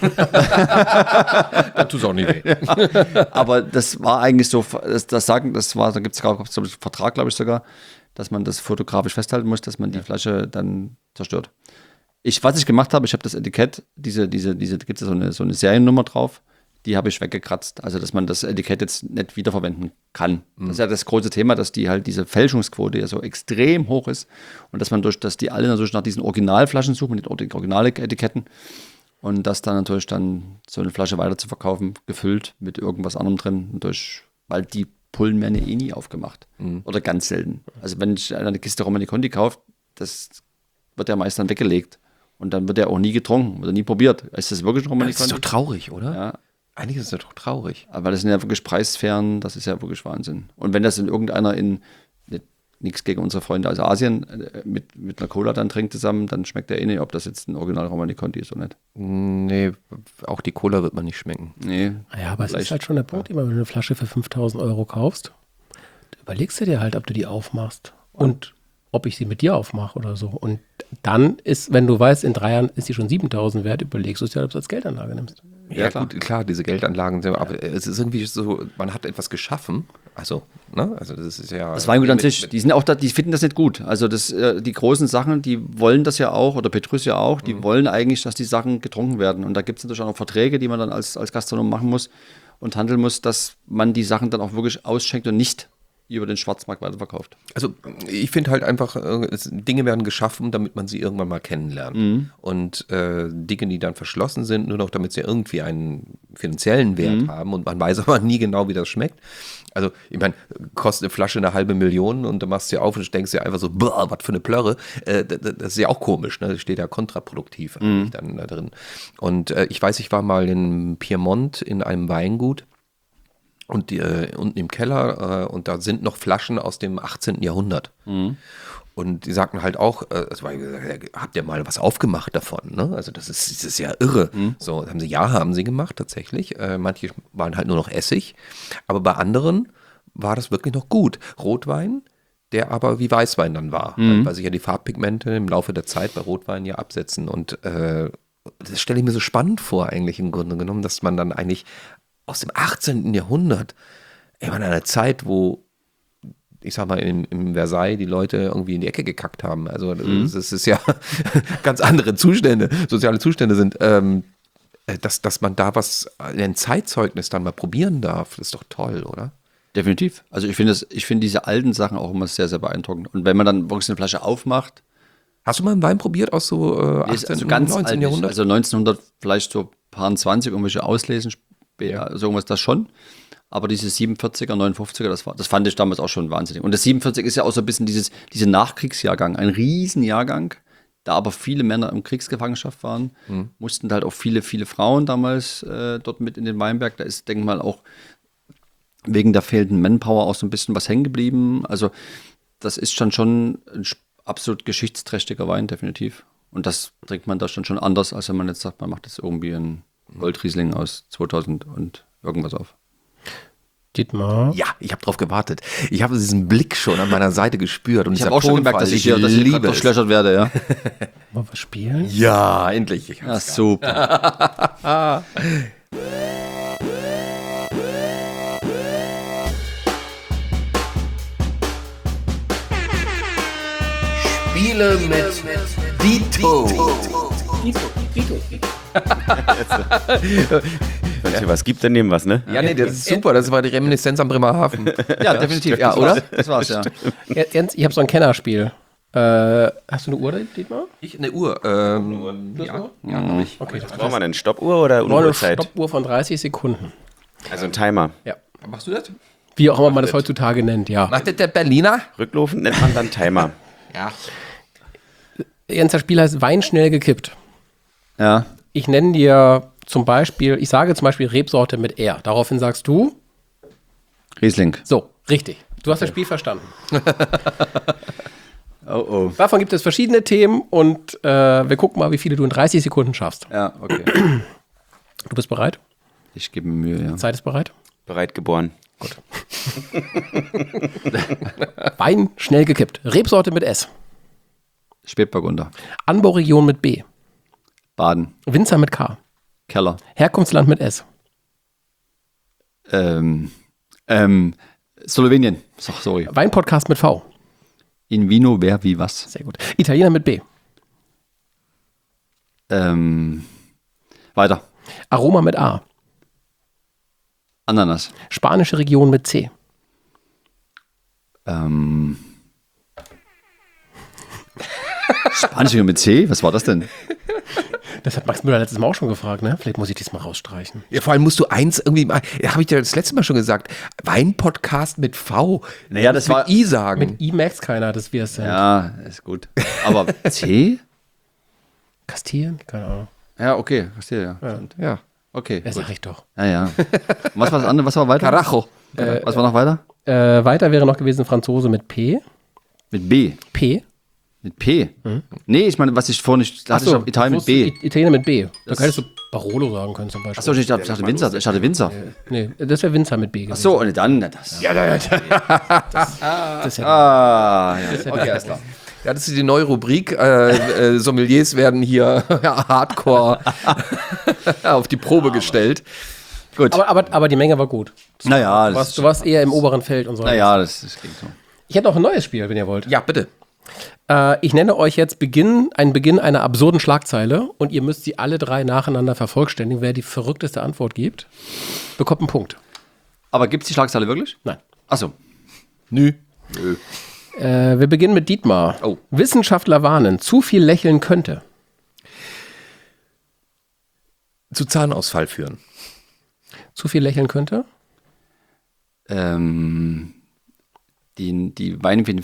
Dann tut es auch nicht weh. Aber das war eigentlich so, da gibt es einen Vertrag, glaube ich sogar, dass man das fotografisch festhalten muss, dass man die Flasche dann zerstört. Was ich gemacht habe, ich habe das Etikett, da gibt es so eine Seriennummer drauf, die habe ich weggekratzt. Also, dass man das Etikett jetzt nicht wiederverwenden kann. Das ist ja das große Thema, dass die halt diese Fälschungsquote ja so extrem hoch ist und dass man dass die alle natürlich nach diesen Originalflaschen suchen, mit den Originaletiketten und das dann natürlich dann so eine Flasche weiter zu verkaufen, gefüllt mit irgendwas anderem drin, weil die Pullen werden ja eh nie aufgemacht. Oder ganz selten. Also, wenn ich eine Kiste Romanée Conti kaufe, das wird ja meist dann weggelegt. Und dann wird er auch nie getrunken oder nie probiert. Ist das wirklich ein Romanée Conti? Das ist doch traurig, oder? Ja. Eigentlich ist das doch traurig. Aber das sind ja wirklich Preissphären, das ist ja wirklich Wahnsinn. Und wenn das in irgendeiner nichts gegen unsere Freunde aus Asien, mit einer Cola dann trinkt zusammen, dann schmeckt der eh nicht, ob das jetzt ein Original Romanée Conti ist oder nicht. Nee, auch die Cola wird man nicht schmecken. Nee. Ja, aber es ist halt schon der Punkt, immer wenn du eine Flasche für 5.000 Euro kaufst, überlegst du dir halt, ob du die aufmachst und ob ich sie mit dir aufmache oder so. Und dann ist, wenn du weißt, in 3 Jahren ist sie schon 7.000 wert, überlegst du es ja, ob du es als Geldanlage nimmst. Ja, klar, diese Geldanlagen, aber es ist irgendwie so, man hat etwas geschaffen. Also, ne? Also das ist ja. Das Weingut an sich, die sind auch die finden das nicht gut. Also die großen Sachen, die wollen das ja auch, oder Petrus ja auch, die wollen eigentlich, dass die Sachen getrunken werden. Und da gibt es natürlich auch noch Verträge, die man dann als Gastronom machen muss und handeln muss, dass man die Sachen dann auch wirklich ausschenkt und nicht über den Schwarzmarkt weiterverkauft. Also ich finde halt einfach, Dinge werden geschaffen, damit man sie irgendwann mal kennenlernt. Und Dinge, die dann verschlossen sind, nur noch damit sie irgendwie einen finanziellen Wert haben und man weiß aber nie genau, wie das schmeckt. Also ich meine, kostet eine Flasche 500.000 und du machst sie auf und denkst dir einfach so, was für eine Plörre. Das ist ja auch komisch, ne? Das steht ja kontraproduktiv eigentlich dann da drin. Und ich weiß, ich war mal in Piemont in einem Weingut. Und unten im Keller, und da sind noch Flaschen aus dem 18. Jahrhundert. Und die sagten halt auch, habt ihr mal was aufgemacht davon? Ne? Also das ist ja irre. So, haben sie gemacht tatsächlich. Manche waren halt nur noch Essig. Aber bei anderen war das wirklich noch gut. Rotwein, der aber wie Weißwein dann war. Weil sich ja die Farbpigmente im Laufe der Zeit bei Rotwein ja absetzen. Und das stelle ich mir so spannend vor eigentlich im Grunde genommen, dass man dann eigentlich aus dem 18. Jahrhundert, in einer Zeit, wo, ich sag mal, im Versailles die Leute irgendwie in die Ecke gekackt haben. Also das ist ja ganz andere Zustände, soziale Zustände sind, dass man da was, ein Zeitzeugnis dann mal probieren darf, das ist doch toll, oder? Definitiv. Also ich finde diese alten Sachen auch immer sehr, sehr beeindruckend. Und wenn man dann wirklich eine Flasche aufmacht. Hast du mal einen Wein probiert aus so 18. Also ganz 19. alt, Jahrhundert? also 1900 vielleicht so paar 20 irgendwelche Auslesen, so irgendwas das schon. Aber diese 47er, 59er, das fand ich damals auch schon wahnsinnig. Und das 47 ist ja auch so ein bisschen diese Nachkriegsjahrgang, ein Riesenjahrgang, da aber viele Männer in Kriegsgefangenschaft waren, mussten halt auch viele, viele Frauen damals dort mit in den Weinberg. Da ist, denke ich mal, auch wegen der fehlenden Manpower auch so ein bisschen was hängen geblieben. Also das ist schon ein absolut geschichtsträchtiger Wein, definitiv. Und das trinkt man da schon anders, als wenn man jetzt sagt, man macht jetzt irgendwie einen Goldriesling aus 2000 und irgendwas auf. Dietmar? Ja, ich habe drauf gewartet. Ich habe diesen Blick schon an meiner Seite gespürt. Und Ich habe auch schon gemerkt, dass ich liebe es. verschlöchert werde, ja. Wollen wir spielen? Ja, endlich. Ich Ja, hab's super. Spiele mit Dito. Wenn es hier was gibt, dann nehmen wir es, ne? Ja, nee, das ist super. Das war die Reminiszenz am Bremerhaven. Ja, definitiv. Ja, oder? Das war's, ja. Jens, ich habe so ein Kennerspiel. Hast du eine Uhr, Dietmar? Eine Uhr. Ja, hab ich. Okay, Brauchen wir eine Stoppuhr oder eine Uhrzeit? Stoppuhr von 30 Sekunden. Also ein Timer. Ja. Machst du das? Wie auch immer man das heutzutage nennt, ja. Macht das der Berliner? Rücklaufen nennt man dann Timer. Ja. Jens, das Spiel heißt Wein schnell gekippt. Ja. Ich nenne dir zum Beispiel, ich sage zum Beispiel Rebsorte mit R. Daraufhin sagst du, Riesling. so, richtig. Du hast das Spiel verstanden. Oh. Davon gibt es verschiedene Themen und wir gucken mal, wie viele du in 30 Sekunden schaffst. Ja, okay. Du bist bereit? Ich gebe mir Mühe, ja. Zeit ist bereit? Bereit geboren. Wein schnell gekippt. Rebsorte mit S. Spätburgunder. Anbauregion mit B. Baden. Winzer mit K. Keller. Herkunftsland mit S. Slowenien. Sorry. Weinpodcast mit V. In Vino, wer, wie, was. Sehr gut. Italiener mit B. Weiter. Aroma mit A. Ananas. Spanische Region mit C. Spanische mit C? Was war das denn? Das hat Max Müller letztes Mal auch schon gefragt, ne? Vielleicht muss ich diesmal rausstreichen. Ja, vor allem musst du eins irgendwie mal, habe ich dir das letzte Mal schon gesagt, Weinpodcast mit V. Naja, das mit war- I sagen. Mit I merkt keiner, dass wir es sind. Ja, ist gut. Aber C? Kastilien? Keine Ahnung. Ja, okay. Verstehe, ja. ja. Okay. Ja, Gut. sag ich doch. Ja, ja. Und was war das andere? Was war weiter? Carajo. Was war noch weiter? Weiter wäre noch gewesen Franzose mit P. Mit B. P. Mit P. Nee, ich meine, was ich vorhin nicht. Da hatte ich auf Italien mit B. Italiener mit B. Da könntest du Barolo sagen können zum Beispiel. Achso, ich dachte Winzer. Ich hatte Winzer. Nee, das wäre Winzer mit B gewesen. Achso, und dann. Das. Ja, Das ist ja ja. Okay, alles klar. Ja, das ist die neue Rubrik. Sommeliers werden hier hardcore auf die Probe gestellt. Gut. aber die Menge war gut. Naja, Du warst eher im oberen Feld und so. das ging so. Ich hätte noch ein neues Spiel, wenn ihr wollt. Ja, bitte. Ich nenne euch jetzt einen Beginn einer absurden Schlagzeile und ihr müsst sie alle drei nacheinander vervollständigen. Wer die verrückteste Antwort gibt, bekommt einen Punkt. Aber gibt es die Schlagzeile wirklich? Nein. Achso. Nö. Wir beginnen mit Dietmar. Oh. Wissenschaftler warnen, zu viel lächeln könnte. Zu Zahnausfall führen. Zu viel lächeln könnte? Die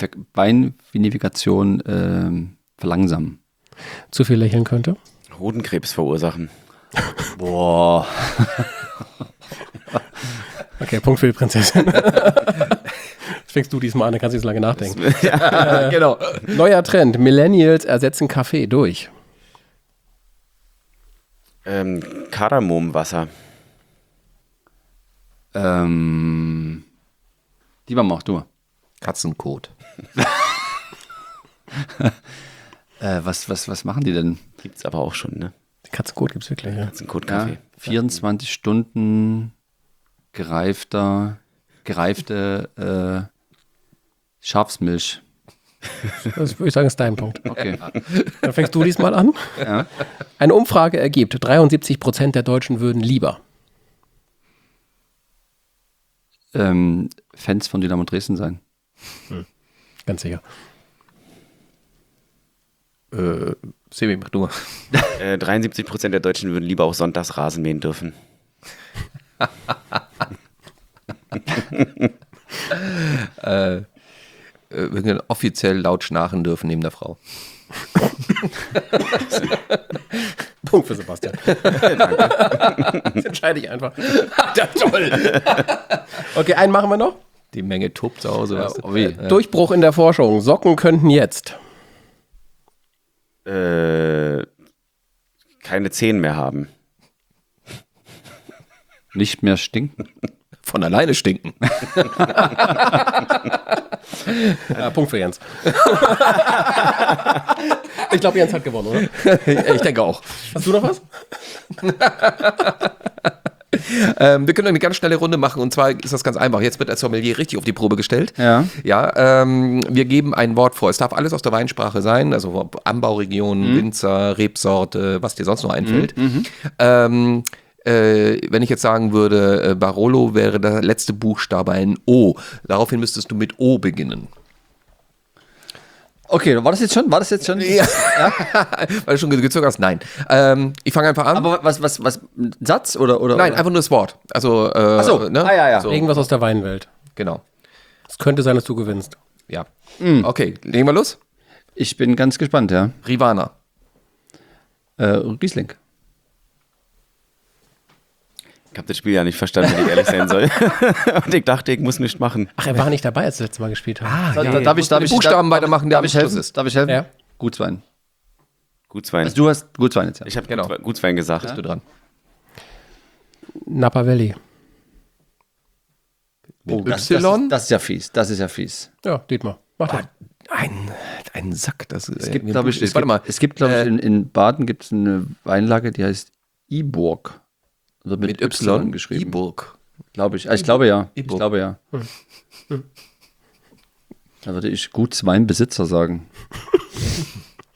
Weinvinifikation verlangsamen. Zu viel lächeln könnte? Hodenkrebs verursachen. Boah. Okay, Punkt für die Prinzessin. Fängst du diesmal an, dann kannst du jetzt lange nachdenken. Genau. Neuer Trend, Millennials ersetzen Kaffee durch. Kardamomwasser. Lieber mach du. Katzenkot. Was machen die denn? Gibt's aber auch schon, ne? Katzenkot gibt's wirklich, ja. Katzenkot-Kaffee. 24 Stunden gereifte Schafsmilch. Das würde ich sagen, ist dein Punkt. Okay. Dann fängst du diesmal an. Ja. Eine Umfrage ergibt, 73% der Deutschen würden lieber. Fans von Dynamo Dresden sein. Ganz sicher. Sebi, mach du mal. 73% der Deutschen würden lieber auch sonntags Rasen mähen dürfen. Wir offiziell laut schnarchen dürfen neben der Frau. Punkt für Sebastian. Das entscheide ich einfach. Ja, toll. Okay, einen machen wir noch. Die Menge tobt zu Hause. weißt du? Oh weh. Durchbruch in der Forschung. Socken könnten jetzt. Keine Zehen mehr haben. Nicht mehr stinken. Von alleine stinken. Ja, Punkt für Jens. Ich glaube, Jens hat gewonnen, oder? Ich denke auch. Hast du noch was? Wir können eine ganz schnelle Runde machen und zwar ist das ganz einfach. Jetzt wird der Sommelier richtig auf die Probe gestellt. Ja. Ja, wir geben ein Wort vor. Es darf alles aus der Weinsprache sein, also Anbauregion, Winzer, Rebsorte, was dir sonst noch einfällt. Wenn ich jetzt sagen würde, Barolo wäre der letzte Buchstabe ein O. Daraufhin müsstest du mit O beginnen. Okay, war das jetzt schon? Ja. Weil du schon gezögert hast? Nein. Ich fange einfach an. Aber was, ein Satz oder? Nein, einfach nur das Wort. Also, Ach so. ne? Ja. So, Irgendwas aus der Weinwelt. genau. Es könnte sein, dass du gewinnst. Ja. Okay, legen wir los. Ich bin ganz gespannt, ja. Rivana. Riesling. Ich habe das Spiel ja nicht verstanden, wenn ich ehrlich sein soll. Und ich dachte, ich muss nichts machen. Ach, er war nicht dabei, als wir das letzte Mal gespielt haben. Darf ich Buchstaben weitermachen, der darf am ich Schluss helfen? ist. Darf ich helfen? Ja. Gutswein. Gutswein. Also du hast Gutswein jetzt, ja. Ich habe Genau. Gutswein gesagt. Bist du dran. Napa Valley. Mit Das Y? ist ja fies. Das ist ja fies. Ja, Dietmar. Mach das. Ein Sack. Das Es gibt, glaube ich, Warte in Baden gibt es eine Weinlage, die heißt Iburg. Also mit Y geschrieben. Iburg. Glaube ich. Ich glaube ja. Ich Iburg. glaube ja. Da würde ich Gutsweinbesitzer sagen.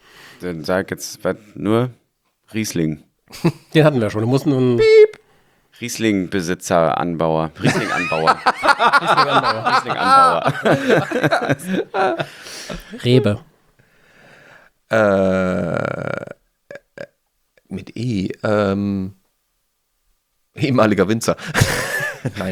Dann sag jetzt nur Riesling. Den hatten wir schon. Du musst nun. Riesling-Besitzer, Anbauer. Riesling-Anbauer. Riesling-Anbauer. Rebe. Mit E. Ehemaliger Winzer. Nein.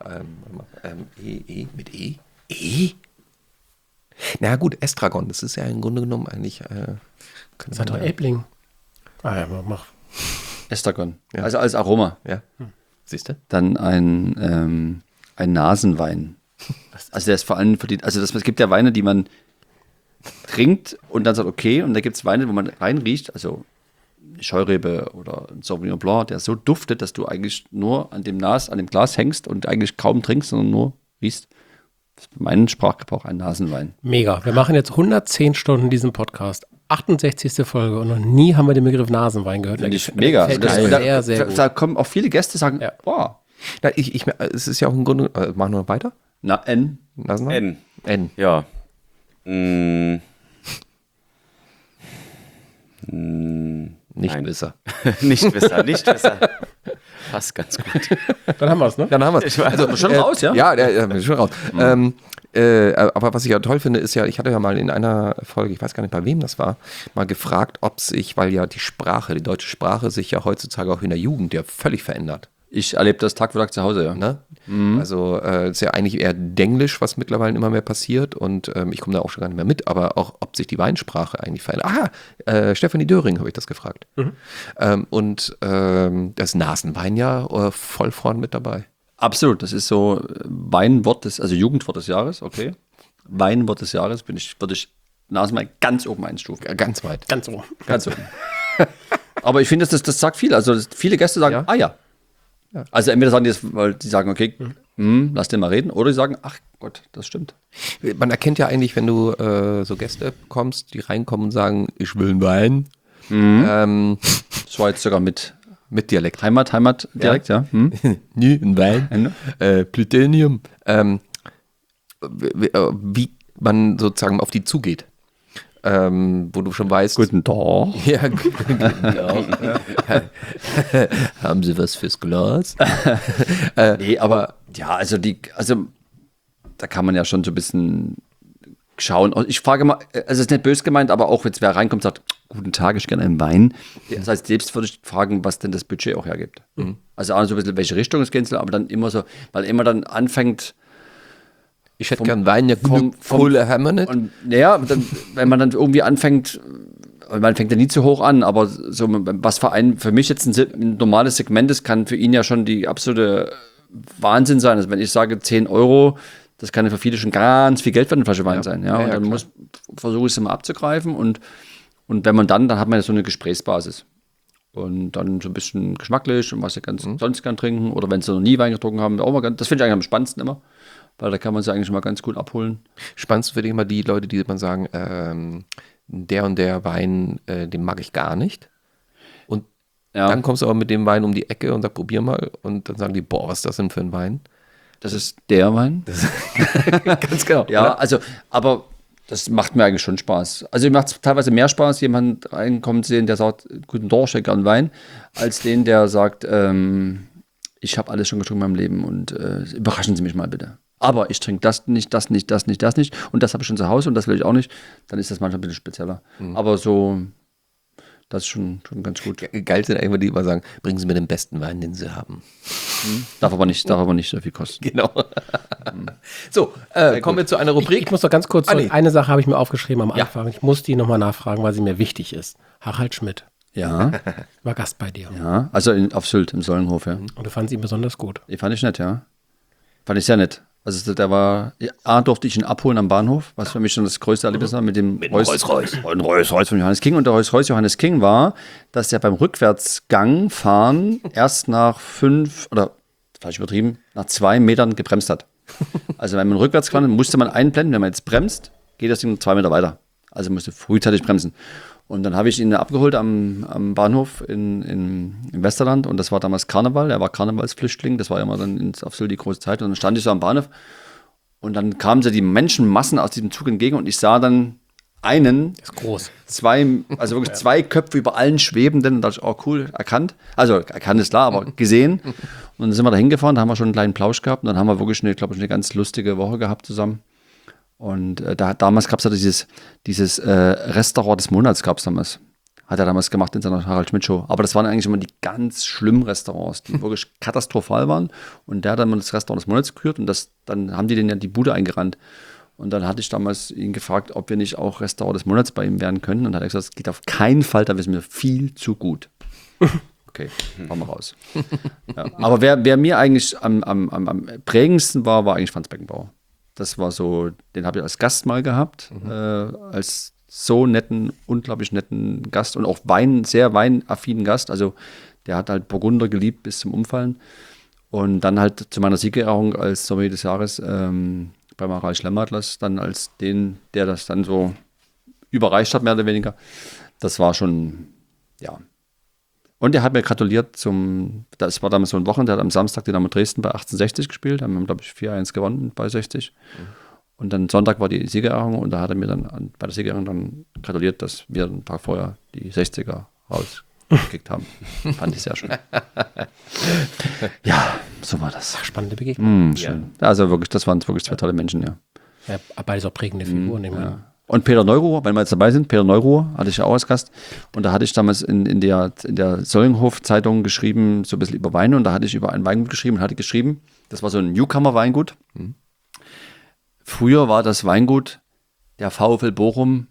Mit E? E? Na gut, Estragon. Das ist ja im Grunde genommen eigentlich. Das hat doch Elbling. Ah ja, mach. Estragon. Ja. Also als Aroma. Ja. Siehst du? Dann ein Nasenwein. Also der ist vor allem für die, also es gibt ja Weine, die man trinkt und dann sagt, okay, und da gibt es Weine, wo man reinriecht, also eine Scheurebe oder ein Sauvignon Blanc, der so duftet, dass du eigentlich nur an dem Glas hängst und eigentlich kaum trinkst, sondern nur riechst. Das ist für meinen Sprachgebrauch ein Nasenwein. Mega. Wir machen jetzt 110 Stunden diesen Podcast. 68. Folge und noch nie haben wir den Begriff Nasenwein gehört. Finde ich mega. Gefällt Also mir da, sehr, sehr gut. da kommen auch viele Gäste, sagen, Ja. boah, Na, es ist ja auch im Grunde. Machen wir noch weiter? na, N. Nasenwein? N. N. Ja. Nicht Nein. besser. Nicht besser. Passt ganz gut. Dann haben wir es, ne? Dann haben wir es. Also, schon raus, ja? Ja, schon raus. Aber was ich ja toll finde, ist ja, ich hatte ja mal in einer Folge, ich weiß gar nicht, bei wem das war, mal gefragt, ob sich, weil ja die deutsche Sprache sich ja heutzutage auch in der Jugend ja völlig verändert. Ich erlebe das Tag für Tag zu Hause, ja. Ne? Also ist ja eigentlich eher Denglisch, was mittlerweile immer mehr passiert und ich komme da auch schon gar nicht mehr mit, aber auch, ob sich die Weinsprache eigentlich verändert. Stefanie Döring habe ich das gefragt. Das Nasenwein ja voll vorn mit dabei. Absolut, das ist so Weinwort also Jugendwort des Jahres, okay. Weinwort des Jahres würde ich Nasenwein ganz oben einstufen. Ganz weit. Ganz so. Ganz oben. Aber ich finde, das sagt viel. Also viele Gäste sagen, Ja. ja. Also entweder sagen die das, weil die sagen, okay, lass den mal reden, oder die sagen, ach Gott, das stimmt. Man erkennt ja eigentlich, wenn du so Gäste kommst, die reinkommen und sagen, ich will einen Wein. Das war jetzt sogar mit Mit Heimat direkt, ja. Nö, ein Wein. Plutonium. Wie man sozusagen auf die zugeht. Wo du schon weißt. Guten Tag. Ja, genau. Haben Sie was fürs Glas? Nee, aber ja, also da kann man ja schon so ein bisschen schauen. Und ich frage mal, also es ist nicht böse gemeint, aber auch jetzt wer reinkommt und sagt, guten Tag, ich gerne einen Wein. Das heißt, selbst würde ich fragen, was denn das Budget auch hergibt. Also auch so ein bisschen, welche Richtung es gehen soll, aber dann immer so, weil immer dann anfängt, Ich hätte gern Wein, der vom- volle Hammer nicht. und ja, dann, wenn man dann irgendwie anfängt, man fängt ja nie zu hoch an, aber so was für mich jetzt ein normales Segment ist, kann für ihn ja schon die absolute Wahnsinn sein. Also wenn ich sage 10 Euro, das kann ja für viele schon ganz viel Geld für eine Flasche Wein sein. Ja, und dann versuche ich es immer abzugreifen und wenn man dann hat man ja so eine Gesprächsbasis. Und dann so ein bisschen geschmacklich und was sie sonst gern trinken. Oder wenn sie noch nie Wein getrunken haben, auch mal das finde ich eigentlich am spannendsten immer. Weil da kann man sie eigentlich mal ganz gut abholen. Spannend finde ich immer die Leute, die man sagen, der und der Wein, den mag ich gar nicht. Und Ja, dann kommst du aber mit dem Wein um die Ecke und sagst, probier mal. Und dann sagen die, boah, was ist das denn für ein Wein? das ist der Wein. Ganz genau. Ja, also, aber das macht mir eigentlich schon Spaß. Also mir macht es teilweise mehr Spaß, jemanden reinkommen zu sehen, der sagt, guten Tag, ich hätte gern Wein, als den, der sagt, ich habe alles schon getrunken in meinem Leben und überraschen Sie mich mal bitte. Aber ich trinke das nicht und das habe ich schon zu Hause und das will ich auch nicht. Dann ist das manchmal ein bisschen spezieller. Aber so, das ist schon ganz gut. Geil sind einfach die, die immer sagen, bringen Sie mir den besten Wein, den Sie haben. Darf aber nicht so viel kosten. Genau. So, kommen wir zu einer Rubrik. Ich muss noch ganz kurz, nee. eine Sache habe ich mir aufgeschrieben am Ja. Anfang. Ich muss die nochmal nachfragen, weil sie mir wichtig ist. Harald Schmidt Ja, war Gast bei dir. ja. Also auf Sylt im Sollenhof, ja. Und du fandst ihn besonders gut. Die fand ich nett, ja. Fand ich sehr nett. Also der war, durfte ich ihn abholen am Bahnhof, was für mich schon das größte Erlebnis war mit dem Rolls-Royce von Johannes King. Und der Rolls-Royce Johannes King war, dass der beim Rückwärtsgang fahren erst nach 5 oder falsch übertrieben, nach 2 Metern gebremst hat. Also wenn man rückwärts gefahren ist, musste man einblenden, wenn man jetzt bremst, geht das Ding 2 Meter weiter. Also musste frühzeitig bremsen. Und dann habe ich ihn abgeholt am Bahnhof im Westerland und das war damals Karneval, er war Karnevalsflüchtling, das war ja immer dann auf Sylt die große Zeit und dann stand ich so am Bahnhof und dann kamen so die Menschenmassen aus diesem Zug entgegen und ich sah dann einen, Ist groß. zwei Köpfe über allen schwebenden, und da dachte ich, cool, erkannt. Also erkannt ist klar, aber gesehen. Und dann sind wir da hingefahren, da haben wir schon einen kleinen Plausch gehabt und dann haben wir wirklich eine ganz lustige Woche gehabt zusammen. Und damals gab es ja dieses Restaurant des Monats gab es damals. Hat er damals gemacht in seiner Harald Schmidt Show. Aber das waren eigentlich immer die ganz schlimmen Restaurants, die wirklich katastrophal waren. Und der hat dann mal das Restaurant des Monats gekürt und dann haben die den ja die Bude eingerannt. Und dann hatte ich damals ihn gefragt, ob wir nicht auch Restaurant des Monats bei ihm werden können. Und dann hat er gesagt, das geht auf keinen Fall, da wissen wir viel zu gut. Okay, fahren wir raus. Ja. Aber wer mir eigentlich am prägendsten war eigentlich Franz Beckenbauer. Das war so, den habe ich als Gast mal gehabt, als so netten, unglaublich netten Gast und auch sehr weinaffinen Gast. Also der hat halt Burgunder geliebt bis zum Umfallen. Und dann halt zu meiner Siegerehrung als Sommelier des Jahres beim Harald Schlemmer-Atlas, dann als den, der das dann so überreicht hat, mehr oder weniger. Das war schon, ja. Und er hat mir gratuliert das war damals so ein Wochenende, der hat am Samstag Dynamo Dresden bei 1860 gespielt, haben wir, glaube ich, 4-1 gewonnen bei 60. Und dann Sonntag war die Siegerehrung und da hat er mir dann bei der Siegerehrung dann gratuliert, dass wir einen Tag vorher die 60er rausgekickt haben. Fand ich sehr schön. Ja, so war das. Spannende Begegnung. Schön. Ja. Also wirklich, das waren wirklich zwei tolle Menschen, ja. Ja, beides auch prägende Figuren. Ja. Und Peter Neuruhr, wenn wir jetzt dabei sind, Peter Neuruhr hatte ich ja auch als Gast. Und da hatte ich damals in der Sollenhof-Zeitung geschrieben, so ein bisschen über Weine. Und da hatte ich über ein Weingut geschrieben und hatte geschrieben, das war so ein Newcomer-Weingut. Früher war das Weingut der VfL Bochum,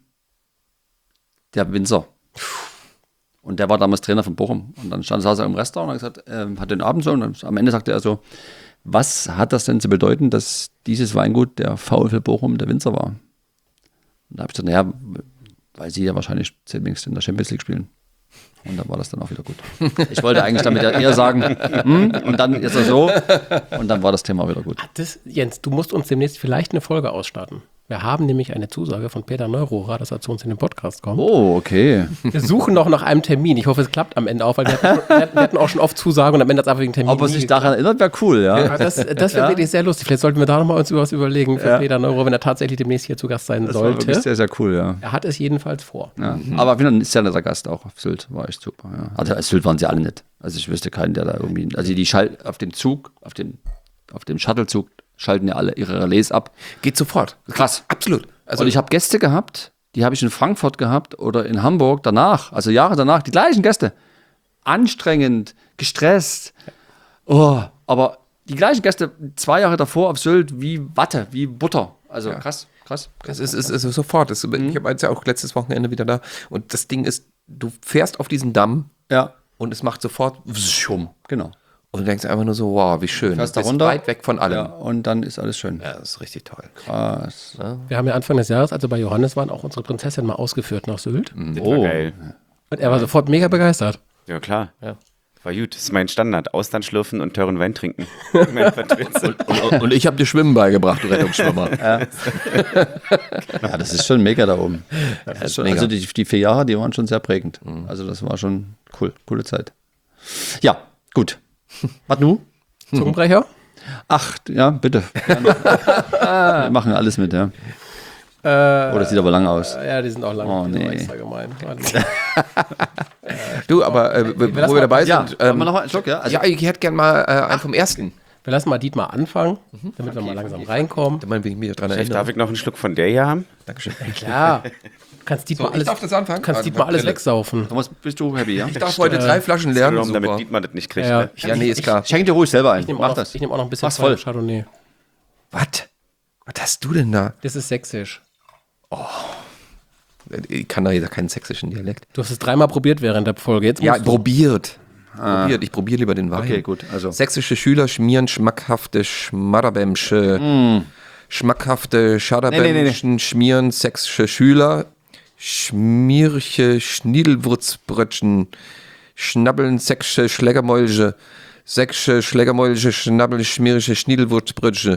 der Winzer. Und der war damals Trainer von Bochum. Und dann saß er im Restaurant und hat gesagt, hat den Abend so. Und am Ende sagte er so, was hat das denn zu bedeuten, dass dieses Weingut der VfL Bochum der Winzer war? Und da habe ich gesagt, naja, weil sie ja wahrscheinlich zumindest in der Champions League spielen. Und dann war das dann auch wieder gut. Ich wollte eigentlich damit eher sagen, und dann ist er so. Und dann war das Thema wieder gut. Jens, du musst uns demnächst vielleicht eine Folge ausstatten. Wir haben nämlich eine Zusage von Peter Neururer, dass er zu uns in den Podcast kommt. Oh, okay. Wir suchen noch nach einem Termin. Ich hoffe, es klappt am Ende auch, weil wir hatten auch schon oft Zusagen und am Ende hat es einfach wegen Termin. Ob er sich daran erinnert, wäre cool, ja. Das wäre wirklich sehr lustig. Vielleicht sollten wir da nochmal uns was überlegen für Peter Neururer, wenn er tatsächlich demnächst hier zu Gast sein Das sollte. war wirklich sehr, sehr cool, ja. Er hat es jedenfalls vor. Ja. Aber wieder ein sehr netter Gast auch auf Sylt, war echt super. Ja. Also als Sylt waren sie alle nett. Also ich wüsste keinen, der da irgendwie, also die auf dem Zug, auf dem Shuttlezug schalten ja alle ihre Relais ab. Geht sofort. Krass. Absolut. Also und ich habe Gäste gehabt, die habe ich in Frankfurt gehabt oder in Hamburg danach, also Jahre danach, die gleichen Gäste. Anstrengend, gestresst. Oh, aber die gleichen Gäste 2 Jahre davor auf Sylt wie Watte, wie Butter. Also krass. Es ist sofort. Ich habe jetzt ja auch letztes Wochenende wieder da. Und das Ding ist, du fährst auf diesen Damm und es macht sofort Schum. Genau. Und du denkst einfach nur so, wow, wie schön. Fährst da bist runter. weit weg von allem. Ja, und dann ist alles schön. Ja, das ist richtig toll. Krass. Wir haben ja Anfang des Jahres, als wir bei Johannes waren, auch unsere Prinzessin mal ausgeführt nach Sylt. Das war geil. Und er war sofort mega begeistert. Ja, klar. Ja. War gut. Das ist mein Standard. Austern schlürfen und teuren Wein trinken. Und ich habe dir Schwimmen beigebracht, du Rettungsschwimmer. Ja, das ist schon mega da oben. Das ist schon, mega. also die 4 Jahre, die waren schon sehr prägend. Also das war schon cool. Coole Zeit. Ja, gut. Was nu? Zungenbrecher? Ach, ja, bitte. Wir machen alles mit, ja. Oh, das sieht aber lang aus. Ja, die sind auch lang. Oh, Die sind nee. extra gemein. Du, aber wo wir dabei Ja, sind, haben wir noch mal einen Schluck, ja? Also, ja, ich hätte gern mal einen vom ersten. Wir lassen mal Dietmar anfangen, damit wir mal langsam reinkommen. Da bin ich mich dran Darf erinnern. ich noch einen Schluck von der hier haben? Dankeschön. Klar. Du kannst Dietmar ich alles, darf das anfangen? kannst Dietmar alles wegsaufen. Thomas, bist du happy, ja? Ich darf heute 3 Flaschen lernen. Darum, damit Super. Dietmar das nicht kriegt. Ja, Ne? Ja, nee, ist klar. Schenk dir ruhig selber ein. Ich nehme Mach auch, das. ich nehm auch noch ein bisschen Mach's voll. Chardonnay. Was? Was hast du denn da? Das ist sächsisch. Ich kann da jetzt keinen sächsischen Dialekt. Du hast es 3-mal probiert während der Folge. Jetzt Ja, musst du. probiert. Ich probiere lieber den Wein. Okay, gut. Also. Sächsische Schüler schmieren schmackhafte Schmadderbämsche. Schmackhafte Schadderbämschen schmieren sächsische Schüler. Schmierche Schniedelwurzbrötchen. Schnabbeln sächsische Schlägermäulche. Sächsische Schlägermäulche schnabbeln schmierische Schniedelwurzbrötchen.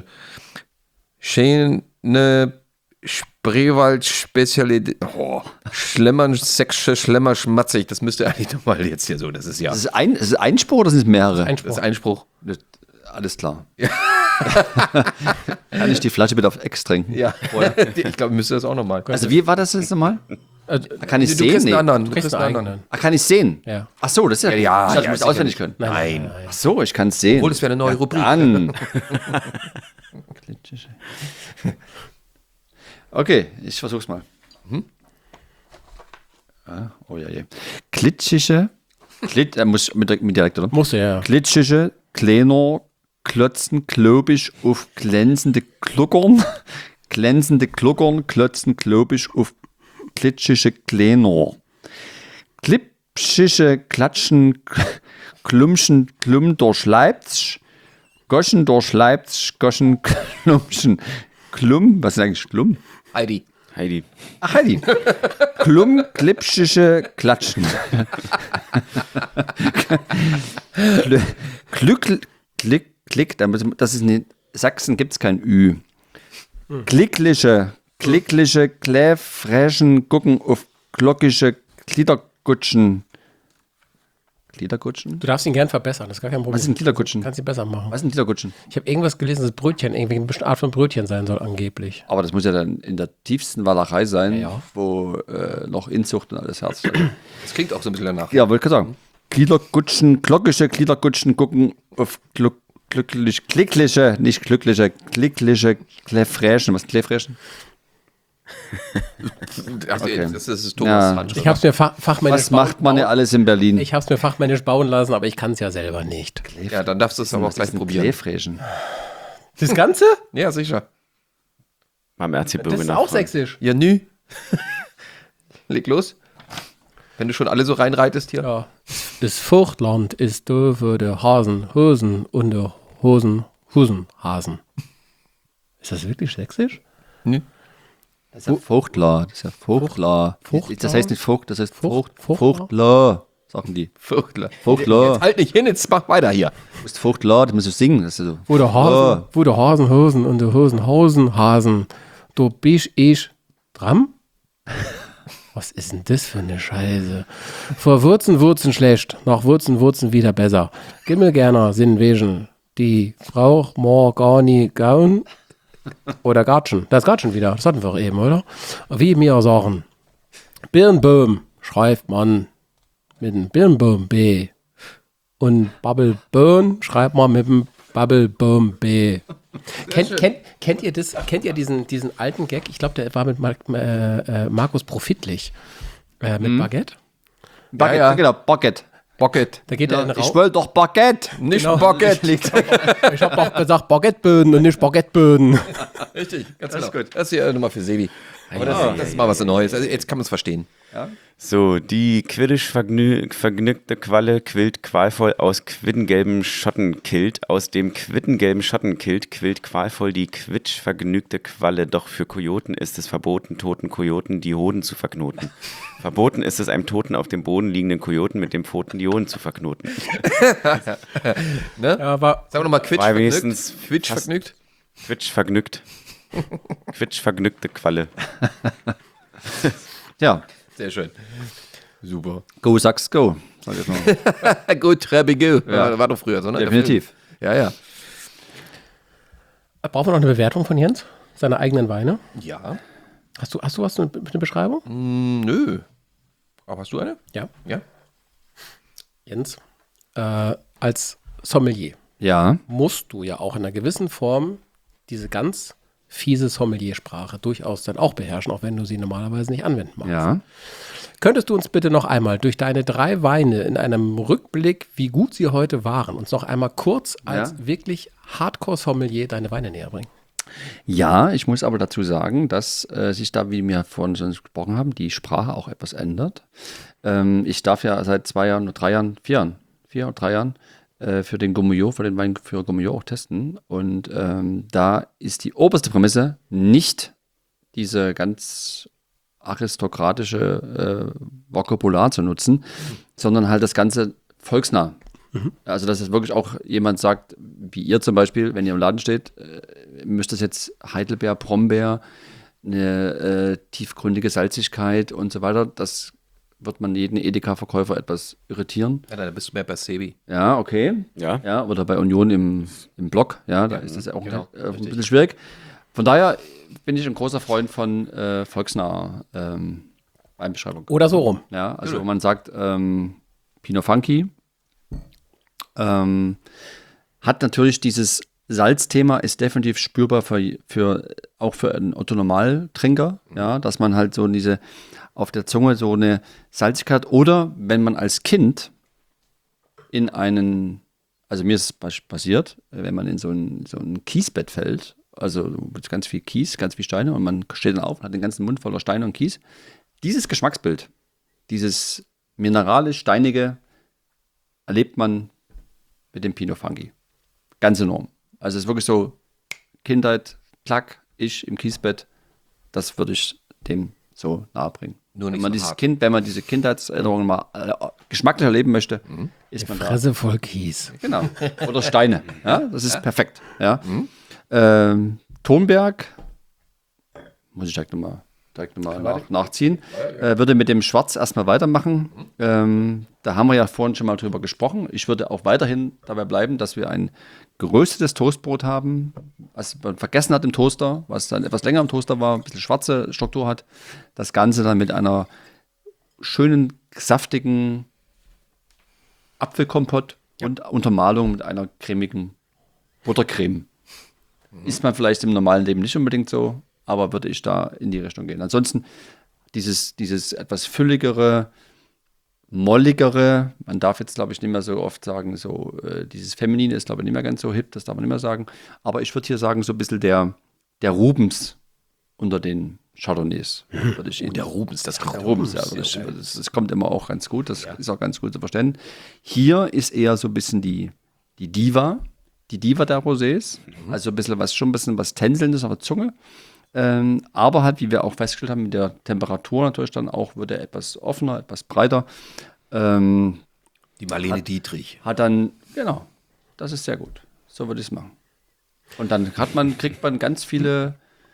Schöne Spreewald-Spezialität. Schlemmern, sächsische Schlemmer schmatzig. Das müsste eigentlich nochmal jetzt hier so. Das ist ja. Ist es Einspruch oder sind es mehrere? Einspruch. Das ist Einspruch. Alles klar. Kann ich die Flasche bitte auf Ex trinken? Ja, ich glaube, müsste das auch nochmal. Also wie war das jetzt nochmal? Kann ich Du sehen? kriegst Nee. einen anderen. Du kriegst einen eigenen. Kann ich sehen? Ja. Ach so, das ist ja gut. Ja, Ich dachte, ja, du musst sicher auswendig nicht. können. Nein. Ach so, ich kann es sehen. Obwohl, es wäre eine neue Rubrik. Dann. Klitschische. Okay, ich versuch's mal. Oh ja, ja. Klitschische. Muss mit direkt, oder? Musst du ja. Klitschische, kleiner, klotzen, klobig auf glänzende Gluckern. Glänzende Gluckern, klotzen, klobig auf klitschische, kleiner. Klipschische, klatschen, klumpschen, klum durch Leipzig. Goschen durch Leipzig, Goschen, klumpschen. Klum, was ist eigentlich Klum? Heidi. Heidi. Ach, Heidi. Klum, klipschische, klatschen. Klick, das ist in Sachsen gibt es kein Ü. Klickliche, kläfräschen, gucken auf glockische Gliederkutschen. Gliederkutschen? Du darfst ihn gern verbessern, das ist gar kein Problem. Was sind Gliederkutschen? Kannst ihn besser machen. Was sind Gliederkutschen? Ich habe irgendwas gelesen, dass Brötchen irgendwie eine bestimmte Art von Brötchen sein soll, angeblich. Aber das muss ja dann in der tiefsten Walachei sein, Ja. wo noch Inzucht und alles herrscht. Das klingt auch so ein bisschen danach. Ja, wollte ich sagen. Gliederkutschen, glockische Gliederkutschen gucken auf klickliche, nicht glückliche, klickliche Kläfräschen. Was ist Kläfräschen? Also, Okay. das ist Thomas Ja. Handschrift. Ich habe es mir fachmännisch Was macht man ja alles in Berlin? Ich habe es mir fachmännisch bauen lassen, aber ich kann es ja selber nicht. Ja, dann darfst du es aber auch gleich probieren. Kläfräschen. Das Ganze? Ja, sicher. Mal im Erzgebirge Das ist auch nachfragen. sächsisch. Ja, nü. Leg los. Wenn du schon alle so reinreitest hier. Ja. Das Fruchtland ist da für die Hasen, Hosen und die Husenhasen. Ist das wirklich sächsisch? Nü. Das ist ja Fruchtler. Das ist ja Fruchtler. Fruchtler? Das heißt nicht Frucht, das heißt Fruchtler? Fruchtler, sagen die. Vogtler. Fruchtler. Jetzt halt nicht hin, jetzt mach weiter hier. Du musst Fruchtler, das musst du singen. Das ist so. Wo der Hasen, Hosen und die Hasen. Du bist ich dran? Was ist denn das für eine Scheiße? Vor Wurzen schlecht, nach Wurzen wieder besser. Gib mir gerne Sinnwesen. Die Frau Morgani Gaun oder Gatschen. Das ist Gatschen wieder. Das hatten wir auch eben, oder? Wie mir sagen. Birnbaum schreibt man mit dem Birnbaum B. Und Bubbleburn schreibt man mit dem Bubblebaum B. Kennt ihr das? Kennt ihr diesen alten Gag? Ich glaube, der war mit Markus Profitlich. Mit Baguette. Baguette, ja. genau, Baguette. Bocket. Da geht er in den Ich Raum. wollte doch Baguette. Nicht Genau. Bocket. Ich habe auch gesagt Baguetteböden und nicht Baguetteböden. Richtig, ganz Das ist genau. gut. Das ist ja Nummer für Sebi. Aber das ist mal was Neues. Also jetzt kann man es verstehen. So, die quiddisch vergnügte Qualle quillt qualvoll aus quiddengelbem Schottenkilt. Aus dem quiddengelben Schottenkilt quillt qualvoll die quitsch vergnügte Qualle. Doch für Kojoten ist es verboten, toten Kojoten die Hoden zu verknoten. Verboten ist es einem toten, auf dem Boden liegenden Kojoten mit den Pfoten die Hoden zu verknoten. Ne? Ja, aber Sagen wir nochmal Quitsch War vergnügt. wenigstens Quitsch fast- vergnügt. Quitsch vergnügt. Quitsch vergnügte Qualle. Ja, Sehr schön. Super. go Sachs, go. Sag ich mal. Gut, Trebigö. Ja. War doch früher so, ne? Definitiv. Ja, ja. brauchen wir noch eine Bewertung von Jens? Seine eigenen Weine? Ja. Hast du was eine Beschreibung? Nö. Aber hast du eine? Ja. Ja. Jens, als Sommelier Ja, musst du ja auch in einer gewissen Form diese ganz fiese Sommeliersprache durchaus dann auch beherrschen, auch wenn du sie normalerweise nicht anwenden magst. ja. Könntest du uns bitte noch einmal durch deine 3 Weine in einem Rückblick, wie gut sie heute waren, uns noch einmal kurz als wirklich Hardcore-Sommelier deine Weine näher bringen? Ja, ich muss aber dazu sagen, dass sich da, wie wir vorhin schon gesprochen haben, die Sprache auch etwas ändert. Ich darf ja seit 4 oder 3 Jahren für den Gourmillot, für den Wein für Gourmillot auch testen. Und da ist die oberste Prämisse nicht diese ganz aristokratische Vokabular zu nutzen, sondern halt das Ganze volksnah. Also, dass es wirklich auch jemand sagt, wie ihr zum Beispiel, wenn ihr im Laden steht, müsst das jetzt Heidelbeer, Brombeer, eine tiefgründige Salzigkeit und so weiter, das wird man jeden Edeka-Verkäufer etwas irritieren. Ja, da bist du mehr bei Sebi. Ja, okay. Ja. Ja, oder bei Union im Block. Ja, da ist das ja auch ein bisschen schwierig. Von daher bin ich ein großer Freund von volksnaher Weinbeschreibung. Oder so rum. Ja, also man sagt Pinot Funky. Hat natürlich dieses Salzthema, ist definitiv spürbar auch für einen Otto-Normaltrinker, ja, dass man halt so auf der Zunge so eine Salzigkeit hat. Oder wenn man als Kind also mir ist es passiert, wenn man in so ein Kiesbett fällt, also mit ganz viel Kies, ganz viel Steine und man steht dann auf und hat den ganzen Mund voller Steine und Kies. Dieses Geschmacksbild, dieses mineralisch-steinige, erlebt man mit dem Pinot Funky. Ganz enorm. Also es ist wirklich so, Kindheit, klack, ich im Kiesbett, das würde ich dem so nahe bringen. Nur nicht wenn man so hart. wenn man diese Kindheitserinnerungen mal geschmacklich erleben möchte, ist man da. Fresse voll Kies. Genau. Oder Steine. Ja, das ist perfekt. Ja. Thonberg, muss ich direkt nochmal nachziehen, würde mit dem Schwarz erstmal weitermachen. Da haben wir ja vorhin schon mal drüber gesprochen. Ich würde auch weiterhin dabei bleiben, dass wir ein geröstetes Toastbrot haben, was man vergessen hat im Toaster, was dann etwas länger im Toaster war, ein bisschen schwarze Struktur hat. Das Ganze dann mit einer schönen, saftigen Apfelkompott und Untermalung mit einer cremigen Buttercreme. Ist man vielleicht im normalen Leben nicht unbedingt so, aber würde ich da in die Richtung gehen. Ansonsten dieses etwas fülligere, molligere, man darf jetzt, glaube ich, nicht mehr so oft sagen, dieses Feminine ist, glaube ich, nicht mehr ganz so hip, das darf man nicht mehr sagen. Aber ich würde hier sagen, so ein bisschen der Rubens unter den Chardonnays. Der Rubens, das kommt. Der Rubens, ja. Das kommt immer auch ganz gut, das ist auch ganz gut zu verstehen. Hier ist eher so ein bisschen die Diva der Rosés, also schon ein bisschen was Tänzelndes auf der Zunge. Aber halt, wie wir auch festgestellt haben, mit der Temperatur natürlich dann auch, wird er etwas offener, etwas breiter. Die Marlene Dietrich. Hat dann, genau, das ist sehr gut. So würde ich es machen. Und dann kriegt man ganz viele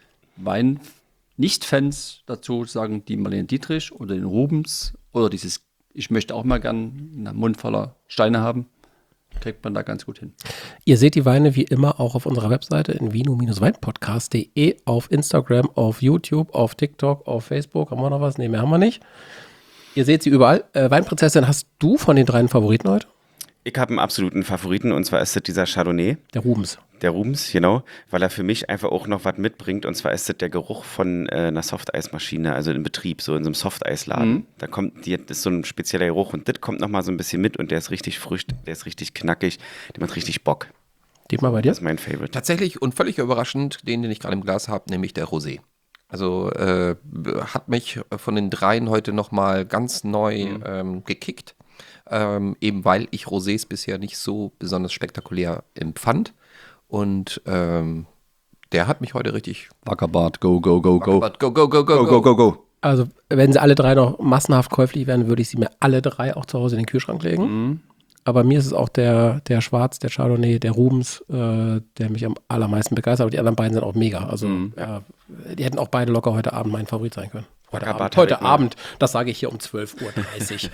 Wein-Nicht-Fans dazu, sagen die Marlene Dietrich oder den Rubens oder ich möchte auch mal gern einen Mund voller Steine haben. Kriegt man da ganz gut hin. Ihr seht die Weine wie immer auch auf unserer Webseite in vino-weinpodcast.de, auf Instagram, auf YouTube, auf TikTok, auf Facebook. Haben wir noch was? Nee, mehr haben wir nicht. Ihr seht sie überall. Weinprinzessin, hast du von den 3 einen Favoriten heute? Ich habe einen absoluten Favoriten und zwar ist das dieser Chardonnay. Der Rubens. Der Rubens, genau, weil er für mich einfach auch noch was mitbringt und zwar ist das der Geruch von einer Softeismaschine, also im Betrieb, so in so einem Softeisladen. Da das ist so ein spezieller Geruch und das kommt nochmal so ein bisschen mit und der ist richtig frisch, der ist richtig knackig, der macht richtig Bock. Dietmar, bei dir? Das ist mein Favorite. Tatsächlich und völlig überraschend, den ich gerade im Glas habe, nämlich der Rosé. Also hat mich von den 3 heute nochmal ganz neu gekickt. Eben weil ich Rosés bisher nicht so besonders spektakulär empfand. Und der hat mich heute richtig. Wackerbart, go, go, go, go. Wackerbart, go, go, go, go, Go, go, go, go. Also, wenn sie alle 3 noch massenhaft käuflich wären, würde ich sie mir alle 3 auch zu Hause in den Kühlschrank legen. Aber mir ist es auch der Schwarz, der Chardonnay, der Rubens, der mich am allermeisten begeistert. Aber die anderen beiden sind auch mega. Also, die hätten auch beide locker heute Abend mein Favorit sein können. Heute Abend, das sage ich hier um 12:30 Uhr.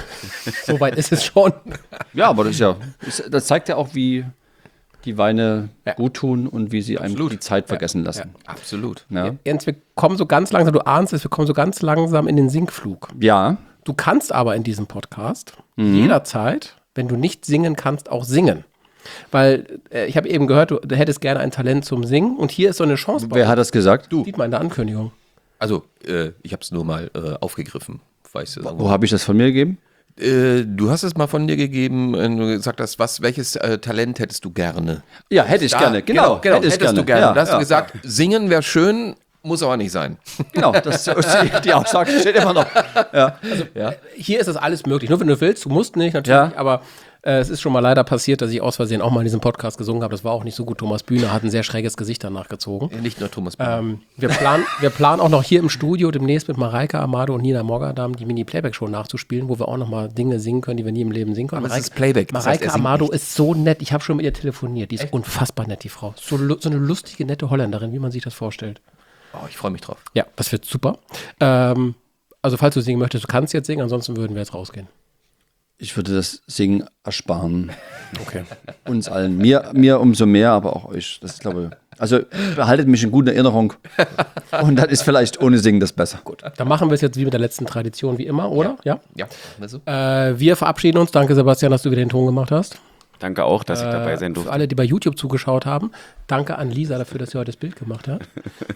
So weit ist es schon. Ja, aber das zeigt ja auch, wie die Weine gut tun und wie sie einem die Zeit vergessen lassen. Absolut. Ja. Jens, wir kommen so ganz langsam, du ahnst es, wir kommen so ganz langsam in den Sinkflug. Ja. Du kannst aber in diesem Podcast jederzeit, wenn du nicht singen kannst, auch singen. Weil ich habe eben gehört, du hättest gerne ein Talent zum Singen und hier ist so eine Chance. Wer hat das gesagt? Du. Sieht man in der Ankündigung. Also, ich habe es nur mal aufgegriffen. Weißt du, Wo habe ich das von mir gegeben? Du hast es mal von dir gegeben, du gesagt hast, welches Talent hättest du gerne? Ja, hätte ich gerne. Genau. Hättest du gerne. Ja, Da hast du gesagt, singen wäre schön, muss aber nicht sein. Genau, die Aussage steht immer noch. Ja. Hier ist das alles möglich. Nur wenn du willst, du musst nicht, natürlich, aber es ist schon mal leider passiert, dass ich aus Versehen auch mal in diesem Podcast gesungen habe. Das war auch nicht so gut. Thomas Bühne hat ein sehr schräges Gesicht danach gezogen. Nicht nur Thomas Bühne. Wir planen auch noch hier im Studio demnächst mit Mareike Amado und Nina Morgadam die Mini-Playback-Show nachzuspielen, wo wir auch noch mal Dinge singen können, die wir nie im Leben singen können. Aber es ist Playback. Das heißt, Mareike Amado ist so nett. Ich habe schon mit ihr telefoniert. Die ist unfassbar nett, die Frau. So eine lustige, nette Holländerin, wie man sich das vorstellt. Oh, ich freue mich drauf. Ja, das wird super. Also falls du singen möchtest, du kannst jetzt singen, ansonsten würden wir jetzt rausgehen. Ich würde das Singen ersparen. Okay. Uns allen. Mir umso mehr, aber auch euch. Das ist, glaube ich, also behaltet mich in guter Erinnerung. Und dann ist vielleicht ohne Singen das besser. Gut. Dann machen wir es jetzt wie mit der letzten Tradition, wie immer, oder? Ja. Ja, also. Wir verabschieden uns. Danke, Sebastian, dass du wieder den Ton gemacht hast. Danke auch, dass ich dabei sein durfte. Für alle, die bei YouTube zugeschaut haben, danke an Lisa dafür, dass sie heute das Bild gemacht hat.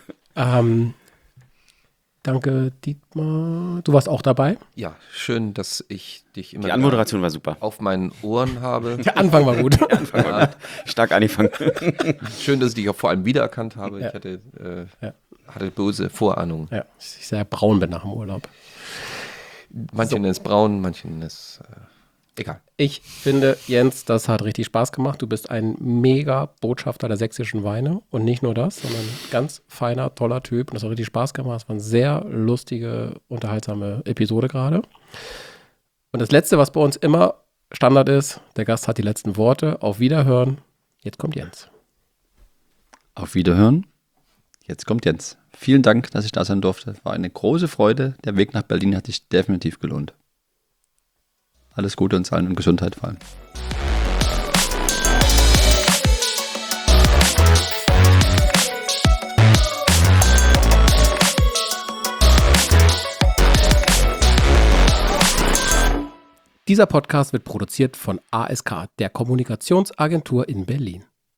Danke, Dietmar. Du warst auch dabei. Ja, schön, dass ich dich immer Die Anmoderation war super. auf meinen Ohren habe. Der Anfang war gut. Stark angefangen. Schön, dass ich dich auch vor allem wiedererkannt habe. Ja. Ich hatte böse Vorahnungen. Ja, ich sehr braun bin nach dem Urlaub. Manche nennen es braun, manche nennen es egal. Ich finde, Jens, das hat richtig Spaß gemacht. Du bist ein mega Botschafter der sächsischen Weine. Und nicht nur das, sondern ein ganz feiner, toller Typ. Und das hat richtig Spaß gemacht. Es war eine sehr lustige, unterhaltsame Episode gerade. Und das Letzte, was bei uns immer Standard ist, der Gast hat die letzten Worte. Auf Wiederhören. Jetzt kommt Jens. Auf Wiederhören. Jetzt kommt Jens. Vielen Dank, dass ich da sein durfte. War eine große Freude. Der Weg nach Berlin hat sich definitiv gelohnt. Alles Gute uns allen und Gesundheit vor allem. Dieser Podcast wird produziert von ASK, der Kommunikationsagentur in Berlin.